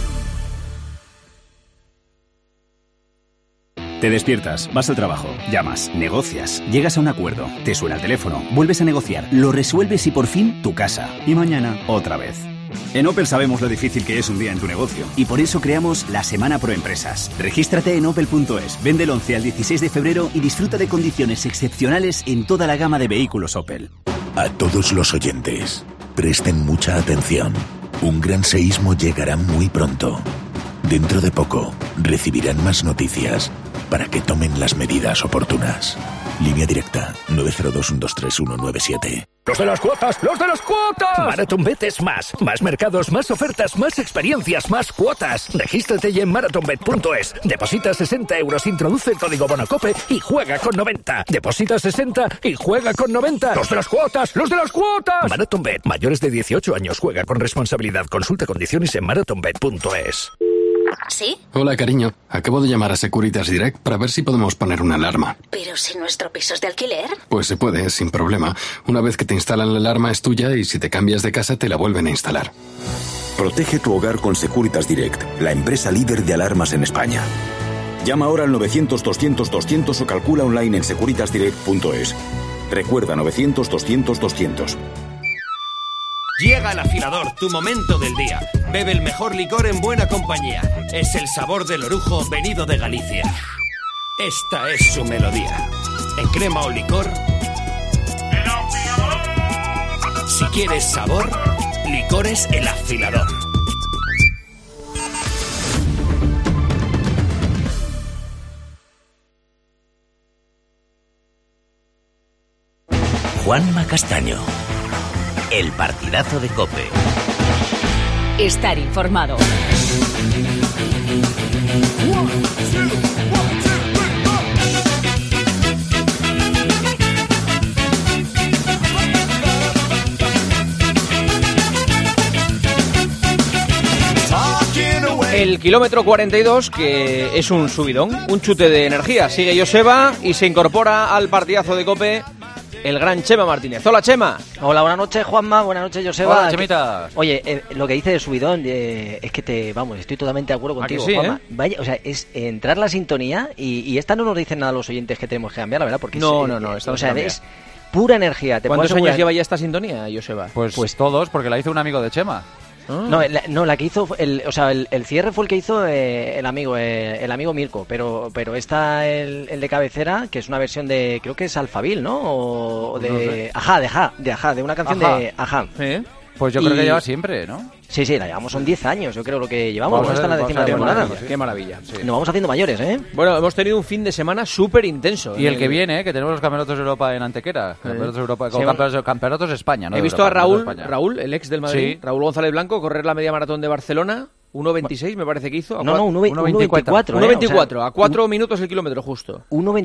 Te despiertas, vas al trabajo, llamas, negocias, llegas a un acuerdo, te suena el teléfono, vuelves a negociar, lo resuelves y por fin tu casa. Y mañana, otra vez. En Opel sabemos lo difícil que es un día en tu negocio y por eso creamos la Semana Pro Empresas. Regístrate en opel.es, vende el 11 al 16 de febrero y disfruta de condiciones excepcionales en toda la gama de vehículos Opel. A todos los oyentes, presten mucha atención. Un gran seísmo llegará muy pronto. Dentro de poco, recibirán más noticias para que tomen las medidas oportunas. Línea directa 902-123-197. ¡Los de las cuotas! ¡Los de las cuotas! MarathonBet es más. Más mercados, más ofertas, más experiencias, más cuotas. Regístrate ya en marathonbet.es. Deposita 60 euros, introduce el código BONOCOPE y juega con 90. Deposita 60 y juega con 90. ¡Los de las cuotas! ¡Los de las cuotas! MarathonBet. Mayores de 18 años. Juega con responsabilidad. Consulta condiciones en marathonbet.es. ¿Sí? Hola, cariño. Acabo de llamar a Securitas Direct para ver si podemos poner una alarma. ¿Pero si nuestro piso es de alquiler? Pues se puede, sin problema. Una vez que te instalan la alarma es tuya y si te cambias de casa te la vuelven a instalar. Protege tu hogar con Securitas Direct, la empresa líder de alarmas en España. Llama ahora al 900-200-200 o calcula online en securitasdirect.es. Recuerda 900-200-200. Llega el afilador, tu momento del día. Bebe el mejor licor en buena compañía. Es el sabor del orujo venido de Galicia. Esta es su melodía. En crema o licor. Si quieres sabor, licores El Afilador. Juanma Castaño. El partidazo de COPE. Estar informado. El kilómetro 42, que es un subidón, un chute de energía. Sigue Joseba y se incorpora al partidazo de COPE el gran Chema Martínez. Hola, Chema. Hola, buenas noches, Juanma. Buenas noches, Joseba. Hola, Chemita. Oye, lo que dice de subidón, es que estoy totalmente de acuerdo contigo, sí, Juanma. Vaya, o sea, es entrar la sintonía y esta no nos dice nada a los oyentes que tenemos que cambiar, la verdad, porque no, o sea, es pura energía. ¿Cuántos años lleva ya esta sintonía, Joseba? Pues todos, porque la hizo un amigo de Chema. No, la que hizo, el cierre fue el que hizo el amigo Mirko, pero está el de cabecera, que es una versión de, creo que es Alphaville, ¿no? O de, no sé. de una canción de Ajá. ¿Sí? Pues yo creo que lleva siempre, ¿no? Sí, la llevamos, son 10 años, yo creo lo que llevamos. Vamos a estar en la 10ª temporada. Qué maravilla. Sí. Nos vamos haciendo mayores, ¿eh? Bueno, hemos tenido un fin de semana súper intenso. Y el que viene, que tenemos los campeonatos de Europa en Antequera. Campeonatos de Europa, campeonatos de España, ¿no? He visto a Raúl, el ex del Madrid, sí. Raúl González Blanco, correr la media maratón de Barcelona. 1.26 me parece que hizo. 1.24. 1.24, a 4 minutos el kilómetro justo.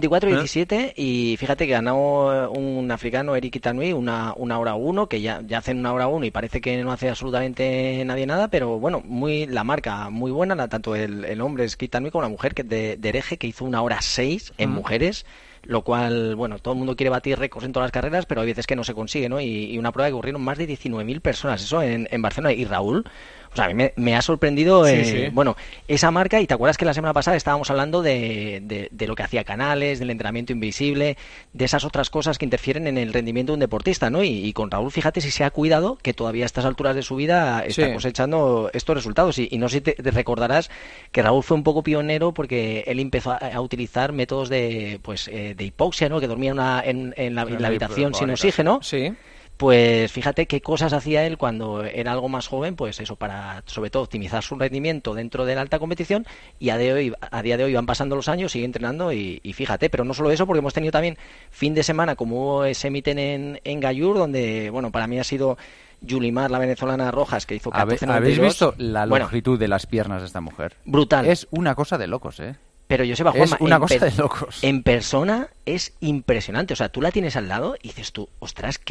1.24.17 y fíjate que ganó un africano, Eric Itanui, una hora 1, que ya hacen una hora 1 y parece que no hace absolutamente nadie nada, pero bueno, la marca muy buena, tanto el hombre es Itanui como la mujer, que de Hereje, que hizo una hora 6 en mujeres. Lo cual, bueno, todo el mundo quiere batir récords en todas las carreras, pero hay veces que no se consigue, ¿no? Y una prueba que ocurrieron más de 19.000 personas, eso en Barcelona. Y Raúl, o sea, a mí me ha sorprendido, bueno, esa marca. Y te acuerdas que la semana pasada estábamos hablando de lo que hacía Canales, del entrenamiento invisible, de esas otras cosas que interfieren en el rendimiento de un deportista, ¿no? Y con Raúl, fíjate si se ha cuidado, que todavía a estas alturas de su vida está cosechando estos resultados. Y no sé si te recordarás que Raúl fue un poco pionero porque él empezó a utilizar métodos de hipoxia, ¿no? Que dormía en la habitación sin oxígeno. Sí. Pues fíjate qué cosas hacía él cuando era algo más joven, pues eso, para sobre todo optimizar su rendimiento dentro de la alta competición, y a día de hoy van pasando los años, sigue entrenando y fíjate, pero no solo eso, porque hemos tenido también fin de semana como ese miten en Gallur, donde, bueno, para mí ha sido Yulimar, la venezolana Rojas, que hizo 14.92. ¿Habéis visto la longitud de las piernas de esta mujer? Brutal. Es una cosa de locos, ¿eh? Pero Joseba, Juanma, es una cosa de locos. En persona es impresionante. O sea, tú la tienes al lado y dices tú, ostras,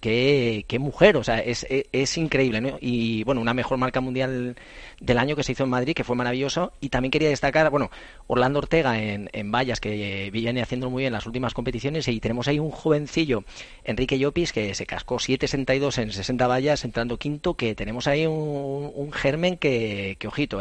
qué mujer. O sea, es increíble, ¿no? Y bueno, una mejor marca mundial del año que se hizo en Madrid, que fue maravilloso. Y también quería destacar, bueno, Orlando Ortega en vallas, que viene haciéndolo muy bien en las últimas competiciones. Y tenemos ahí un jovencillo, Enrique Llopis, que se cascó 7.62 en 60 vallas, entrando quinto, que tenemos ahí un germen que ojito,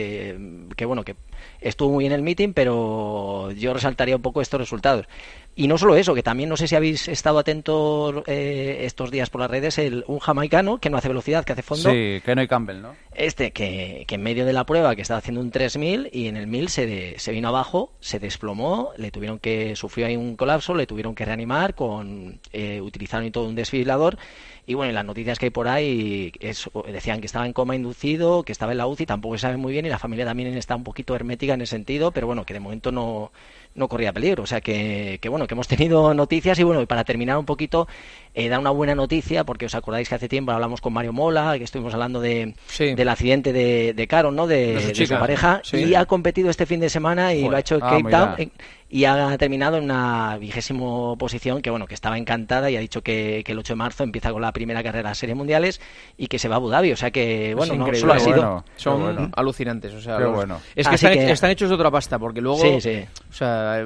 que bueno, que estuvo muy bien el meeting, pero yo resaltaría un poco estos resultados. Y no solo eso, que también no sé si habéis estado atentos estos días por las redes, un jamaicano que no hace velocidad, que hace fondo. Sí, Kenny Campbell, ¿no? Que en medio de la prueba, que estaba haciendo un 3.000 y en el 1.000 se vino abajo, se desplomó, sufrió ahí un colapso, le tuvieron que reanimar, utilizaron y todo un desfibrilador. Y bueno, y las noticias que hay por ahí decían que estaba en coma inducido, que estaba en la UCI, tampoco se sabe muy bien, y la familia también está un poquito hermética en ese sentido, pero bueno, que de momento no corría peligro. O sea que bueno, que hemos tenido noticias. Y bueno, y para terminar un poquito, da una buena noticia, porque os acordáis que hace tiempo hablamos con Mario Mola, que estuvimos hablando del accidente de Caro, ¿no? De su pareja, y ha competido este fin de semana y lo ha hecho en Cape Town. Y ha terminado en una 20ª posición, que bueno, que estaba encantada, y ha dicho que el 8 de marzo empieza con la primera carrera de Series Mundiales y que se va a Abu Dhabi. O sea que, bueno, no solo ha sido... Son alucinantes, o sea, es que están hechos de otra pasta, porque luego o sea,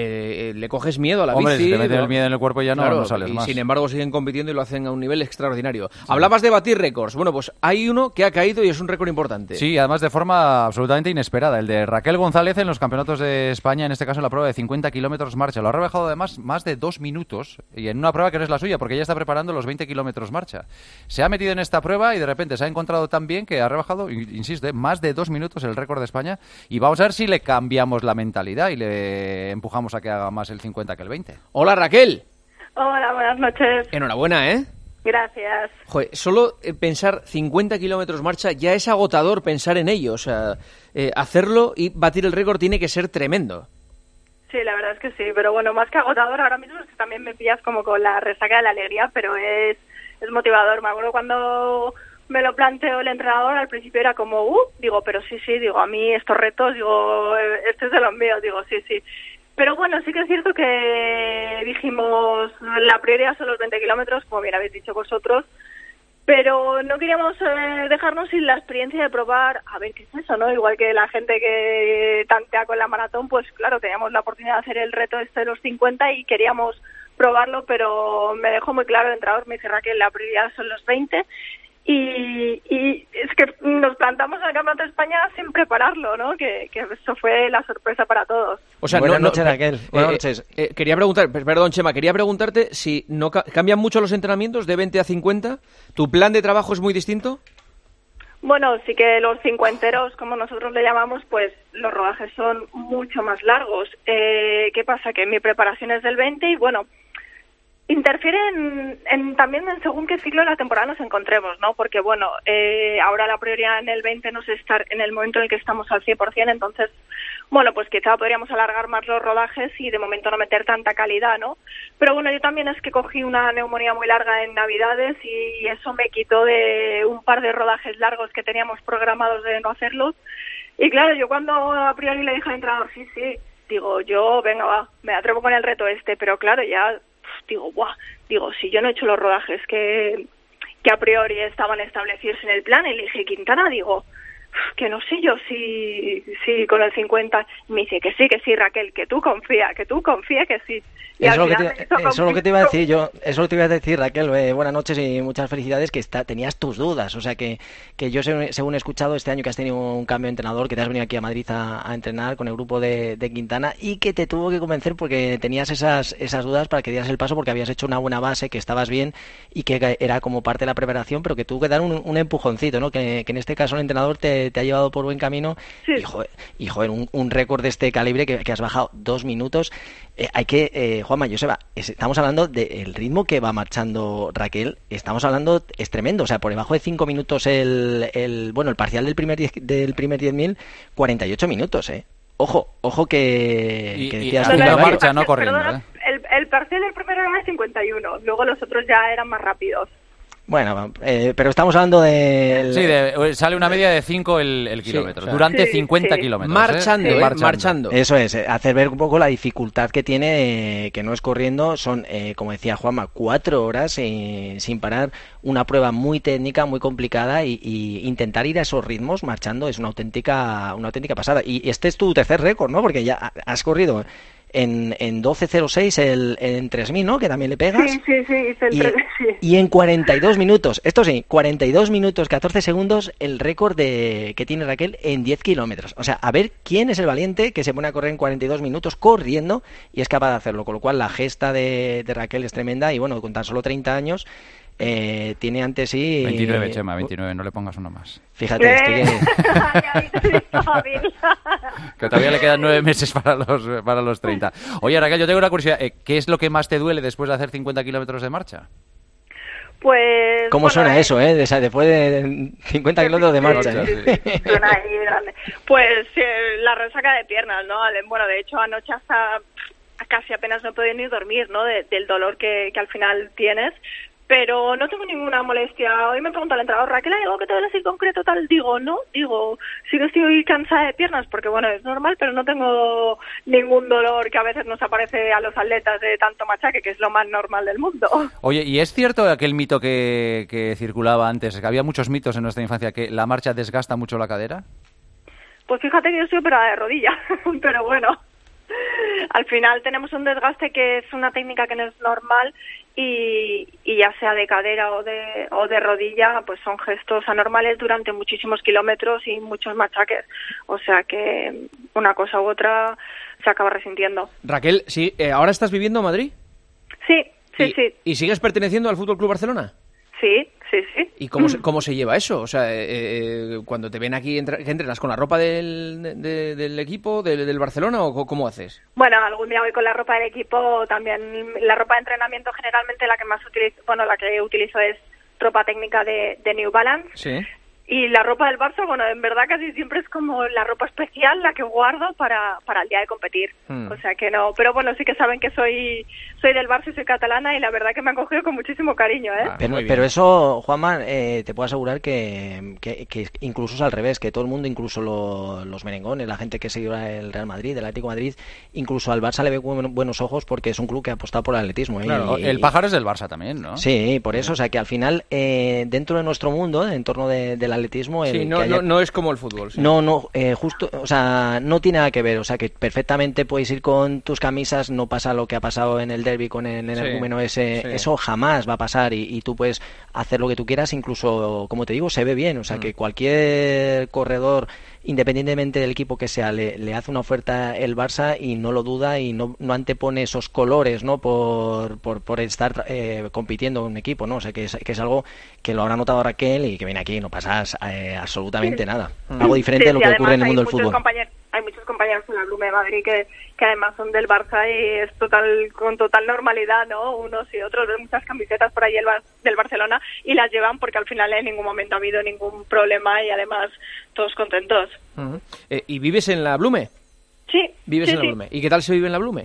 le coges miedo a la bici. Si te meten el miedo en el cuerpo ya no sales más. Sin embargo, siguen compitiendo y lo hacen a un nivel extraordinario. Hablabas de batir récords. Bueno, pues hay uno que ha caído y es un récord importante. Sí, además de forma absolutamente inesperada. El de Raquel González en los campeonatos de España, en este caso en la prueba de 50 kilómetros marcha. Lo ha rebajado además más de 2 minutos, y en una prueba que no es la suya, porque ella está preparando los 20 kilómetros marcha. Se ha metido en esta prueba y de repente se ha encontrado tan bien que ha rebajado, insisto, más de 2 minutos el récord de España. Y vamos a ver si le cambiamos la mentalidad y le empujamos a que haga más el 50 que el 20. Hola, Raquel. Hola, buenas noches. Enhorabuena, ¿eh? Gracias. Joder, solo pensar 50 kilómetros marcha ya es agotador pensar en ello. O sea, hacerlo y batir el récord tiene que ser tremendo. Sí, la verdad es que sí, pero bueno, más que agotador ahora mismo es que también me pillas como con la resaca de la alegría, pero es motivador. Me acuerdo cuando me lo planteó el entrenador, al principio era como, digo, pero sí, digo, a mí estos retos, digo, este es de los míos, digo, sí. Pero bueno, sí que es cierto que dijimos, la prioridad son los 20 kilómetros, como bien habéis dicho vosotros, pero no queríamos dejarnos sin la experiencia de probar, a ver qué es eso, ¿no? Igual que la gente que tantea con la maratón, pues claro, teníamos la oportunidad de hacer el reto de los 50 y queríamos probarlo, pero me dejó muy claro el entrenador, me dice Raquel, la prioridad son los 20 y es que nos plantamos en el Campeonato de España sin prepararlo, ¿no? Que eso fue la sorpresa para todos. O sea, Buenas noches, Raquel. Buenas noches. Quería preguntar, perdón, Chema, quería preguntarte si no cambian mucho los entrenamientos de 20 a 50. ¿Tu plan de trabajo es muy distinto? Bueno, sí que los cincuenteros, como nosotros le llamamos, pues los rodajes son mucho más largos. ¿Qué pasa? Que mi preparación es del 20 y bueno, interfiere también en según qué ciclo de la temporada nos encontremos, ¿no? Porque, bueno, ahora la prioridad en el 20 no es estar en el momento en el que estamos al 100%, entonces, bueno, pues quizá podríamos alargar más los rodajes y de momento no meter tanta calidad, ¿no? Pero bueno, yo también es que cogí una neumonía muy larga en Navidades y eso me quitó de un par de rodajes largos que teníamos programados de no hacerlos. Y claro, yo cuando a priori le dije al entrenador, sí, digo, yo, venga, va, me atrevo con el reto pero claro, ya... Digo, si yo no he hecho los rodajes que a priori estaban establecidos en el plan, y le dije, Quintana, digo, que no sé yo si con el 50, y me dice que sí, Raquel, que tú confía que sí. Y eso es lo que te iba a decir yo, eso te iba a decir, Raquel, buenas noches y muchas felicidades, que tenías tus dudas, o sea que yo según he escuchado este año que has tenido un cambio de entrenador, que te has venido aquí a Madrid a entrenar con el grupo de Quintana y que te tuvo que convencer porque tenías esas dudas para que dieras el paso porque habías hecho una buena base, que estabas bien y que era como parte de la preparación, pero que tuvo que dar un empujoncito, ¿no? Que en este caso el entrenador te ha llevado por buen camino. Sí. Y joder, un récord de este calibre que has bajado 2 minutos. Hay que, Juanma, Joseba, estamos hablando del ritmo que va marchando Raquel, estamos hablando, es tremendo, o sea, por debajo de 5 minutos el parcial del primer 10.000, 48 minutos, Ojo que decías haciendo marcha, no corriendo. Perdona, el parcial del primero era de 51, luego los otros ya eran más rápidos. Bueno, pero estamos hablando de... Sí, sale una media de 5 el kilómetro, durante 50 kilómetros. Marchando. Eso es, hacer ver un poco la dificultad que tiene, que no es corriendo, son, como decía Juanma, 4 horas sin parar, una prueba muy técnica, muy complicada, y intentar ir a esos ritmos marchando es una auténtica pasada. Y este es tu tercer récord, ¿no? Porque ya has corrido... En 12.06 en 3.000, ¿no? Que también le pegas. Sí, hice el 3, sí. Y en 42 minutos, esto sí, 42 minutos, 14 segundos, el récord que tiene Raquel en 10 kilómetros. O sea, a ver quién es el valiente que se pone a correr en 42 minutos corriendo y es capaz de hacerlo. Con lo cual, la gesta de Raquel es tremenda y, bueno, con tan solo 30 años... tiene ante sí... 29, Chema, 29, no le pongas uno más. Fíjate, que todavía le quedan 9 meses para los 30. Oye, Raquel, yo tengo una curiosidad. ¿Qué es lo que más te duele después de hacer 50 kilómetros de marcha? Pues... ¿Cómo suena eso, después de 50 kilómetros de marcha? Sí, suena ahí grande. Pues la resaca de piernas, ¿no? Bueno, de hecho, anoche hasta casi apenas no he podido ni dormir, ¿no? Del dolor que al final tienes. Pero no tengo ninguna molestia. Hoy me pregunta el entrenador, Raquel, ¿hay algo que te duele así concreto tal? Digo, no. Sí que estoy cansada de piernas porque, bueno, es normal, pero no tengo ningún dolor que a veces nos aparece a los atletas de tanto machaque, que es lo más normal del mundo. Oye, ¿y es cierto aquel mito que circulaba antes, que había muchos mitos en nuestra infancia, que la marcha desgasta mucho la cadera? Pues fíjate que yo soy operada de rodilla, pero bueno, al final tenemos un desgaste que es una técnica que no es normal y ya sea de cadera o de rodilla, pues son gestos anormales durante muchísimos kilómetros y muchos machaques. O sea que una cosa u otra se acaba resintiendo. Raquel, sí, ¿ahora estás viviendo en Madrid? Sí. ¿Y sigues perteneciendo al Fútbol Club Barcelona? Sí. ¿Y cómo se lleva eso? O sea, cuando te ven aquí, que entrenas con la ropa del equipo, del Barcelona, ¿o cómo haces? Bueno, algún día voy con la ropa del equipo, también la ropa de entrenamiento generalmente la que utilizo es ropa técnica de New Balance. Sí. Y la ropa del Barça, bueno, en verdad casi siempre es como la ropa especial, la que guardo para el día de competir. O sea que no, pero bueno, sí que saben que soy del Barça y soy catalana y la verdad que me han cogido con muchísimo cariño, ¿eh? Pero eso, Juanma, te puedo asegurar que incluso es al revés, que todo el mundo, incluso los merengones, la gente que sigue el Real Madrid, el Atlético de Madrid, incluso al Barça le ve buenos ojos porque es un club que ha apostado por el atletismo. Claro, el pájaro es del Barça también, ¿no? Sí, por eso, o sea que al final, dentro de nuestro mundo, en torno del atletismo... Sí, no es como el fútbol. Sí. No, justo, o sea, no tiene nada que ver, o sea que perfectamente puedes ir con tus camisas, no pasa lo que ha pasado en el derbi con el energúmeno ese, eso jamás va a pasar y tú puedes hacer lo que tú quieras, incluso, como te digo, se ve bien, o sea que cualquier corredor, independientemente del equipo que sea, le hace una oferta el Barça y no lo duda y no antepone esos colores, ¿no? Por estar compitiendo en un equipo, ¿no? O sea que es algo que lo habrá notado Raquel y que viene aquí y no pasa absolutamente nada. Algo diferente de lo que ocurre en el mundo del fútbol. Hay muchos compañeros en la Blume de Madrid que además son del Barça y es con total normalidad, ¿no? Unos y otros, ven muchas camisetas por ahí del Barcelona y las llevan porque al final en ningún momento ha habido ningún problema y además todos contentos. ¿Y vives en la Blume? Sí. ¿Vives en la Blume? ¿Y qué tal se vive en la Blume?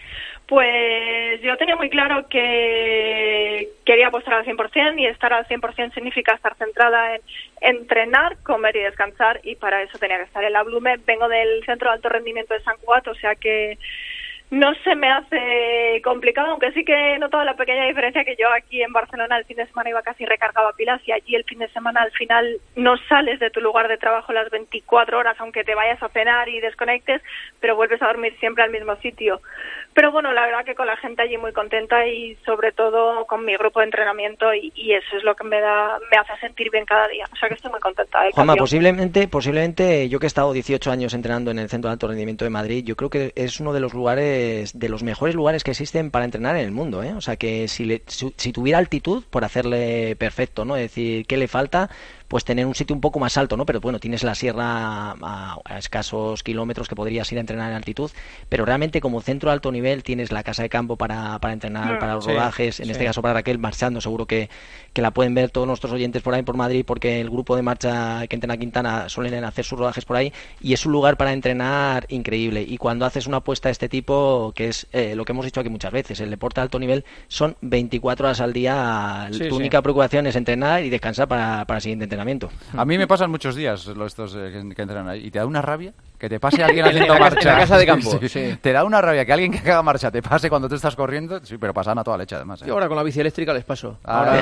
Pues yo tenía muy claro que quería apostar al 100% y estar al 100% significa estar centrada en entrenar, comer y descansar y para eso tenía que estar en la Blume. Vengo del Centro de Alto Rendimiento de Sant Cugat, o sea que no se me hace complicado, aunque sí que he notado la pequeña diferencia que yo aquí en Barcelona el fin de semana iba casi recargaba pilas y allí el fin de semana al final no sales de tu lugar de trabajo las 24 horas, aunque te vayas a cenar y desconectes, pero vuelves a dormir siempre al mismo sitio. Pero bueno, la verdad que con la gente allí muy contenta y sobre todo con mi grupo de entrenamiento y eso es lo que me hace sentir bien cada día. O sea que estoy muy contenta. Juanma, posiblemente yo que he estado 18 años entrenando en el Centro de Alto Rendimiento de Madrid, yo creo que es uno de los lugares, de los mejores lugares que existen para entrenar en el mundo, ¿eh? O sea que si tuviera altitud, por hacerle perfecto, ¿no? Es decir, ¿qué le falta? Pues tener un sitio un poco más alto, ¿no? Pero bueno, tienes la sierra a escasos kilómetros que podrías ir a entrenar en altitud, pero realmente como centro de alto nivel tienes la casa de campo para entrenar, para los rodajes, en este caso para Raquel, marchando, seguro que la pueden ver todos nuestros oyentes por ahí por Madrid, porque el grupo de marcha que entrena Quintana suelen hacer sus rodajes por ahí, y es un lugar para entrenar increíble, y cuando haces una apuesta de este tipo, que es lo que hemos dicho aquí muchas veces, el deporte de alto nivel son 24 horas al día, tu única preocupación es entrenar y descansar para el siguiente entrenamiento. A mí me pasan muchos días estos que entrenan ahí y te da una rabia que te pase alguien haciendo marcha en la casa de campo. Sí. Te da una rabia que alguien que haga marcha te pase cuando tú estás corriendo, sí, pero pasan a toda leche además. Yo ahora con la bici eléctrica les paso.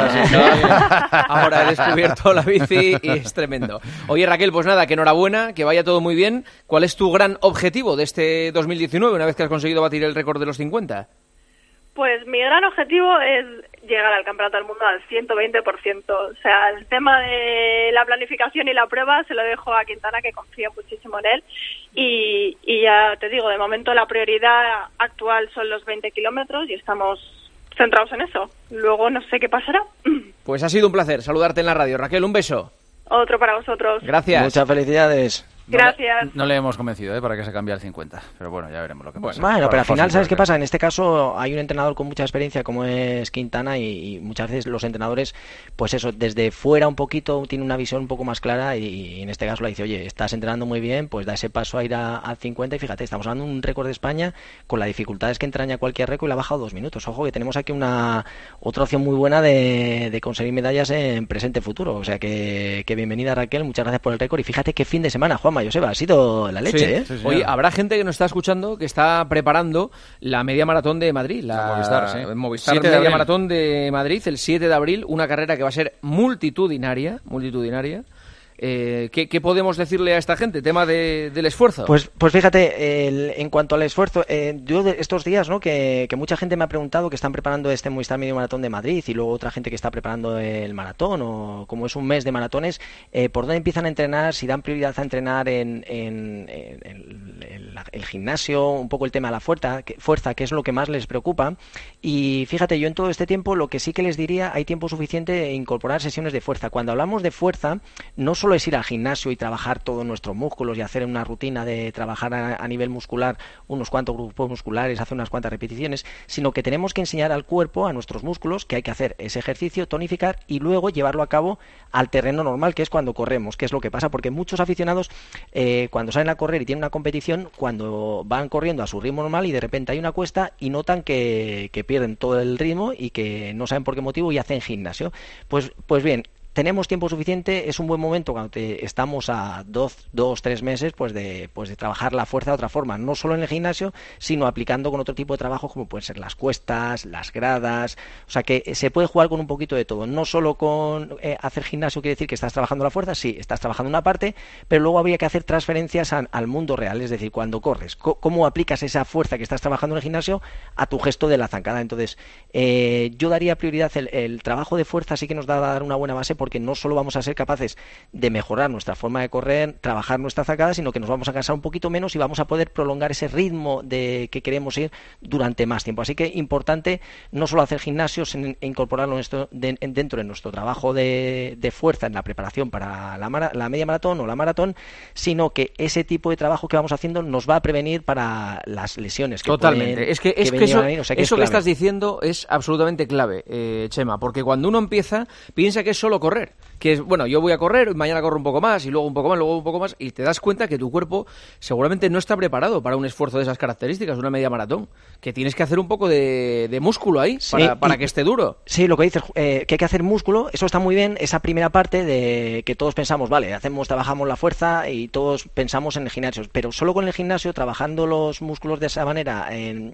Ahora he descubierto la bici y es tremendo. Oye, Raquel, pues nada, que enhorabuena, que vaya todo muy bien. ¿Cuál es tu gran objetivo de este 2019 una vez que has conseguido batir el récord de los 50? Pues mi gran objetivo es llegar al Campeonato del Mundo al 120%. O sea, el tema de la planificación y la prueba se lo dejo a Quintana, que confío muchísimo en él. Y ya te digo, de momento la prioridad actual son los 20 kilómetros y estamos centrados en eso. Luego no sé qué pasará. Pues ha sido un placer saludarte en la radio. Raquel, un beso. Otro para vosotros. Gracias. Muchas felicidades. Gracias. No le hemos convencido para que se cambie al 50, pero bueno, ya veremos lo que pasa. Bueno, pero al final, ¿sabes qué pasa? En este caso hay un entrenador con mucha experiencia como es Quintana y muchas veces los entrenadores, pues eso, desde fuera un poquito tiene una visión un poco más clara y en este caso le dice, oye, estás entrenando muy bien, pues da ese paso a ir al 50 y fíjate, estamos hablando de un récord de España con las dificultades que entraña cualquier récord y le ha bajado 2 minutos. Ojo que tenemos aquí otra opción muy buena de conseguir medallas en presente futuro. O sea que bienvenida Raquel, muchas gracias por el récord y fíjate qué fin de semana, Juanma, Joseba, ha sido la leche, ¿eh? Sí, oye, habrá gente que nos está escuchando que está preparando la media maratón de Madrid, la Movistar Media Maratón de Madrid, el 7 de abril, una carrera que va a ser multitudinaria. ¿Qué podemos decirle a esta gente? Tema del esfuerzo. Pues fíjate, en cuanto al esfuerzo, yo de estos días, ¿no? Que mucha gente me ha preguntado que están preparando este Movistar Medio Maratón de Madrid y luego otra gente que está preparando el maratón o como es un mes de maratones, ¿por dónde empiezan a entrenar? Si dan prioridad a entrenar en el gimnasio, un poco el tema de la fuerza, que es lo que más les preocupa. Y fíjate, yo en todo este tiempo lo que sí que les diría, hay tiempo suficiente de incorporar sesiones de fuerza. Cuando hablamos de fuerza, no solo es ir al gimnasio y trabajar todos nuestros músculos y hacer una rutina de trabajar a nivel muscular unos cuantos grupos musculares, hacer unas cuantas repeticiones, sino que tenemos que enseñar al cuerpo, a nuestros músculos, que hay que hacer ese ejercicio, tonificar y luego llevarlo a cabo al terreno normal, que es cuando corremos, que es lo que pasa, porque muchos aficionados cuando salen a correr y tienen una competición, cuando van corriendo a su ritmo normal y de repente hay una cuesta y notan que pierden todo el ritmo y que no saben por qué motivo y hacen gimnasio. Pues bien, tenemos tiempo suficiente, es un buen momento cuando estamos a 2-3 meses pues de trabajar la fuerza de otra forma, no solo en el gimnasio, sino aplicando con otro tipo de trabajo como pueden ser las cuestas, las gradas, o sea que se puede jugar con un poquito de todo, no solo con hacer gimnasio quiere decir que estás trabajando la fuerza, sí, estás trabajando una parte, pero luego habría que hacer transferencias al mundo real, es decir, cuando corres, cómo aplicas esa fuerza que estás trabajando en el gimnasio a tu gesto de la zancada. Entonces, yo daría prioridad, el trabajo de fuerza sí que nos da a dar una buena base, porque no solo vamos a ser capaces de mejorar nuestra forma de correr, trabajar nuestra zancada, sino que nos vamos a cansar un poquito menos y vamos a poder prolongar ese ritmo de que queremos ir durante más tiempo. Así que importante no solo hacer gimnasios, incorporarlo dentro de nuestro trabajo de fuerza en la preparación para la media maratón o la maratón, sino que ese tipo de trabajo que vamos haciendo nos va a prevenir para las lesiones. Totalmente. Es que eso que estás diciendo es absolutamente clave, Chema, porque cuando uno empieza piensa que es solo correr, que es, bueno, yo voy a correr, mañana corro un poco más y luego un poco más, luego un poco más, y te das cuenta que tu cuerpo seguramente no está preparado para un esfuerzo de esas características, una media maratón, que tienes que hacer un poco de músculo ahí para que esté duro. Sí, lo que dices, que hay que hacer músculo, eso está muy bien, esa primera parte de que todos pensamos, vale, trabajamos la fuerza y todos pensamos en el gimnasio, pero solo con el gimnasio, trabajando los músculos de esa manera,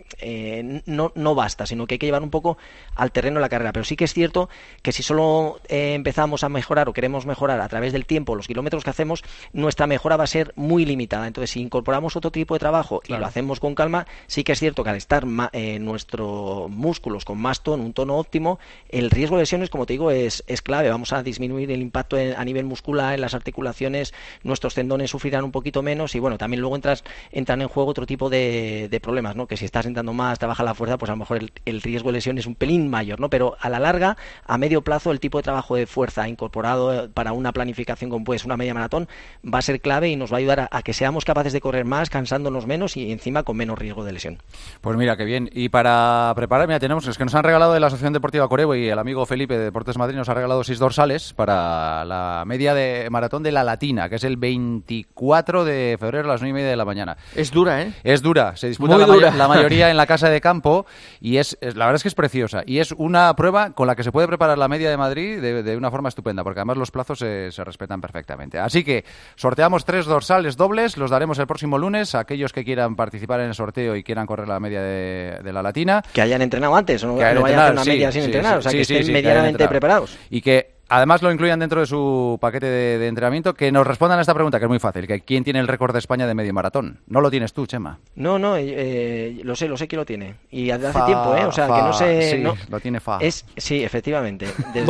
no basta, sino que hay que llevar un poco al terreno de la carrera. Pero sí que es cierto que si solo empezamos a mejorar o queremos mejorar a través del tiempo, los kilómetros que hacemos, nuestra mejora va a ser muy limitada. Entonces, si incorporamos otro tipo de trabajo y lo hacemos con calma, sí que es cierto que al estar nuestros músculos con más tono, un tono óptimo, el riesgo de lesiones, como te digo, es clave. Vamos a disminuir el impacto a nivel muscular, en las articulaciones, nuestros tendones sufrirán un poquito menos y bueno, también luego entran en juego otro tipo de problemas, ¿no? Que si estás entrando más, trabaja la fuerza, pues a lo mejor el riesgo de lesión es un pelín mayor, ¿no? Pero a la larga, a medio plazo, el tipo de trabajo de fuerza incorporado para una planificación como puede ser una media maratón va a ser clave y nos va a ayudar a que seamos capaces de correr más, cansándonos menos y encima con menos riesgo de lesión. Pues mira, qué bien. Y para preparar, mira, es que nos han regalado de la Asociación Deportiva Corebo y el amigo Felipe de Deportes Madrid nos ha regalado 6 dorsales para la media de maratón de La Latina, que es el 24 de febrero a las 9:30 de la mañana. Es dura, ¿eh? Es dura. Se disputa la mayoría en la casa de campo y la verdad es que es preciosa. Y es una prueba con la que se puede preparar la media de Madrid de una forma estupenda, porque además los plazos se respetan perfectamente. Así que sorteamos 3 dorsales dobles, los daremos el próximo lunes a aquellos que quieran participar en el sorteo y quieran correr la media de La Latina. Que hayan entrenado antes, o no vayan a hacer una media sin entrenar, o sea, que estén medianamente preparados. Y que además lo incluyan dentro de su paquete de entrenamiento. Que nos respondan a esta pregunta, que es muy fácil. ¿Quién tiene el récord de España de medio maratón? No lo tienes tú, Chema. No, lo sé que lo tiene. Y hace tiempo, o sea, que no sé... Sí, no, lo tiene Fa. Sí, efectivamente.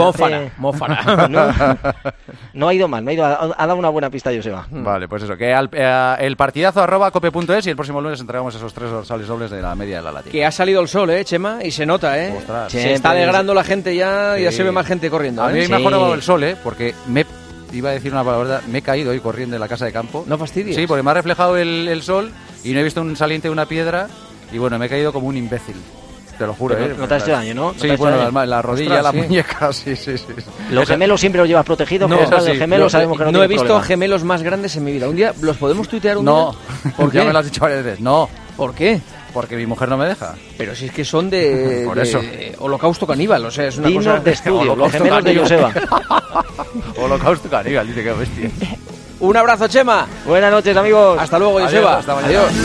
Mófana. No ha ido mal, ha dado una buena pista, Joseba. Vale, pues eso, que el partidazo @cope.es y el próximo lunes entregamos esos 3 dorsales dobles de la media de La Latina. Que ha salido el sol, Chema, y se nota, Ostras, se está alegrando la gente ya, ya se ve más gente corriendo. A mí me ha mejorado el sol, porque iba a decir una palabra, me he caído hoy corriendo en la casa de campo. No fastidies. Sí, porque me ha reflejado el sol y no he visto un saliente de una piedra y bueno, me he caído como un imbécil. Te lo juro, No te has hecho daño, ¿no? Sí, bueno, la rodilla, la muñeca, sí. Los gemelos siempre los llevas protegidos. Sabemos que no he visto gemelos más grandes en mi vida. Un día, ¿los podemos tuitear un día? No, porque ya me lo has dicho varias veces. No. ¿Por qué? Porque mi mujer no me deja. Pero si es que son de Holocausto Caníbal, o sea, es una Dignos cosa de estudio, los gemelos de Joseba. Holocausto Caníbal, dice que bestia. Un abrazo, Chema. Buenas noches, amigos. Hasta luego, Joseba. Hasta mañana. Adiós.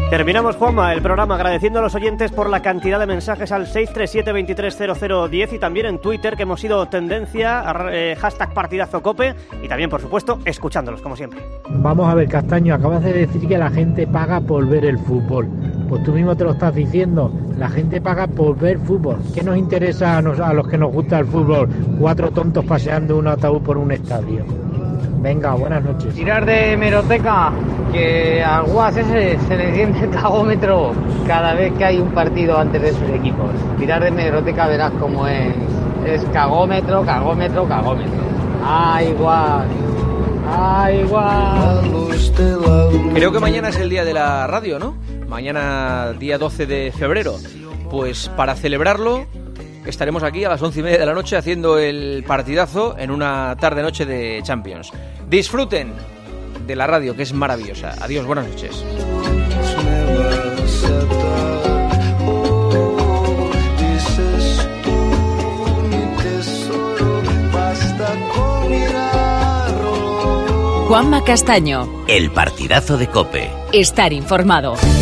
Terminamos, Juanma, el programa agradeciendo a los oyentes por la cantidad de mensajes al 637-230010 y también en Twitter, que hemos sido tendencia, hashtag partidazocope, y también, por supuesto, escuchándolos, como siempre. Vamos a ver, Castaño, acabas de decir que la gente paga por ver el fútbol. Pues tú mismo te lo estás diciendo, la gente paga por ver fútbol. ¿Qué nos interesa a los que nos gusta el fútbol? 4 tontos paseando un ataúd por un estadio. Venga, buenas noches. Tirar de hemeroteca, que al Guas ese se le enciende el cagómetro cada vez que hay un partido antes de sus equipos. Tirar de hemeroteca, verás cómo es cagómetro, cagómetro, cagómetro. ¡Ay, Guas! ¡Ay, Guas! Creo que mañana es el día de la radio, ¿no? Mañana, día 12 de febrero. Pues para celebrarlo estaremos aquí a las 11:30 de la noche haciendo el partidazo en una tarde-noche de Champions. Disfruten de la radio, que es maravillosa. Adiós, buenas noches. Juanma Castaño. El partidazo de COPE. Estar informado.